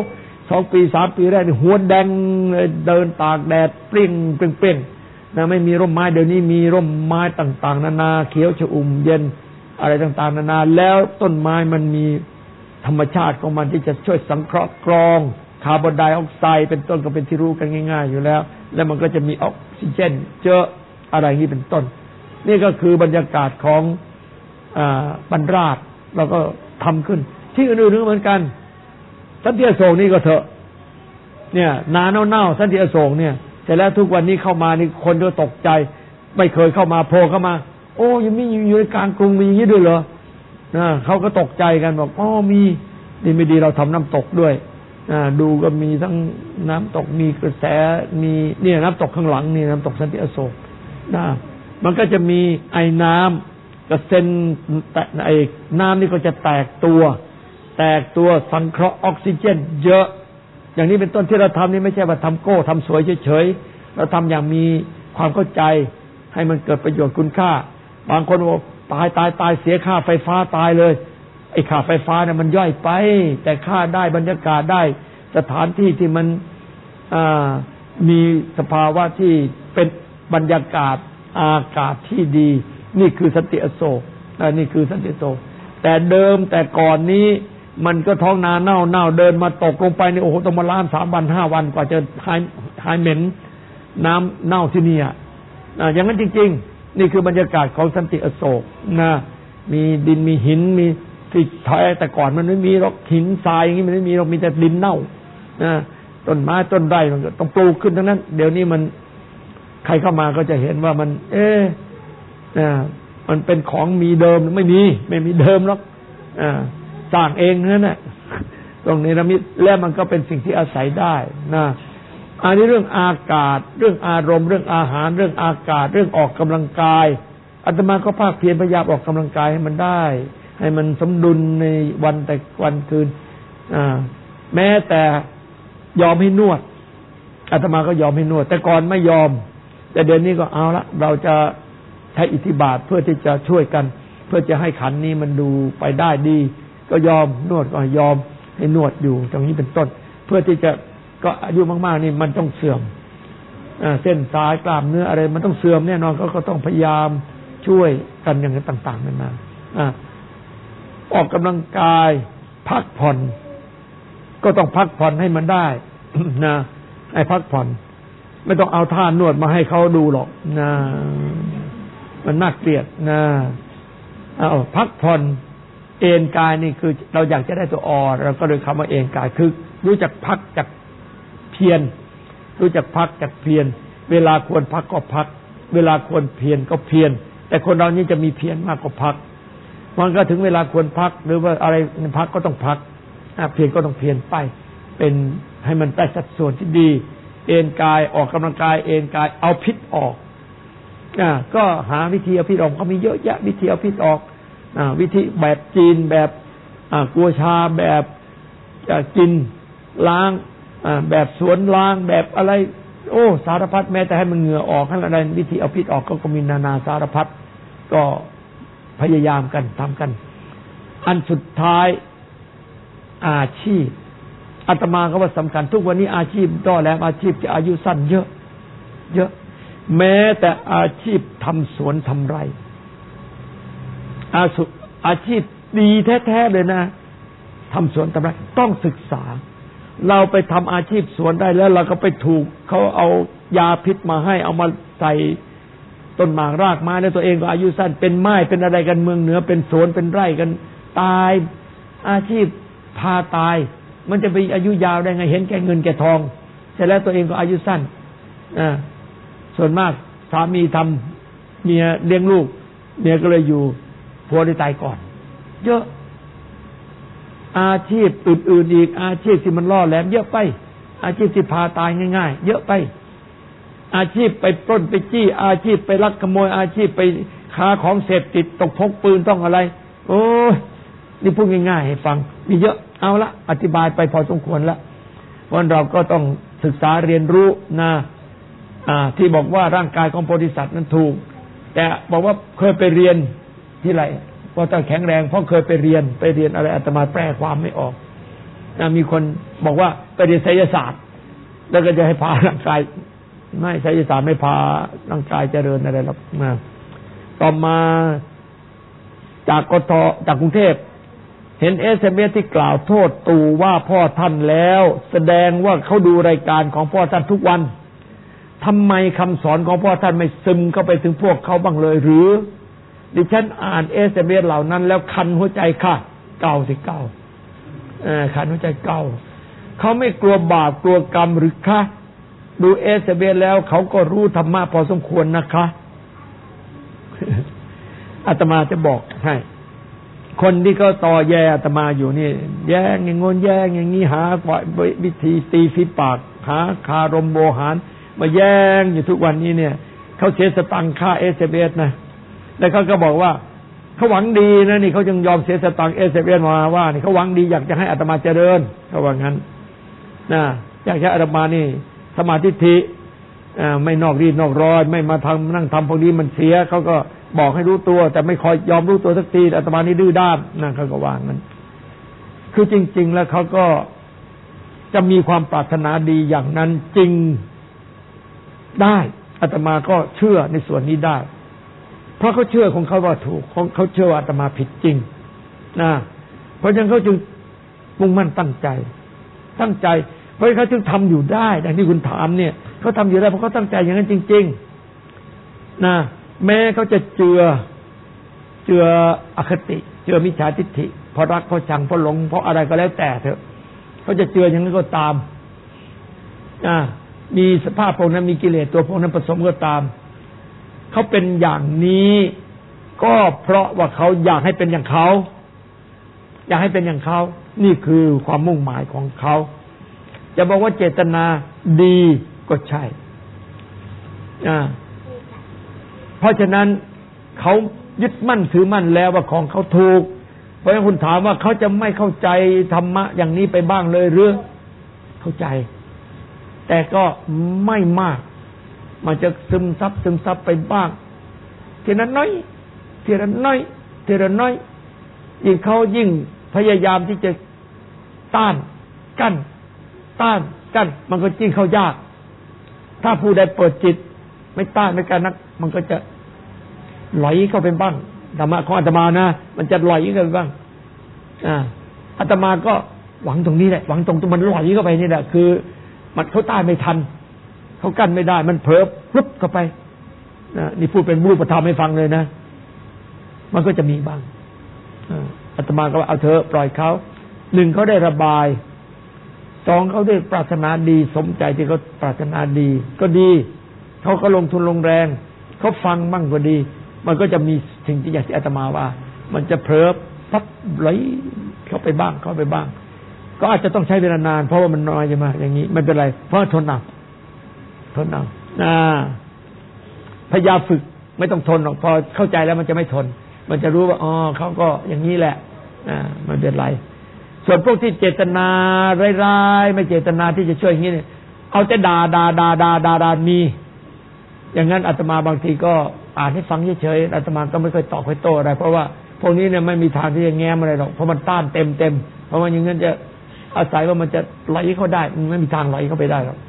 2 ปี 3 ปีแรกนี่หัวแดงเดินตากแดดเปรี้ยงไม่มีร่มไม้เดี๋ยวนี้มีร่มไม้ต่างๆนานาเขียวชอุ่มเย็นอะไรต่างๆนานาแล้วต้นไม้มันมีธรรมชาติของมันที่จะช่วยสังเคราะห์กรองคาร์บอนไดออกไซด์เป็นต้นก็เป็นที่รู้กันง่ายๆอยู่แล้วแล้วมันก็จะมีออกซิเจนเจออะไรอย่างนี้เป็นต้นนี่ก็คือบรรยากาศของบรรราชเราก็ทำขึ้นที่อื่นๆเหมือนกันสันติอโศกนี่ก็เถอะเนี่ยนาเน่าสันติอโศกเนี่ยแต่แล้วทุกวันนี้เข้ามานี่คนก็ตกใจไม่เคยเข้ามาโผล่เข้ามาโอ้ยังมีอยู่ในกลางกรุงมีอย่างนี้ด้วยเหรอเขาก็ตกใจกันบอกอ๋อมีดีไม่ดีเราทำน้ำตกด้วยดูก็มีทั้งน้ำตกมีกระแสมีเนี่ยน้ำตกข้างหลังนี่น้ำตกสันติอโศกมันก็จะมีไอ้น้ำกระเซ็นไอ้น้ำนี่ก็จะแตกตัวสังเคราะห์ออกซิเจนเยอะอย่างนี้เป็นต้นที่เราทำนี่ไม่ใช่ว่าทำโก้ทำสวยเฉยๆเราทำอย่างมีความเข้าใจให้มันเกิดประโยชน์คุณค่าบางคนบอกตายเสียค่าไฟฟ้าตายเลยไอ้ค่าไฟฟ้าเนี่ยมันย่อยไปแต่ค่าได้บรรยากาศได้สถานที่ที่มันมีสภาวะที่เป็นบรรยากาศอากาศที่ดีนี่คือสันติอโศกนี่คือสันติอโศกแต่เดิมแต่ก่อนนี้มันก็ท้องนาเน่าเดินมาตกลงไปนี่โอ้โหต้องมาล้าง3 วัน 5 วันกว่าจะหายเหม็นน้ำเน่าที่นี่อย่างนั้นจริงๆนี่คือบรรยากาศของสันติอโศกมีดินมีหินมีที่ถอยแต่ก่อนมันไม่มีหรอกหินทรายอย่างนี้มันไม่มีหรอกมีแต่ดินเน่าต้นไม้ต้นไร่มันก็ต้องปลูกขึ้นทั้งนั้นเดี๋ยวนี้มันใครเข้ามาก็จะเห็นว่ามันมันเป็นของมีเดิมไม่มีเดิมหรอกสร้างเองนั่นแหละตรงนี้นะมิตแล้วมันก็เป็นสิ่งที่อาศัยได้อันนี้เรื่องอากาศเรื่องอารมณ์เรื่องอาหารเรื่องอากาศเรื่องออกกำลังกายอาตมาก็ภาคเพียรพยายามออกกำลังกายให้มันได้ให้มันสมดุลในวันคืนแม้แต่ยอมให้นวดอาตมาก็ยอมให้นวดแต่ก่อนไม่ยอมแต่เดี๋ยวนี้ก็เอาละเราจะใช้อิทธิบาทเพื่อที่จะช่วยกันเพื่อจะให้ขันนี้มันดูไปได้ดีก็ยอมนวดก็ยอมให้นวดอยู่ตรงนี้เป็นต้นเพื่อที่จะก็อายุมากๆนี่มันต้องเสื่อมเส้นสายกล้ามเนื้ออะไรมันต้องเสื่อมแน่นอนก็ต้องพยายามช่วยกันอย่างนี้ต่างๆนั่นนะออกกำลังกายพักผ่อนก็ต้องพักผ่อนให้มันได้นะให้พักผ่อนไม่ต้องเอาท่านวดมาให้เขาดูหรอกนะมันน่าเกลียดนะเอาพักผ่อนเอนกายนี่คือเราอยากจะได้ตัวเราก็โดยคำว่าเอนกายคือรู้จักพักจากเพียรรู้จักพักจากเพียรเวลาควรพักก็พักเวลาควรเพียรก็เพียรแต่คนเรานี่จะมีเพียรมากกว่าพักมันก็ถึงเวลาควรพักหรือว่าอะไรพักก็ต้องพักเพียรก็ต้องเพียรไปเป็นให้มันได้สัดส่วนที่ดีเอนกายออกกำลังกายเอนกายเอาพิษออกก็หาวิธีเอาพิษออกก็มีเยอะแยะวิธีเอาพิษออกวิธีแบบจีนแบบกัวชาแบบกินล้างแบบสวนล้างแบบอะไรโอ้สารพัดแม้แต่ให้มันเหงื่อออกอะไรวิธีเอาพิษออกก็มีนานาสารพัดก็พยายามกันทำกันอันสุดท้ายอาชีพอาตมาก็ว่าสำคัญทุกวันนี้อาชีพต่อแล้วอาชีพจะอายุสั้นเยอะแม้แต่อาชีพทำสวนทำไร่อาชีพดีแท้ๆเลยนะทำสวนทำไร่ต้องศึกษาเราไปทำอาชีพสวนได้แล้วเราก็ไปถูกเขาเอายาพิษมาให้เอามาใส่ต้นหมากรากไม้แล้วตัวเองก็อายุสั้นเป็นไม้เป็นอะไรกันเมืองเหนือเป็นสวนเป็นไร่กันตายอาชีพพาตายมันจะไปอายุยาวได้ไงเห็นแก่เงินแก่ทองเสร็จแล้วตัวเองก็อายุสั้นส่วนมากสามีทำเมียเลี้ยงลูกเมียก็เลยอยู่ผัวได้ตายก่อนเยอะอาชีพอื่นๆอีกอาชีพที่มันล่อแหลมเยอะไปอาชีพที่พาตายง่ายๆเยอะไปอาชีพไปปล้นไปจี้อาชีพไปลักขโมยอาชีพไปค้าของเสพติดต้องพกปืนต้องอะไรโอ้ยนี่พูดง่ายๆให้ฟังมีเยอะเอาละอธิบายไปพอสมควรแล้ววันเราก็ต้องศึกษาเรียนรู้นะที่บอกว่าร่างกายของโพธิสัตว์นั้นถูกแต่บอกว่าเคยไปเรียนที่ไหนพอจะแข็งแรงเพราะเคยไปเรียนอะไรอาตมาแปลความไม่ออกมีคนบอกว่าไปเรียนไสยศาสตร์แล้วก็จะให้พาร่างกายไม่ไสยศาสตร์ไม่พาร่างกายเจริญอะไรหรอกต่อมาจากกรุงเทพเห็นSMSที่กล่าวโทษตู่ว่าพ่อท่านแล้วแสดงว่าเขาดูรายการของพ่อท่านทุกวันทำไมคำสอนของพ่อท่านไม่ซึมเข้าไปถึงพวกเขาบ้างเลยหรือดิฉันอ่าน SMS เหล่านั้นแล้วคันหัวใจค่ะเก่าสิเก่าคันหัวใจเก่าเขาไม่กลัวบาปกลัวกรรมหรือคะดู SMS แล้วเขาก็รู้ธรรมะพอสมควรนะคะอาตมาจะบอกให้คนที่เขาต่อแย่อาตมาอยู่นี่แย่งอย่างงนแย่งอย่างนี้หาวิธีตีฝีปากหาคารมโวหารมาแย่งอยู่ทุกวันนี้เนี่ยเขาเสียสตังค่า SMS นะแล้วเขาก็บอกว่าเขาหวังดีนะนี่เขาจึงยอมเสียสตังค์ SMS มาว่านี่เขาหวังดีอยากจะให้อาตมาเจริญเขาว่างั้นนะอยากให้อาตมานี่สมาธิไม่นอกรีดนอกรอยไม่มาทำนั่งทำพวกนี้มันเสียเขาก็บอกให้รู้ตัวแต่ไม่คอยยอมรู้ตัวสักทีอาตมานี่ดื้อด้านนั่นเขาก็ว่างั้นคือจริงๆแล้วเขาก็จะมีความปรารถนาดีอย่างนั้นจริงได้อาตมาก็เชื่อในส่วนนี้ได้เพราะเขาเชื่อของเขาว่าถูกเขาเชื่อว่าอาตมาผิดจริงนะเพราะฉะนั้นเขาจึงมุ่งมั่นตั้งใจเพราะเขาจึงทำอยู่ได้ดังที่คุณถามเนี่ยเขาทำอยู่ได้เพราะเขาตั้งใจอย่างนั้นจริงๆนะแม้เขาจะเจืออคติเจือมิจฉาทิฏฐิเพราะรักเพราะชังเพราะหลงเพราะอะไรก็แล้วแต่เถอะเขาจะเจืออย่างนั้นก็ตามมีสภาพพวกนั้นมีกิเลสตัวพวกนั้นผสมก็ตามเขาเป็นอย่างนี้ก็เพราะว่าเขาอยากให้เป็นอย่างเขาอยากให้เป็นอย่างเขานี่คือความมุ่งหมายของเขาจะบอกว่าเจตนาดีก็ใช่เพราะฉะนั้นเขายึดมั่นถือมั่นแล้วว่าของเขาถูกเพราะฉะนั้นคุณถามว่าเขาจะไม่เข้าใจธรรมะอย่างนี้ไปบ้างเลยหรือเข้าใจแต่ก็ไม่มากมันจะซึมซับไปบ้างทีละน้อยยิ่งเขายิ่งพยายามที่จะต้านกั้นมันก็ยิ่งเข้ายากถ้าผู้ใดเปิดจิตไม่ต้านไม่กันนักมันก็จะไหลเข้าไปบ้างธรรมะของอาตมานะมันจะไหลเข้าไปบ้างอาตมาก็หวังตรงนี้แหละหวังตรงมันไหลเข้าไปนี่แหละคือมันเขาต้านไม่ทันเขากั้นไม่ได้มันเผลอปุ๊บเข้าไปนี่พูดเป็นรูปธรรมให้ฟังเลยนะมันก็จะมีบ้างอาตมาก็เอาเถอะปล่อยเขาหนึ่งเขาได้ระบายสองเขาได้ปรารถนาดีสมใจที่เขาปรารถนาดีก็ดีเขาก็ลงทุนลงแรงเขาฟังมั่งก็ดีมันก็จะมีสิ่งที่อย่างที่อาตมาว่ามันจะเผลอพับไหลเข้าไปบ้างก็อาจจะต้องใช้เวลานานเพราะว่ามันน้อยใช่ไหมอย่างนี้ไม่เป็นไรเพราะทนเอาพยายามฝึกไม่ต้องทนหรอกพอเข้าใจแล้วมันจะไม่ทนมันจะรู้ว่าอ๋อเขาก็อย่างนี้แหละมันเป็นไรส่วนพวกที่เจตนาร้ายๆไม่เจตนาที่จะช่วยอย่างนี้เนี่ยเอาแต่ด่ามีอย่างนั้นอาตมาบางทีก็อ่านให้ฟังเฉยๆอาตมาก็ไม่ค่อยตอบค่อยโต้อะไรเพราะว่าพวกนี้เนี่ยไม่มีทางที่จะแง้มอะไรหรอกเพราะมันต้านเต็มเพราะว่าอย่างนั้นจะอาศัยว่ามันจะไหลเข้าได้มันไม่มีทางไหลเข้าไปได้หรอก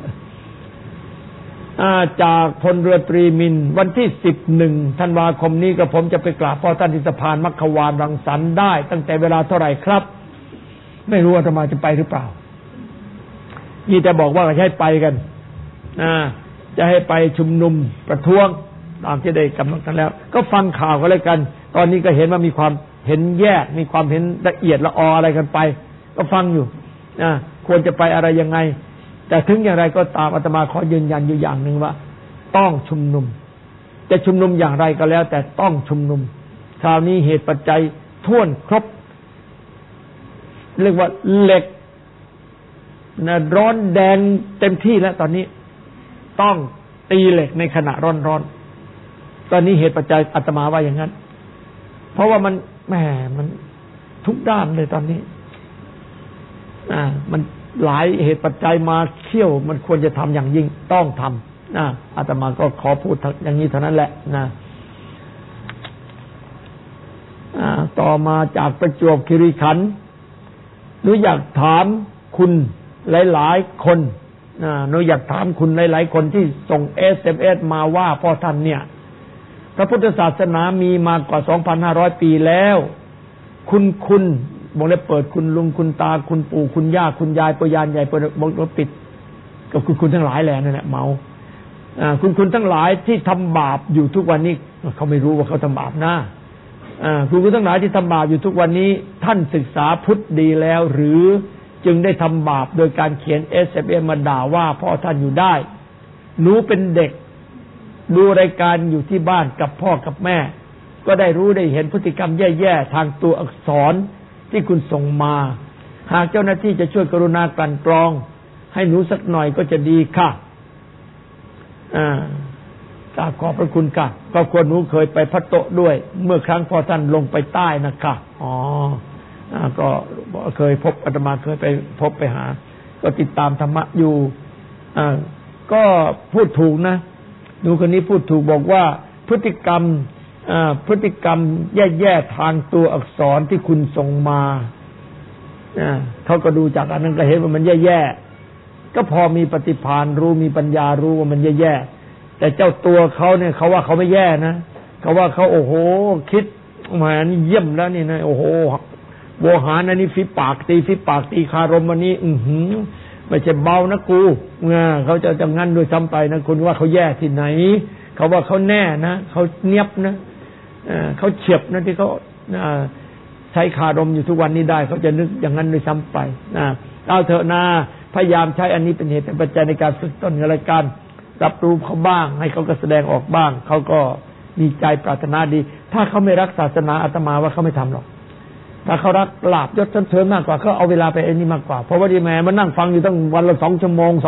จากพลเรือตรีมินวันที่11 ธันวาคมนี้กับผมจะไปกราบพ่อท่านที่สะพานมัคควานรังสรรค์ได้ตั้งแต่เวลาเท่าไหร่ครับไม่รู้อาตมาจะไปหรือเปล่านี่แต่บอกว่าจะให้ไปกันจะให้ไปชุมนุมประท้วงตามที่ได้กำหนดกันแล้วก็ฟังข่าวกันเลยกันตอนนี้ก็เห็นว่ามีความเห็นแยกมีความเห็นละเอียดละอออะไรกันไปก็ฟังอยู่ควรจะไปอะไรยังไงแต่ถึงอย่างไรก็ตามอาตมาขอยืนยันอยู่อย่างหนึ่งว่าต้องชุมนุมจะชุมนุมอย่างไรก็แล้วแต่ต้องชุมนุมคราวนี้เหตุปัจจัยท่วนครบเรียกว่าเหล็กร้อนแดงเต็มที่แล้วตอนนี้ต้องตีเหล็กในขณะร้อนตอนนี้เหตุปัจจัยอาตมาว่าอย่างนั้นเพราะว่ามันมันทุกด้านเลยตอนนี้มันหลายเหตุปัจจัยมาเขี่ยวมันควรจะทำอย่างยิ่งต้องทำอาตมาก็ขอพูดอย่างนี้เท่านั้นแหละต่อมาจากประจวบคีรีขันธ์หนูอยากถามคุณหลายๆคนหนูอยากถามคุณหลายๆคนที่ส่ง SMS มาว่าพ่อท่านเนี่ยพระพุทธศาสนามีมากว่า 2,500 ปีแล้วคุณบอกเลยเปิดคุณลุงคุณตาคุณปู่คุณย่าคุณยายปู่ยานใหญ่เปิดบอกปิดกับคุณทั้งหลายแหละนั่นแหละเมาคุณทั้งหลายที่ทำบาปอยู่ทุกวันนี้เขาไม่รู้ว่าเขาทำบาปนะคุณทั้งหลายที่ทำบาปอยู่ทุกวันนี้ท่านศึกษาพุทธดีแล้วหรือจึงได้ทำบาปโดยการเขียน SMS มาด่าว่าพ่อท่านอยู่ได้หนูเป็นเด็กดูรายการอยู่ที่บ้านกับพ่อกับแม่ก็ได้รู้ได้เห็นพฤติกรรมแย่ๆทางตัวอักษรที่คุณส่งมาหากเจ้าหน้าที่จะช่วยกรุณากลั่นกรองให้หนูสักหน่อยก็จะดีค่ะกราบขอบพระคุณค่ะก็ควรหนูเคยไปพัดโตะด้วยเมื่อครั้งพอท่านลงไปใต้นะคะก็เคยพบอาตมาเคยไปพบไปหาก็ติดตามธรรมะอยู่ก็พูดถูกนะหนูคนนี้พูดถูกบอกว่าพฤติกรรมแย่ๆทางตัวอักษรที่คุณส่งมาเขาก็ดูจากอันนั้นก็เห็นว่ามันแย่ๆก็พอมีปฏิภาณรู้มีปัญญารู้ว่ามันแย่ๆแต่เจ้าตัวเขาเนี่ยเขาว่าเขาไม่แย่นะเขาว่าเขาโอ้โหคิดแหมนี่เยี่ยมแล้วนี่นะโอ้โหโวหารอันนี้ฝีปากตีคารมวันนี้ไม่ใช่เบานะกูเขาจะงั้นโดยซ้ำไปนะคุณว่าเขาแย่ที่ไหนเขาว่าเขาแน่นะเขาเนียบนะเขาเฉียบนะที่เขาใช้คารมอยู่ทุกวันนี้ได้เขาจะนึกอย่างนั้นโดยซ้ำไปเอาเถอะนะพยายามใช้อันนี้เป็นเหตุเป็นปัจจัยในการฝึกตนอะไรกันรับรู้เขาบ้างให้เขาก็แสดงออกบ้างเขาก็มีใจปรารถนาดีถ้าเขาไม่รักศาสนาอาตมาว่าเขาไม่ทำหรอกถ้าเขารักลาภยศเชิญมากกว่าเขาเอาเวลาไปไอ้นี่มากกว่าเพราะว่าดีแม่มานั่งฟังอยู่ตั้งวันละ2 ชั่วโมง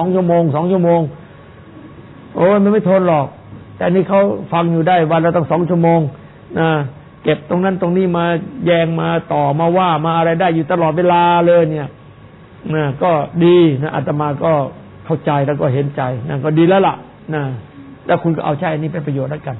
โอ้ยมันไม่ทนหรอกแต่นี่เขาฟังอยู่ได้วันละตั้ง2 ชั่วโมงเก็บตรงนั้นตรงนี้มาแยงมาต่อมาว่ามาอะไรได้อยู่ตลอดเวลาเลยเนี่ยก็ดีนะอาตมาก็เข้าใจแล้วก็เห็นใจก็ดีแล้วล่ะแล้วคุณก็เอาใช้อันนี้เป็นประโยชน์แล้วกัน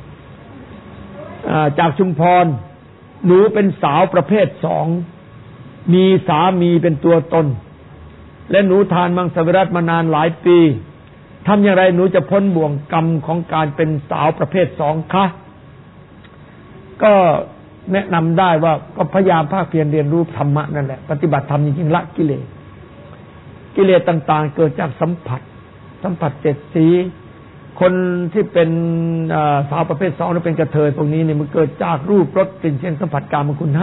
จากชุมพรหนูเป็นสาวประเภท2มีสามีเป็นตัวตนและหนูทานมังสวิรัติมานานหลายปีทำอย่างไรหนูจะพ้นบ่วงกรรมของการเป็นสาวประเภท2คะก็แนะนำได้ว่าก็พยายามภาคเพียรเรียนรู้ธรรมะนั่นแหละปฏิบัติธรรมจริงๆละกิเลสต่างๆเกิดจากสัมผัส7 สีคนที่เป็นสาวประเภท2นี่เป็นกระเทยพวกนี้เนี่ยมันเกิดจากรูปรสกลิ่นเสียงสัมผัสกามคุณ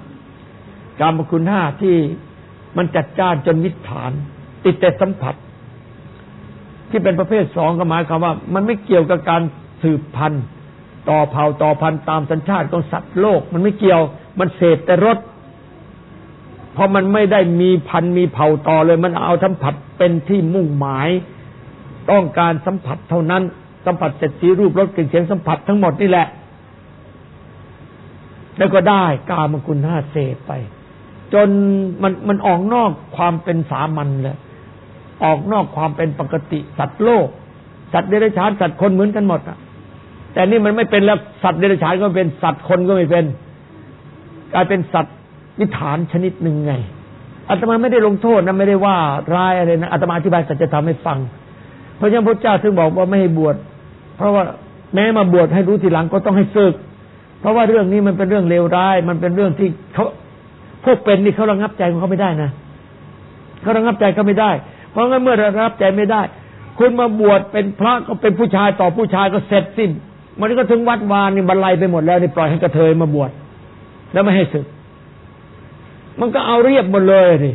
5ที่มันจัดจ้านจนวิถฐานติดแต่สัมผัสที่เป็นประเภท2ก็หมายความว่ามันไม่เกี่ยวกับการสืบพันธุ์ต่อเผ่าต่อพันธุ์ตามสัญชาติของสัตว์โลกมันไม่เกี่ยวมันเสพแต่รสเพราะมันไม่ได้มีพันธุ์มีเผ่าต่อเลยมันเอาสัมผัสเป็นที่มุ่งหมายต้องการสัมผัสเท่านั้นสัมผัส7 สีรูปรสกลิ่นเสียงสัมผัสทั้งหมดนี่แหละแล้วก็ได้กามคุณ5เสพไปจนมันออกนอกความเป็นสามัญเลยออกนอกความเป็นปกติสัตว์โลกสัตว์เดรัจฉานสัตว์คนเหมือนกันหมดแต่นี่มันไม่เป็นแล้วสัตว์เดรัจฉานก็เป็นสัตว์คนก็ไม่เป็นกลายเป็นสัตว์วิถานชนิดหนึ่งไงอาตมาไม่ได้ลงโทษนะไม่ได้ว่าร้ายอะไรนะอาตมาอธิบายสัจธรรมให้ฟังเพราะฉะนั้นพระเจ้าถึงบอกว่าไม่ให้บวชเพราะว่าแม้มาบวชให้รู้ทีหลังก็ต้องให้ศึกเพราะว่าเรื่องนี้มันเป็นเรื่องเลวร้ายมันเป็นเรื่องที่เขาพวกเป็นนี่เขาระงับใจของเขาไม่ได้นะเขาระงับใจเขาไม่ได้เพราะงั้นเมื่อระงับใจไม่ได้คุณมาบวชเป็นพระก็เป็นผู้ชายต่อผู้ชายก็เสร็จสิ้นมันก็ถึงวัดวานนี่บรรลัยไปหมดแล้วนี่ปล่อยให้กระเทยมาบวชแล้วไม่ให้ศึกมันก็เอาเรียบหมดเลยสิ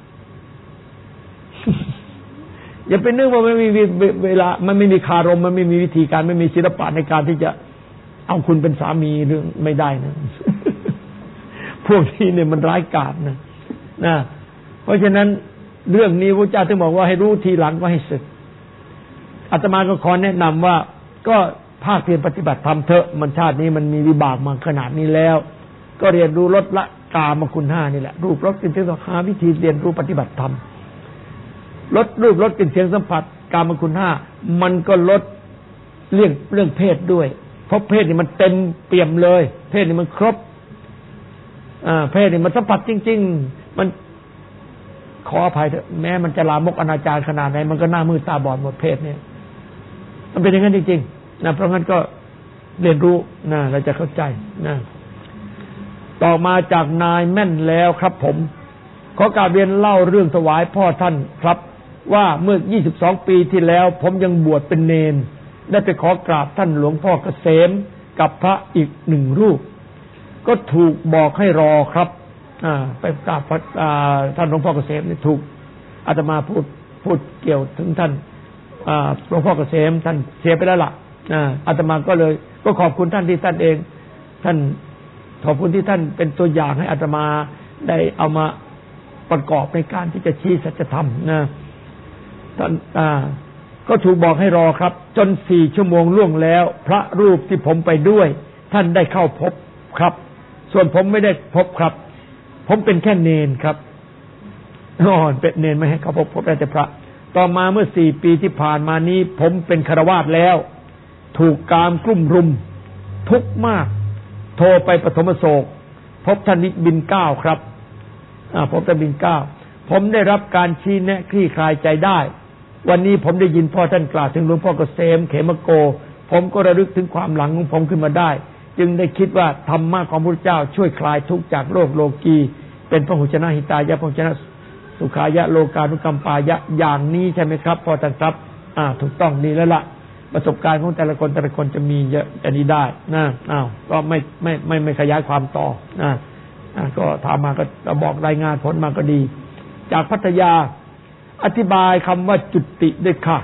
อย่าไปนึกว่าไม่มีเวลามันไม่มีคารมมันไม่มีวิธีการไม่มีศิลปะในการที่จะเอาคุณเป็นสามีเรื่องไม่ได้นะ พวกนี้เนี่ยมันร้ายกาจนะเพราะฉะนั้นเรื่องนี้พระเจ้าถึงบอกว่าให้รู้ทีหลังก็ให้ศึกอาตมาก็ขอแนะนำว่าก็ภาคเพียรปฏิบัติธรรมเถอะมันชาตินี้มันมีวิบากมาขนาดนี้แล้วก็เรียนรู้ลดละกามคุณ5นี่แหละรูปรสกลิ่นเสียงสัมผัสหาวิธีเรียนรู้ปฏิบัติธรรมลดรูปรสกลิ่นเสียงสัมผัสกามคุณ5มันก็ลดเรื่องเพศด้วยเพราะเพศนี่มันเต็มเปี่ยมเลยเพศนี่มันครบเพศนี่มันสัมผัสจริงๆมันขออภัยเถอะแม้มันจะลามกอนาจารขนาดไหนมันก็หน้ามืดตาบอดหมดเพศเนี่ยมันเป็นอย่างนั้นจริงๆนะเพราะงั้นก็เรียนรู้นะเราจะเข้าใจนะต่อมาจากนายแม่นแล้วครับผมขอกราบเรียนเล่าเรื่องถวายพ่อท่านครับว่าเมื่อ22 ปีที่แล้วผมยังบวชเป็นเณรได้ไปขอกราบท่านหลวงพ่อเกษมกับพระอีก1 รูปก็ถูกบอกให้รอครับไปกราบท่านหลวงพ่อเกษมนี่ถูกอาตมาพูดเกี่ยวถึงท่านหลวงพ่อเกษมท่านเสียไปแล้วล่ะอาตมาก็เลยก็ขอบคุณท่านที่ท่านเองท่านขอบคุณที่ท่านเป็นตัวอย่างให้อาตมาได้เอามาประกอบในการที่จะชี้สัจธรรมนะท่านก็ถูกบอกให้รอครับจน4 ชั่วโมงล่วงแล้วพระรูปที่ผมไปด้วยท่านได้เข้าพบครับส่วนผมไม่ได้พบครับผมเป็นแค่เนนครับเป็นเนนไม่ให้เขาพบได้แต่พระต่อมาเมื่อ4 ปีที่ผ่านมานี้ผมเป็นฆราวาสแล้วถูกกามกลุ่มรุมทุกข์มากโทรไปปฐมโศกพบท่านบิณ 9ครับพบท่านบิณ 9ผมได้รับการชี้แนะคลี่คลายใจได้วันนี้ผมได้ยินพ่อท่านกล่าวถึงหลวงพ่อเกษมเขมโกผมก็ระลึกถึงความหลังของผมขึ้นมาได้จึงได้คิดว่าธรรมะของพระพุทธเจ้าช่วยคลายทุกข์จากโลกโลกีเป็นพหุชนะหิตายะพหุชนะสุขายะโลกานุกัมปายะอย่างนี้ใช่ไหมครับพ่อท่านครับถูกต้องดีแล้วล่ะประสบการณ์ของแต่ละคนจะมีเยอะอันนี้ได้นะก็ไม่ขยายความต่อนะก็ถามมาก็บอกรายงานผลมาก็ดีจากพัทยาอธิบายคำว่าจุติด้วยค่ะ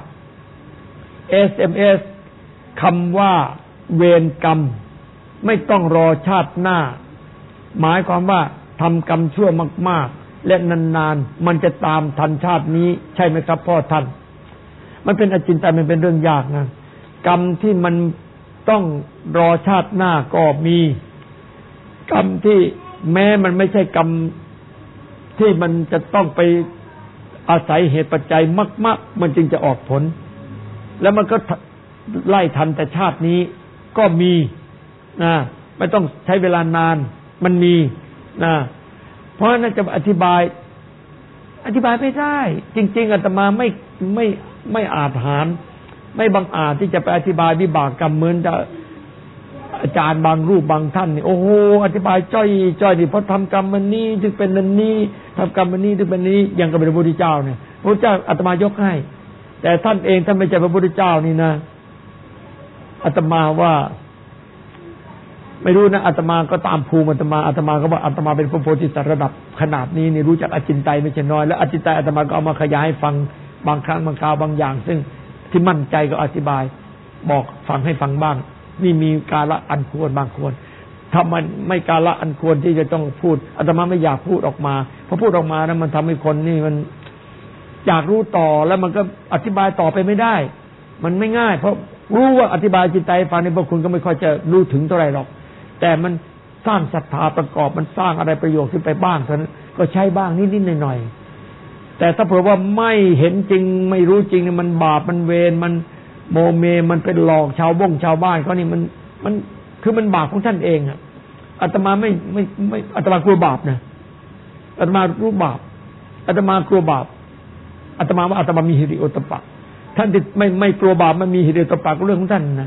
SMS คำว่าเวรกรรมไม่ต้องรอชาติหน้าหมายความว่าทำกรรมชั่วมากๆและนานๆมันจะตามทันชาตินี้ใช่ไหมครับพ่อท่านมันเป็นอจินไตยมันเป็นเรื่องยากนะกรรมที่มันต้องรอชาติหน้าก็มีกรรมที่แม้มันไม่ใช่กรรมที่มันจะต้องไปอาศัยเหตุปัจจัยมากๆมันจึงจะออกผลแล้วมันก็ไล่ทันแต่ชาตินี้ก็มีนะไม่ต้องใช้เวลานานมันมีนะเพราะน่าจะอธิบายไม่ได้จริงๆอาตมาไม่อาจหารไม่บังอาจที่จะไปอธิบายวิบากกรรมเหมือนจะอาจารย์บางรูปบางท่านนี่โอ้โหอธิบายจ้อยนี่เพราะทำกรรมมันนี้จึงเป็นนั้นนี้ทำกรรมมันนี้จึงเป็นนี้อย่างกับพระพุทธเจ้าเนี่ยพระพุทธเจ้าอาตมายกให้แต่ท่านเองท่านไม่ใช่พระพุทธเจ้านี่นะอาตมาว่าไม่รู้นะอาตมาก็ตามภูมิอาตมาก็ว่าอาตมาเป็นพระโพธิสัตว์ระดับขนาดนี้นี่รู้จักอจินไตยไม่ใช่น้อยแล้วอจินไตยอาตมาก็เอามาขยายให้ฟังบางครั้งบางคราวบางอย่างซึ่งที่มั่นใจก็อธิบายบอกฟังให้ฟังบ้างนี่มีกาละอันควรบางควรถ้ามันไม่กาละอันควรที่จะต้องพูดอาตมาไม่อยากพูดออกมาพอพูดออกมาแล้วมันทำให้คนนี่มันอยากรู้ต่อแล้วมันก็อธิบายต่อไปไม่ได้มันไม่ง่ายเพราะรู้ว่าอธิบายจิตใจฟังในพวกคุณก็ไม่ค่อยจะรู้ถึงเท่าไหร่หรอกแต่มันสร้างศรัทธาประกอบมันสร้างอะไรประโยชน์ขึ้นไปบ้างเท่านั้นก็ใช้บ้างนิดๆหน่อยๆแต่ถ้าเผื่อว่าไม่เห็นจริงไม่รู้จริงมันบาปมันเวรมันโมเมมันเป็นหลอกชาวบ้านเขานี่มันคือมันบาปของท่านเองอ่ะอาตมาไม่อาตมากลัวบาปนะอาตมารู้บาปอาตมากลัวบาปอาตมาว่าอาตมามีหิริโอตปะท่านที่ไม่กลัวบาปมันมีหิริโอตปะก็เรื่องของท่านนะ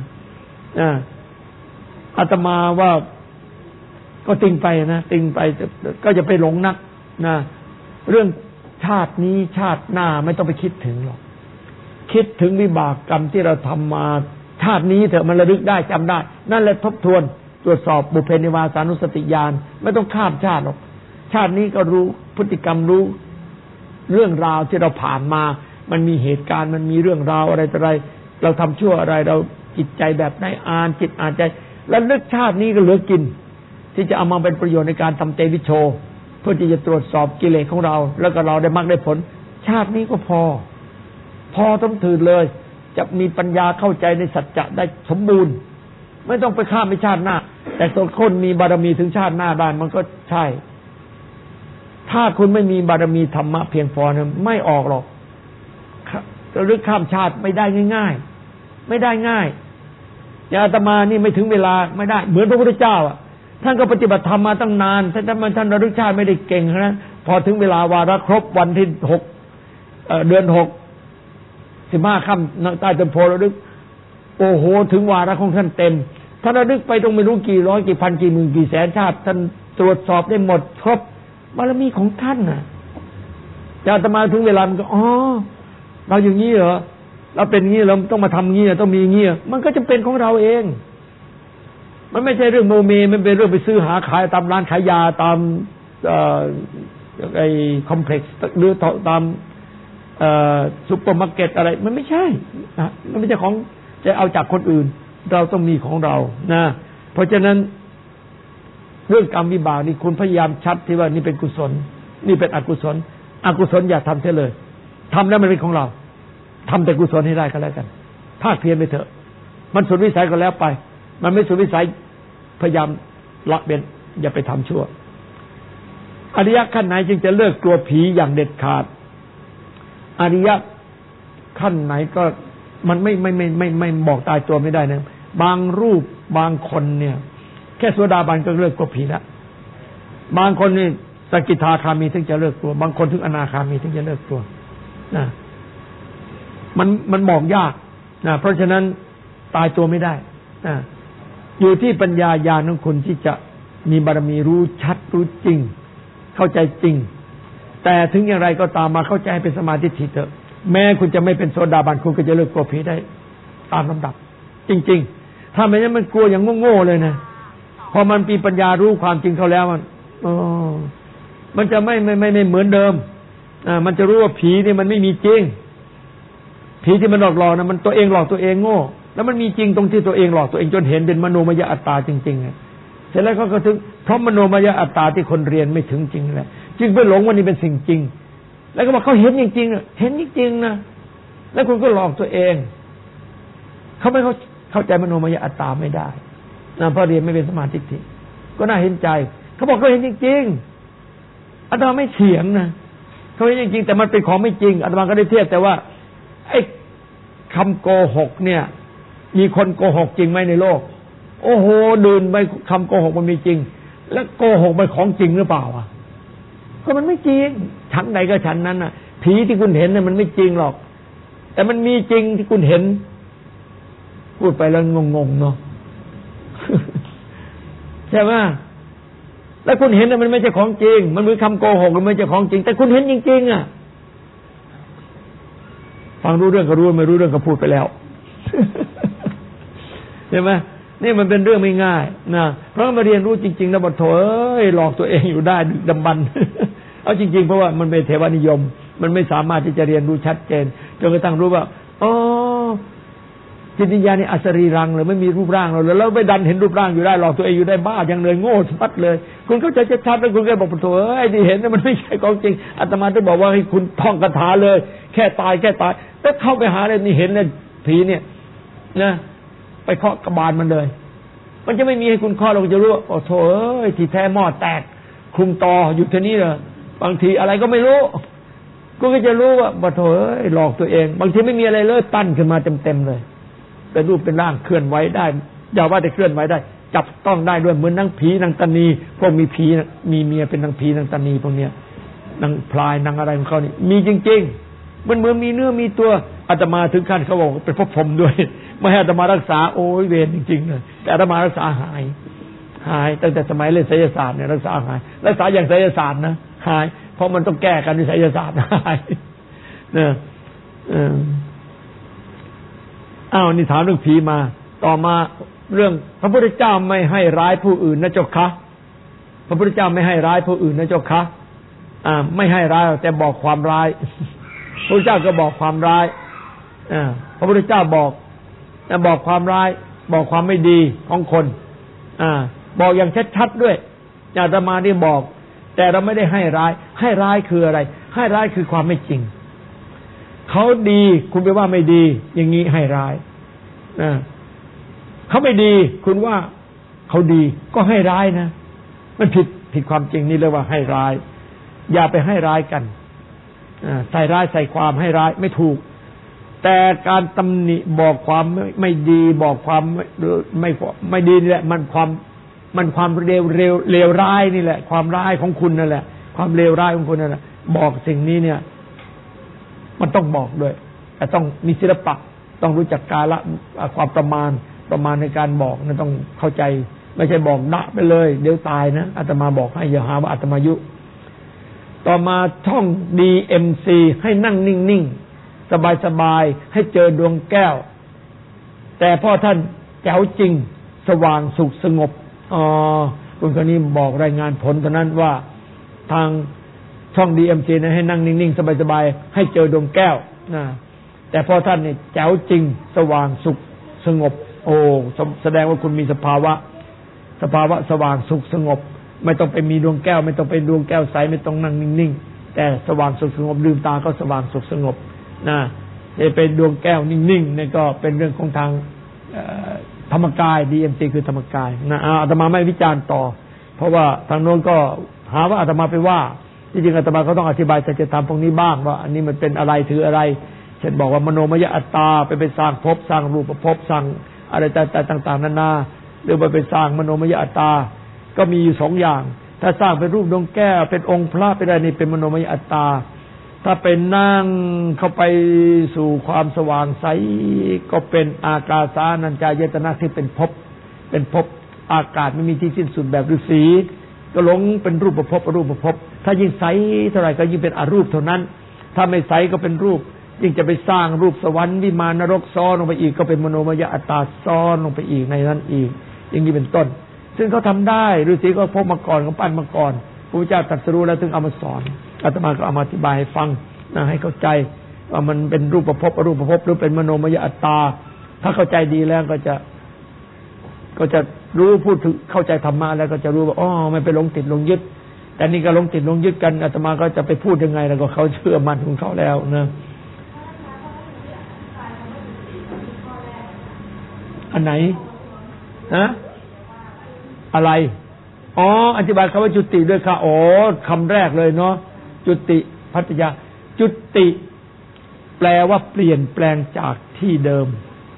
อาตมาว่าก็ติงไปนะติงไปก็จะไปหลงนักนะเรื่องชาตินี้ชาติหน้าไม่ต้องไปคิดถึงหรอกคิดถึงวิบากกรรมที่เราทำมาชาตินี้เถอะมันระลึกได้จำได้นั่นแหละทบทวนตรวจสอบบุพเพนิวาสานุสติญาณไม่ต้องข้ามชาติหรอกชาตินี้ก็รู้พฤติกรรมรู้เรื่องราวที่เราผ่านมามันมีเหตุการณ์มันมีเรื่องราวอะไรต่ออะไรเราทำชั่วอะไรเราจิตใจแบบไหนอ่านจิตอ่านใจแล้วลึกชาตินี้ก็เหลือกินที่จะเอามาเป็นประโยชน์ในการทำเตวิโชเพื่อที่จะตรวจสอบกิเลสของเราแล้วก็เราได้มรรคได้ผลชาตินี้ก็พอต้องถือเลยจะมีปัญญาเข้าใจในสัจจะได้สมบูรณ์ไม่ต้องไปข้ามไปชาติหน้าแต่ตัวคนมีบารมีถึงชาติหน้าได้มันก็ใช่ถ้าคุณไม่มีบารมีธรรมะเพียงพอเนี่ยไม่ออกหรอกจะลึกข้ามชาติไม่ได้ง่ายๆไม่ได้ง่ายอย่างอาตมานี่ไม่ถึงเวลาไม่ได้เหมือนพระพุทธเจ้าอ่ะท่านก็ปฏิบัติธรรมมาตั้งนานท่านระลึกชาติไม่ได้เก่งนะพอถึงเวลาวาระครบวันที่6เดือน6 15 ค่ำใต้ต้นโพระลึกโอ้โหถึงวาระของท่านเต็มท่านระลึกไปต้องไม่รู้กี่ร้อยกี่พันกี่หมื่นกี่แสนชาติท่านตรวจสอบได้หมดครบบารมีของท่านน่ะแต่อาตมาถึงเวลามันก็เราอย่างนี้เหรอเราเป็นอย่างนี้เราต้องมาทำอย่างนี้ต้องมีอย่างนี้มันก็จะเป็นของเราเองมันไม่ใช่เรื่องโมเมมันเป็นเรื่องไปซื้อหาขายตามร้านขายยาตามไอ้คอมเพล็กซ์หรือตามซุปเปอร์มาร์เก็ตอะไรมันไม่ใช่นะมันไม่ใช่ของจะเอาจากคนอื่นเราต้องมีของเรานะเพราะฉะนั้นเรื่องกรรมวิบากนี่คุณพยายามชัดที่ว่านี่เป็นกุศลนี่เป็นอกุศลอกุศลอย่าทำเสียเลยทำแล้วมันเป็นของเราทำแต่กุศลให้ได้ก็แล้วกันภาคเพียรไปเถอะมันสุดวิสัยก็แล้วไปมันไม่สุดวิสัยพยายามละเว้นอย่าไปทำชั่วอริยะขั้นไหนจึงจะเลิกกลัวผีอย่างเด็ดขาดอริยะขั้นไหนก็มันไม่บอกตายตัวไม่ได้นะบางรูปบางคนเนี่ยแค่โสดาบันก็เลิกกลัวผีแล้วบางคนนี่สกิทาคามีถึงจะเลิกกลัวบางคนถึงอนาคามีถึงจะเลิกกลัวนะมันบอกยากนะเพราะฉะนั้นตายตัวไม่ได้นะอยู่ที่ปัญญาญาณของคุณที่จะมีบารมีรู้ชัดรู้จริงเข้าใจจริงแต่ถึงอย่างไรก็ตามมาเข้าใจเป็นสมาธิเถอะแม้คุณจะไม่เป็นโสดาบันคุณก็จะเลิกกลัวผีได้ตามลำดับจริงๆถ้าไม่งั้นมันกลัวอย่างโง่ๆเลยนะพอมันมีปัญญารู้ความจริงเขาแล้วมันจะไม่เหมือนเดิมมันจะรู้ว่าผีนี่มันไม่มีจริงผีที่มันหลอกนะมันตัวเองหลอกตัวเองโง่แล้วมันมีจริงตรงที่ตัวเองหลอกตัวเองจนเห็นเป็นมโนมยอัตตาจริงๆเสร็จแล้วก็ถึงเพราะมโนมยอัตตาที่คนเรียนไม่ถึงจริงแหละจึงไปหลงว่านี่เป็นสิ่งจริงแล้วก็บอกเขาเห็นจริงๆเห็นจริงๆนะแล้วคุณก็หลอกตัวเองเขาไม่เข้าใจมโนมยอัตตาไม่ได้นะเพราะเรียนไม่เป็นสมาธิก็น่าเห็นใจเขาบอกเขาเห็นจริงๆอาตมาไม่เถียงนะเขาเห็นจริงๆแต่มันเป็นของไม่จริงอาตมาก็ได้เทียบแต่ว่าไอ้คำโกหกเนี่ยมีคนโกหกจริงไหมในโลกโอ้โหดื่นไปคำโกหกมันมีจริงแล้วโกหกเป็นของจริงหรือเปล่าอ่ะก็มันไม่จริงชั้นใดก็ชั้นนั้นน่ะผีที่คุณเห็นน่ะมันไม่จริงหรอกแต่มันมีจริงที่คุณเห็นพูดไปแล้วงงๆเนาะใช่ไหมแล้วคุณเห็นน่ะมันไม่ใช่ของจริงมันเหมือนคำโกหกมันไม่ใช่ของจริงแต่คุณเห็นจริงๆอ่ะฟังรู้เรื่องก็รู้ไม่รู้เรื่องก็พูดไปแล้วใช่ไหมนี่มันเป็นเรื่องไม่ง่ายนะเพราะมาเรียนรู้จริงๆแล้วบทโถหลอกตัวเองอยู่ได้ดึกดำบรรพ์เอาจริงๆเพราะว่ามันเป็นเทวนิยมมันไม่สามารถที่จะเรียนรู้ชัดเจนจนกระทั่งรู้ว่าอ๋อจิตวิญญาณนี่อสรีรังเลยไม่มีรูปร่างเลยแล้วไปดันเห็นรูปร่างอยู่ได้หลอกตัวเองอยู่ได้บ้าอย่างเลยโง่ชัดเลยคุณเข้าใจชัดๆแล้วคุณก็บอกโถที่เห็นมันไม่ใช่ของจริงอาตมาจะบอกว่าให้คุณท่องคาถาเลยแค่ตายแล้วเข้าไปหาเลยนี่เห็นเลยผีเนี่ยนะไปเคาะกระบาลมันเลยมันจะไม่มีให้คุณเคาะเราจะรู้ว่าโอ้โถที่แท้หม้อแตกคลุมตออยู่ที่นี่เลยบางทีอะไรก็ไม่รู้กูก็จะรู้ว่าโอ้โถหลอกตัวเองบางทีไม่มีอะไรเลยปั้นขึ้นมาเต็มๆเลยเป็นรูปเป็นร่างเคลื่อนไหวได้อย่าว่าแต่เคลื่อนไหวได้จับต้องได้ด้วยเหมือนนางผีนางตานีพวกมีผีมีเมียเป็นนางผีนางตานีพวกเนี้ยนางพลายนางอะไรของเขานี่มีจริงๆมันเหมือนมีเนื้อมีตัวอาตมาถึงขั้นเขาบอกเป็นพระพรหมด้วยไม่ให้อาตมารักษาโอ้ยเวรจริงๆเลยแต่อาตมารักษาหายตั้งแต่สมัยเล่นไสยศาสตร์เนี่ยรักษาหายรักษาอย่างไสยศาสตร์นะหายเพราะมันต้องแก้กันด้วยไสยศาสตร์หายเนี่ยนี่ถามเรื่องผีมาต่อมาเรื่องพระพุทธเจ้าไม่ให้ร้ายผู้อื่นนะเจ้าคะพระพุทธเจ้าไม่ให้ร้ายผู้อื่นนะเจ้าคะไม่ให้ร้ายแต่บอกความร้ายพระพุทธเจ้าก็บอกความร้ายพระพุทธเจ้าบอกความร้ายบอกความไม่ดีของคนบอกอย่างชัดๆด้วยอาตมานี่บอกแต่เราไม่ได้ให้ร้ายคืออะไรให้ร้ายคือความไม่จริงเขาดีคุณไปว่าไม่ดีอย่างนี้ให้ร้ายเขาไม่ดีคุณว่าเขาดีก็ให้ร้ายนะมันผิดความจริงนี่เรียกว่าให้ร้ายอย่าไปให้ร้ายกันใส่ร้ายใส่ความให้ร้ายไม่ถูกแต่การตำหนิบอกความไม่ดีบอกความไม่ดีนี่แหละมันความเลวร้ายนี่แหละความร้ายของคุณนั่นแหละความเลวร้ายของคุณนั่นแหละบอกสิ่งนี้เนี่ยมันต้องบอกด้วยแต่ต้องมีศิลปะต้องรู้จักกาละความประมาณในการบอกนะต้องเข้าใจไม่ใช่บอกด่าไปเลยเดี๋ยวตายนะอาตมาบอกให้อย่าหาว่าอาตมายุต่อมาท่อง DMC ให้นั่งนิ่งๆสบายๆให้เจอดวงแก้วแต่พ่อท่านแจ๋วจริงสว่างสุขสงบคุณคนนี้บอกรายงานผลตอนนั้นว่าทางช่อง DMC นะให้นั่งนิ่งๆสบายๆให้เจอดวงแก้วแต่พ่อท่านเนี่ยแจ๋วจริงสว่างสุขสงบแสดงว่าคุณมีสภาวะสว่างสุขสงบไม่ต้องไปมีดวงแก้วไม่ต้องไปดวงแก้วใสไม่ต้องนั่งนิ่งๆแต่สว่างสุขสงบลืมตาก็สว่างสุขสงบนะจะเป็นดวงแก้วนิ่งๆนี่ก็เป็นเรื่องของทางธรรมกาย DMT คือธรรมกายนะอาตมาไม่วิจารณ์ต่อเพราะว่าทางโน้นก็หาว่าอาตมาไปว่าที่จริงอาตมาก็ต้องอธิบายสัจธรรมพวกนี้บ้างว่าอันนี้มันเป็นอะไรถืออะไรเช่นบอกว่ามโนมยอัตตาไปสร้างภพสร้างรูปภพสร้างอะไรต่างๆนานาหรือว่าไปสร้างมโนมยอัตตาก็มีอยู่2อย่างถ้าสร้างเป็นรูปดวงแก้วเป็นองค์พระไปได้นี่เป็นมโนมยอัตตาถ้าเป็นนั่งเข้าไปสู่ความสว่างใสก็เป็นอากาสานัญจายตนะที่เป็นภพอากาศไม่มีที่สิ้นสุดแบบฤาษีก็หลงเป็นรูปภพอรูปภพถ้ายิ่งใสเท่าไหร่ก็ยิ่งเป็นอรูปเท่านั้นถ้าไม่ใสก็เป็นรูปยิ่งจะไปสร้างรูปสวรรค์วิมานนรกซ้อนลงไปอีกก็เป็นมโนมยอัตตาซ้อนลงไปอีกในนั้นอีกอย่างนี้เป็นต้นซึ่งเขาทำได้ฤาษีก็พบมาก่อนเขาปั้นมาก่อนพระพุทธเจ้าตรัสรู้แล้วถึงเอามาสอนอาตมาก็เอามาอธิบายให้ฟังนะให้เข้าใจว่ามันเป็นรูปภพอรูปภพหรือเป็นมโนมยอัตตาถ้าเข้าใจดีแล้วก็จะรู้พูดถึงเข้าใจธรรมะแล้วก็จะรู้ว่าอ๋อไม่ไปหลงติดหลงยึดแต่นี่ก็หลงติดหลงยึดกันอาตมาก็จะไปพูดยังไงแล้วก็เขาเชื่อมั่นของเขาแล้วนะอันไหนฮะอะไรอ๋ออธิบายคำว่าจุติด้วยค่ะอ๋อคำแรกเลยเนาะจุติภัตยาจุติแปลว่าเปลี่ยนแปลงจากที่เดิม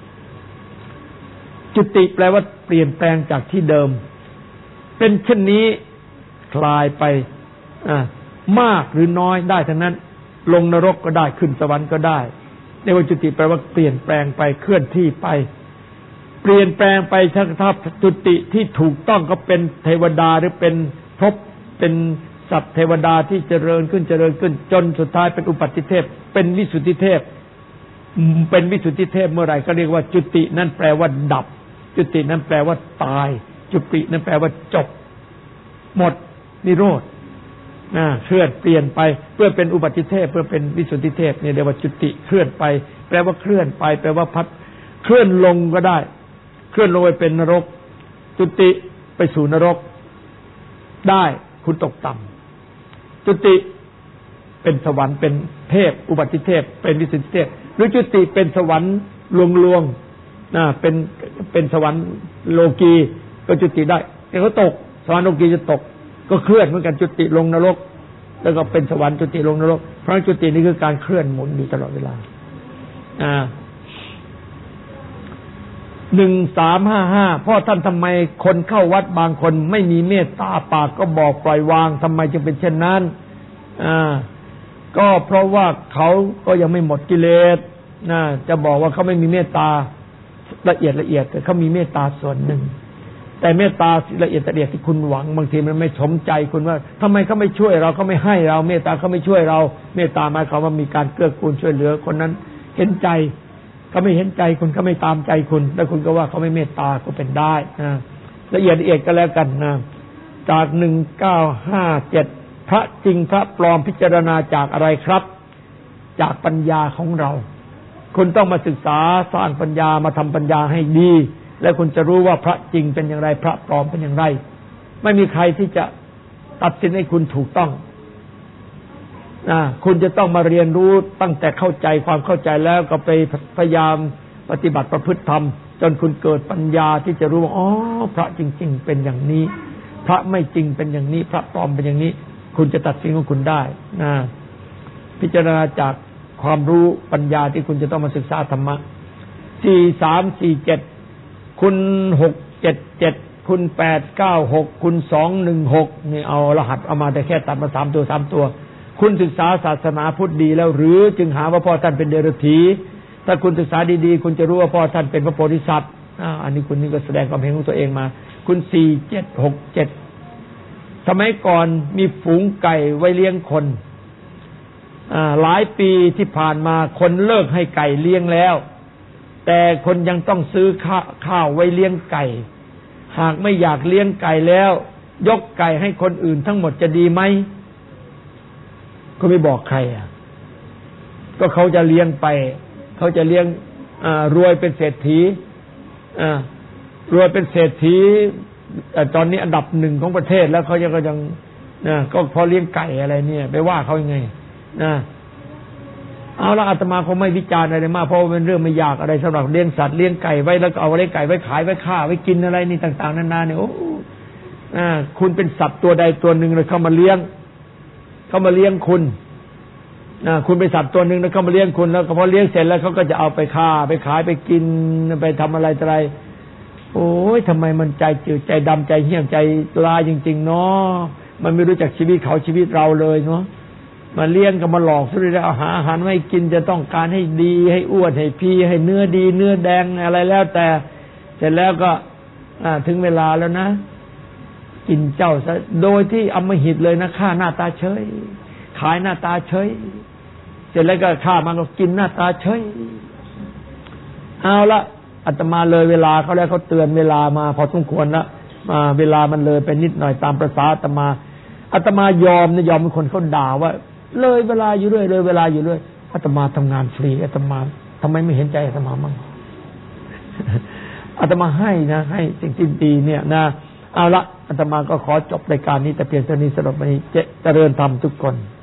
จุติแปลว่าเปลี่ยนแปลงจากที่เดิมเป็นเช่นนี้คลายไปมากหรือน้อยได้ทั้งนั้นลงนรกก็ได้ขึ้นสวรรค์ก็ได้ในว่าจุติแปลว่าเปลี่ยนแปลงไปเคลื่อนที่ไปเปลี่ยนแปลงไปถ้าจุติที่ถูกต้องก็เป็นเทวดาหรือเป็นภพเป็นสัตว์เทวดาที่เจริญขึ้นจนสุดท้ายเป็นอุปัติเทพเป็นวิสุทธิเทพเป็นวิสุทธิเทพเมื่อไหร่ก็เรียกว่าจุตินั่นแปลว่าดับจุตินั้นแปลว่าตายจุตินั้นแปลว่าจบหมดนิโรธเคลื่อนเปลี่ยนไปเพื่อเป็นอุบัติเทพเพื่อเป็นวิสุทธิเทพเนี่ยเรียกว่าจุติเคลื่อนไปแปลว่าเคลื่อนไปแปลว่าพัดเคลื่อนลงก็ได้เคลื่อนลงไปเป็นนรกจุติไปสู่นรกได้คุณตกต่ำจุติเป็นสวรรค์เป็นเทพอุบัติเทพเป็นวิสุทธิเทพหรือจุติเป็นสวรรค์ลวงเป็นสวรรค์โลกีก็จุติได้แต่เขาตกสวรรค์โลกีจะตกก็เคลื่อนเหมือนกันจุติลงนรกแล้วก็เป็นสวรรค์จุติลงนรกเพราะจุตินี่คือการเคลื่อนหมุนอยู่ตลอดเวลา1355พ่อท่านทำไมคนเข้าวัดบางคนไม่มีเมตตาปากก็บอกปล่อยวางทำไมจึงเป็นเช่นนั้นก็เพราะว่าเขาก็ยังไม่หมดกิเลสจะบอกว่าเขาไม่มีเมตตาละเอียดแต่เขามีเมตตาส่วนหนึ่งแต่เมตตาละเอียดที่คุณหวังบางทีมันไม่สมใจคุณว่าทำไมเขาไม่ช่วยเราเขาไม่ให้เราเมตตาเขาไม่ช่วยเราเมตตาหมายความว่ามีการเกื้อกูลช่วยเหลือคนนั้นเห็นใจเขาไม่เห็นใจคุณเขาไม่ตามใจคุณแล้วคุณก็ว่าเขาไม่เมตตาก็เป็นได้ละเอียดก็แล้วกันนะจาก1957พระจริงพระปลอมพิจารณาจากอะไรครับจากปัญญาของเราคุณต้องมาศึกษาสร้างปัญญามาทำปัญญาให้ดีแล้วคุณจะรู้ว่าพระจริงเป็นอย่างไรพระปลอมเป็นอย่างไรไม่มีใครที่จะตัดสินให้คุณถูกต้องคุณจะต้องมาเรียนรู้ตั้งแต่เข้าใจความเข้าใจแล้วก็ไปพยายามปฏิบัติประพฤติธรรมจนคุณเกิดปัญญาที่จะรู้ว่าอ๋อพระจริงๆเป็นอย่างนี้พระไม่จริงเป็นอย่างนี้พระปลอมเป็นอย่างนี้คุณจะตัดสินของคุณได้พิจารณาจากความรู้ปัญญาที่คุณจะต้องมาศึกษาธรรมะ4347คุณ677คุณ896คุณ216นี่เอารหัสเอามาแต่แค่ตัดมา3ตัวคุณศึกษาศาสนาพุทธดีแล้วหรือจึงหาว่าพ่อท่านเป็นเดรัจฉีถ้าคุณศึกษาดีๆคุณจะรู้ว่าพ่อท่านเป็นพระโพธิสัตว์อันนี้คุณนี่ก็แสดงความเห็นของตัวเองมาคุณ4767สมัยก่อนมีฝูงไก่ไว้เลี้ยงคนหลายปีที่ผ่านมาคนเลิกให้ไก่เลี้ยงแล้วแต่คนยังต้องซื้อข้าวไว้เลี้ยงไก่หากไม่อยากเลี้ยงไก่แล้วยกไก่ให้คนอื่นทั้งหมดจะดีไหมก็ไม่บอกใครก็เขาจะเลี้ยงไปเขาจะเลี้ยงรวยเป็นเศรษฐีรวยเป็นเศรษฐีตอนนี้อันดับหนึ่งของประเทศแล้วเขาก็ยังนะก็พอเลี้ยงไก่อะไรเนี่ยไปว่าเขายังไงนะเอาละอาตมาคงไม่วิจารณ์อะไรมากเพราะเป็นเรื่องไม่ยากอะไรสำหรับเลี้ยงสัตว์เลี้ยงไก่ไว้แล้วก็เอาเลี้ยงไก่ไว้ขายไว้ฆ่าไว้กินอะไรนี่ต่างๆนานาเนี่ยโอ้คุณเป็นสัตว์ตัวใดตัวหนึ่งเลยเข้ามาเลี้ยงคุณคุณเป็นสัตว์ตัวหนึ่งแล้วเขามาเลี้ยงคุณแล้วพอเลี้ยงเสร็จแล้วเขาก็จะเอาไปฆ่าไปขายไปกินไปทำอะไรอะไรโอ้ยทำไมมันใจจืดใจดำใจเหี้ยมใจลายจริงๆเนาะมันไม่รู้จักชีวิตเขาชีวิตเราเลยเนาะมาเลี้ยงก็มาหลอกสุดเลยเอาอาหารไม่กินจะต้องการให้ดีให้อ้วนให้พีให้เนื้อดีเนื้อแดงอะไรแล้วแต่เสร็จแล้วก็ถึงเวลาแล้วนะกินเจ้าซะโดยที่อำมหิตเลยนะฆ่าหน้าตาเฉยขายหน้าตาเฉยเสร็จแล้วก็ฆ่ามันก็กินหน้าตาเฉยเอาละอาตมาเลยเวลาเขาแล้วเขาเตือนเวลามาพอสมควรแล้วเวลามันเลยไปนิดหน่อยตามประสาอาตมายอมนะยอมเป็นคนเขาด่าว่าเลยเวลาอยู่เรื่อยเลยเวลาอยู่เรื่อยอาตมาทำงานฟรีอาตมาทำไมไม่เห็นใจอาตมามั่งอาตมาให้นะให้สิ่งที่ดีเนี่ยนะเอาละอาตมาก็ขอจบรายการนี้แต่เพียงเท่านี้สำหรับวันนี้เจริญธรรมทุกคน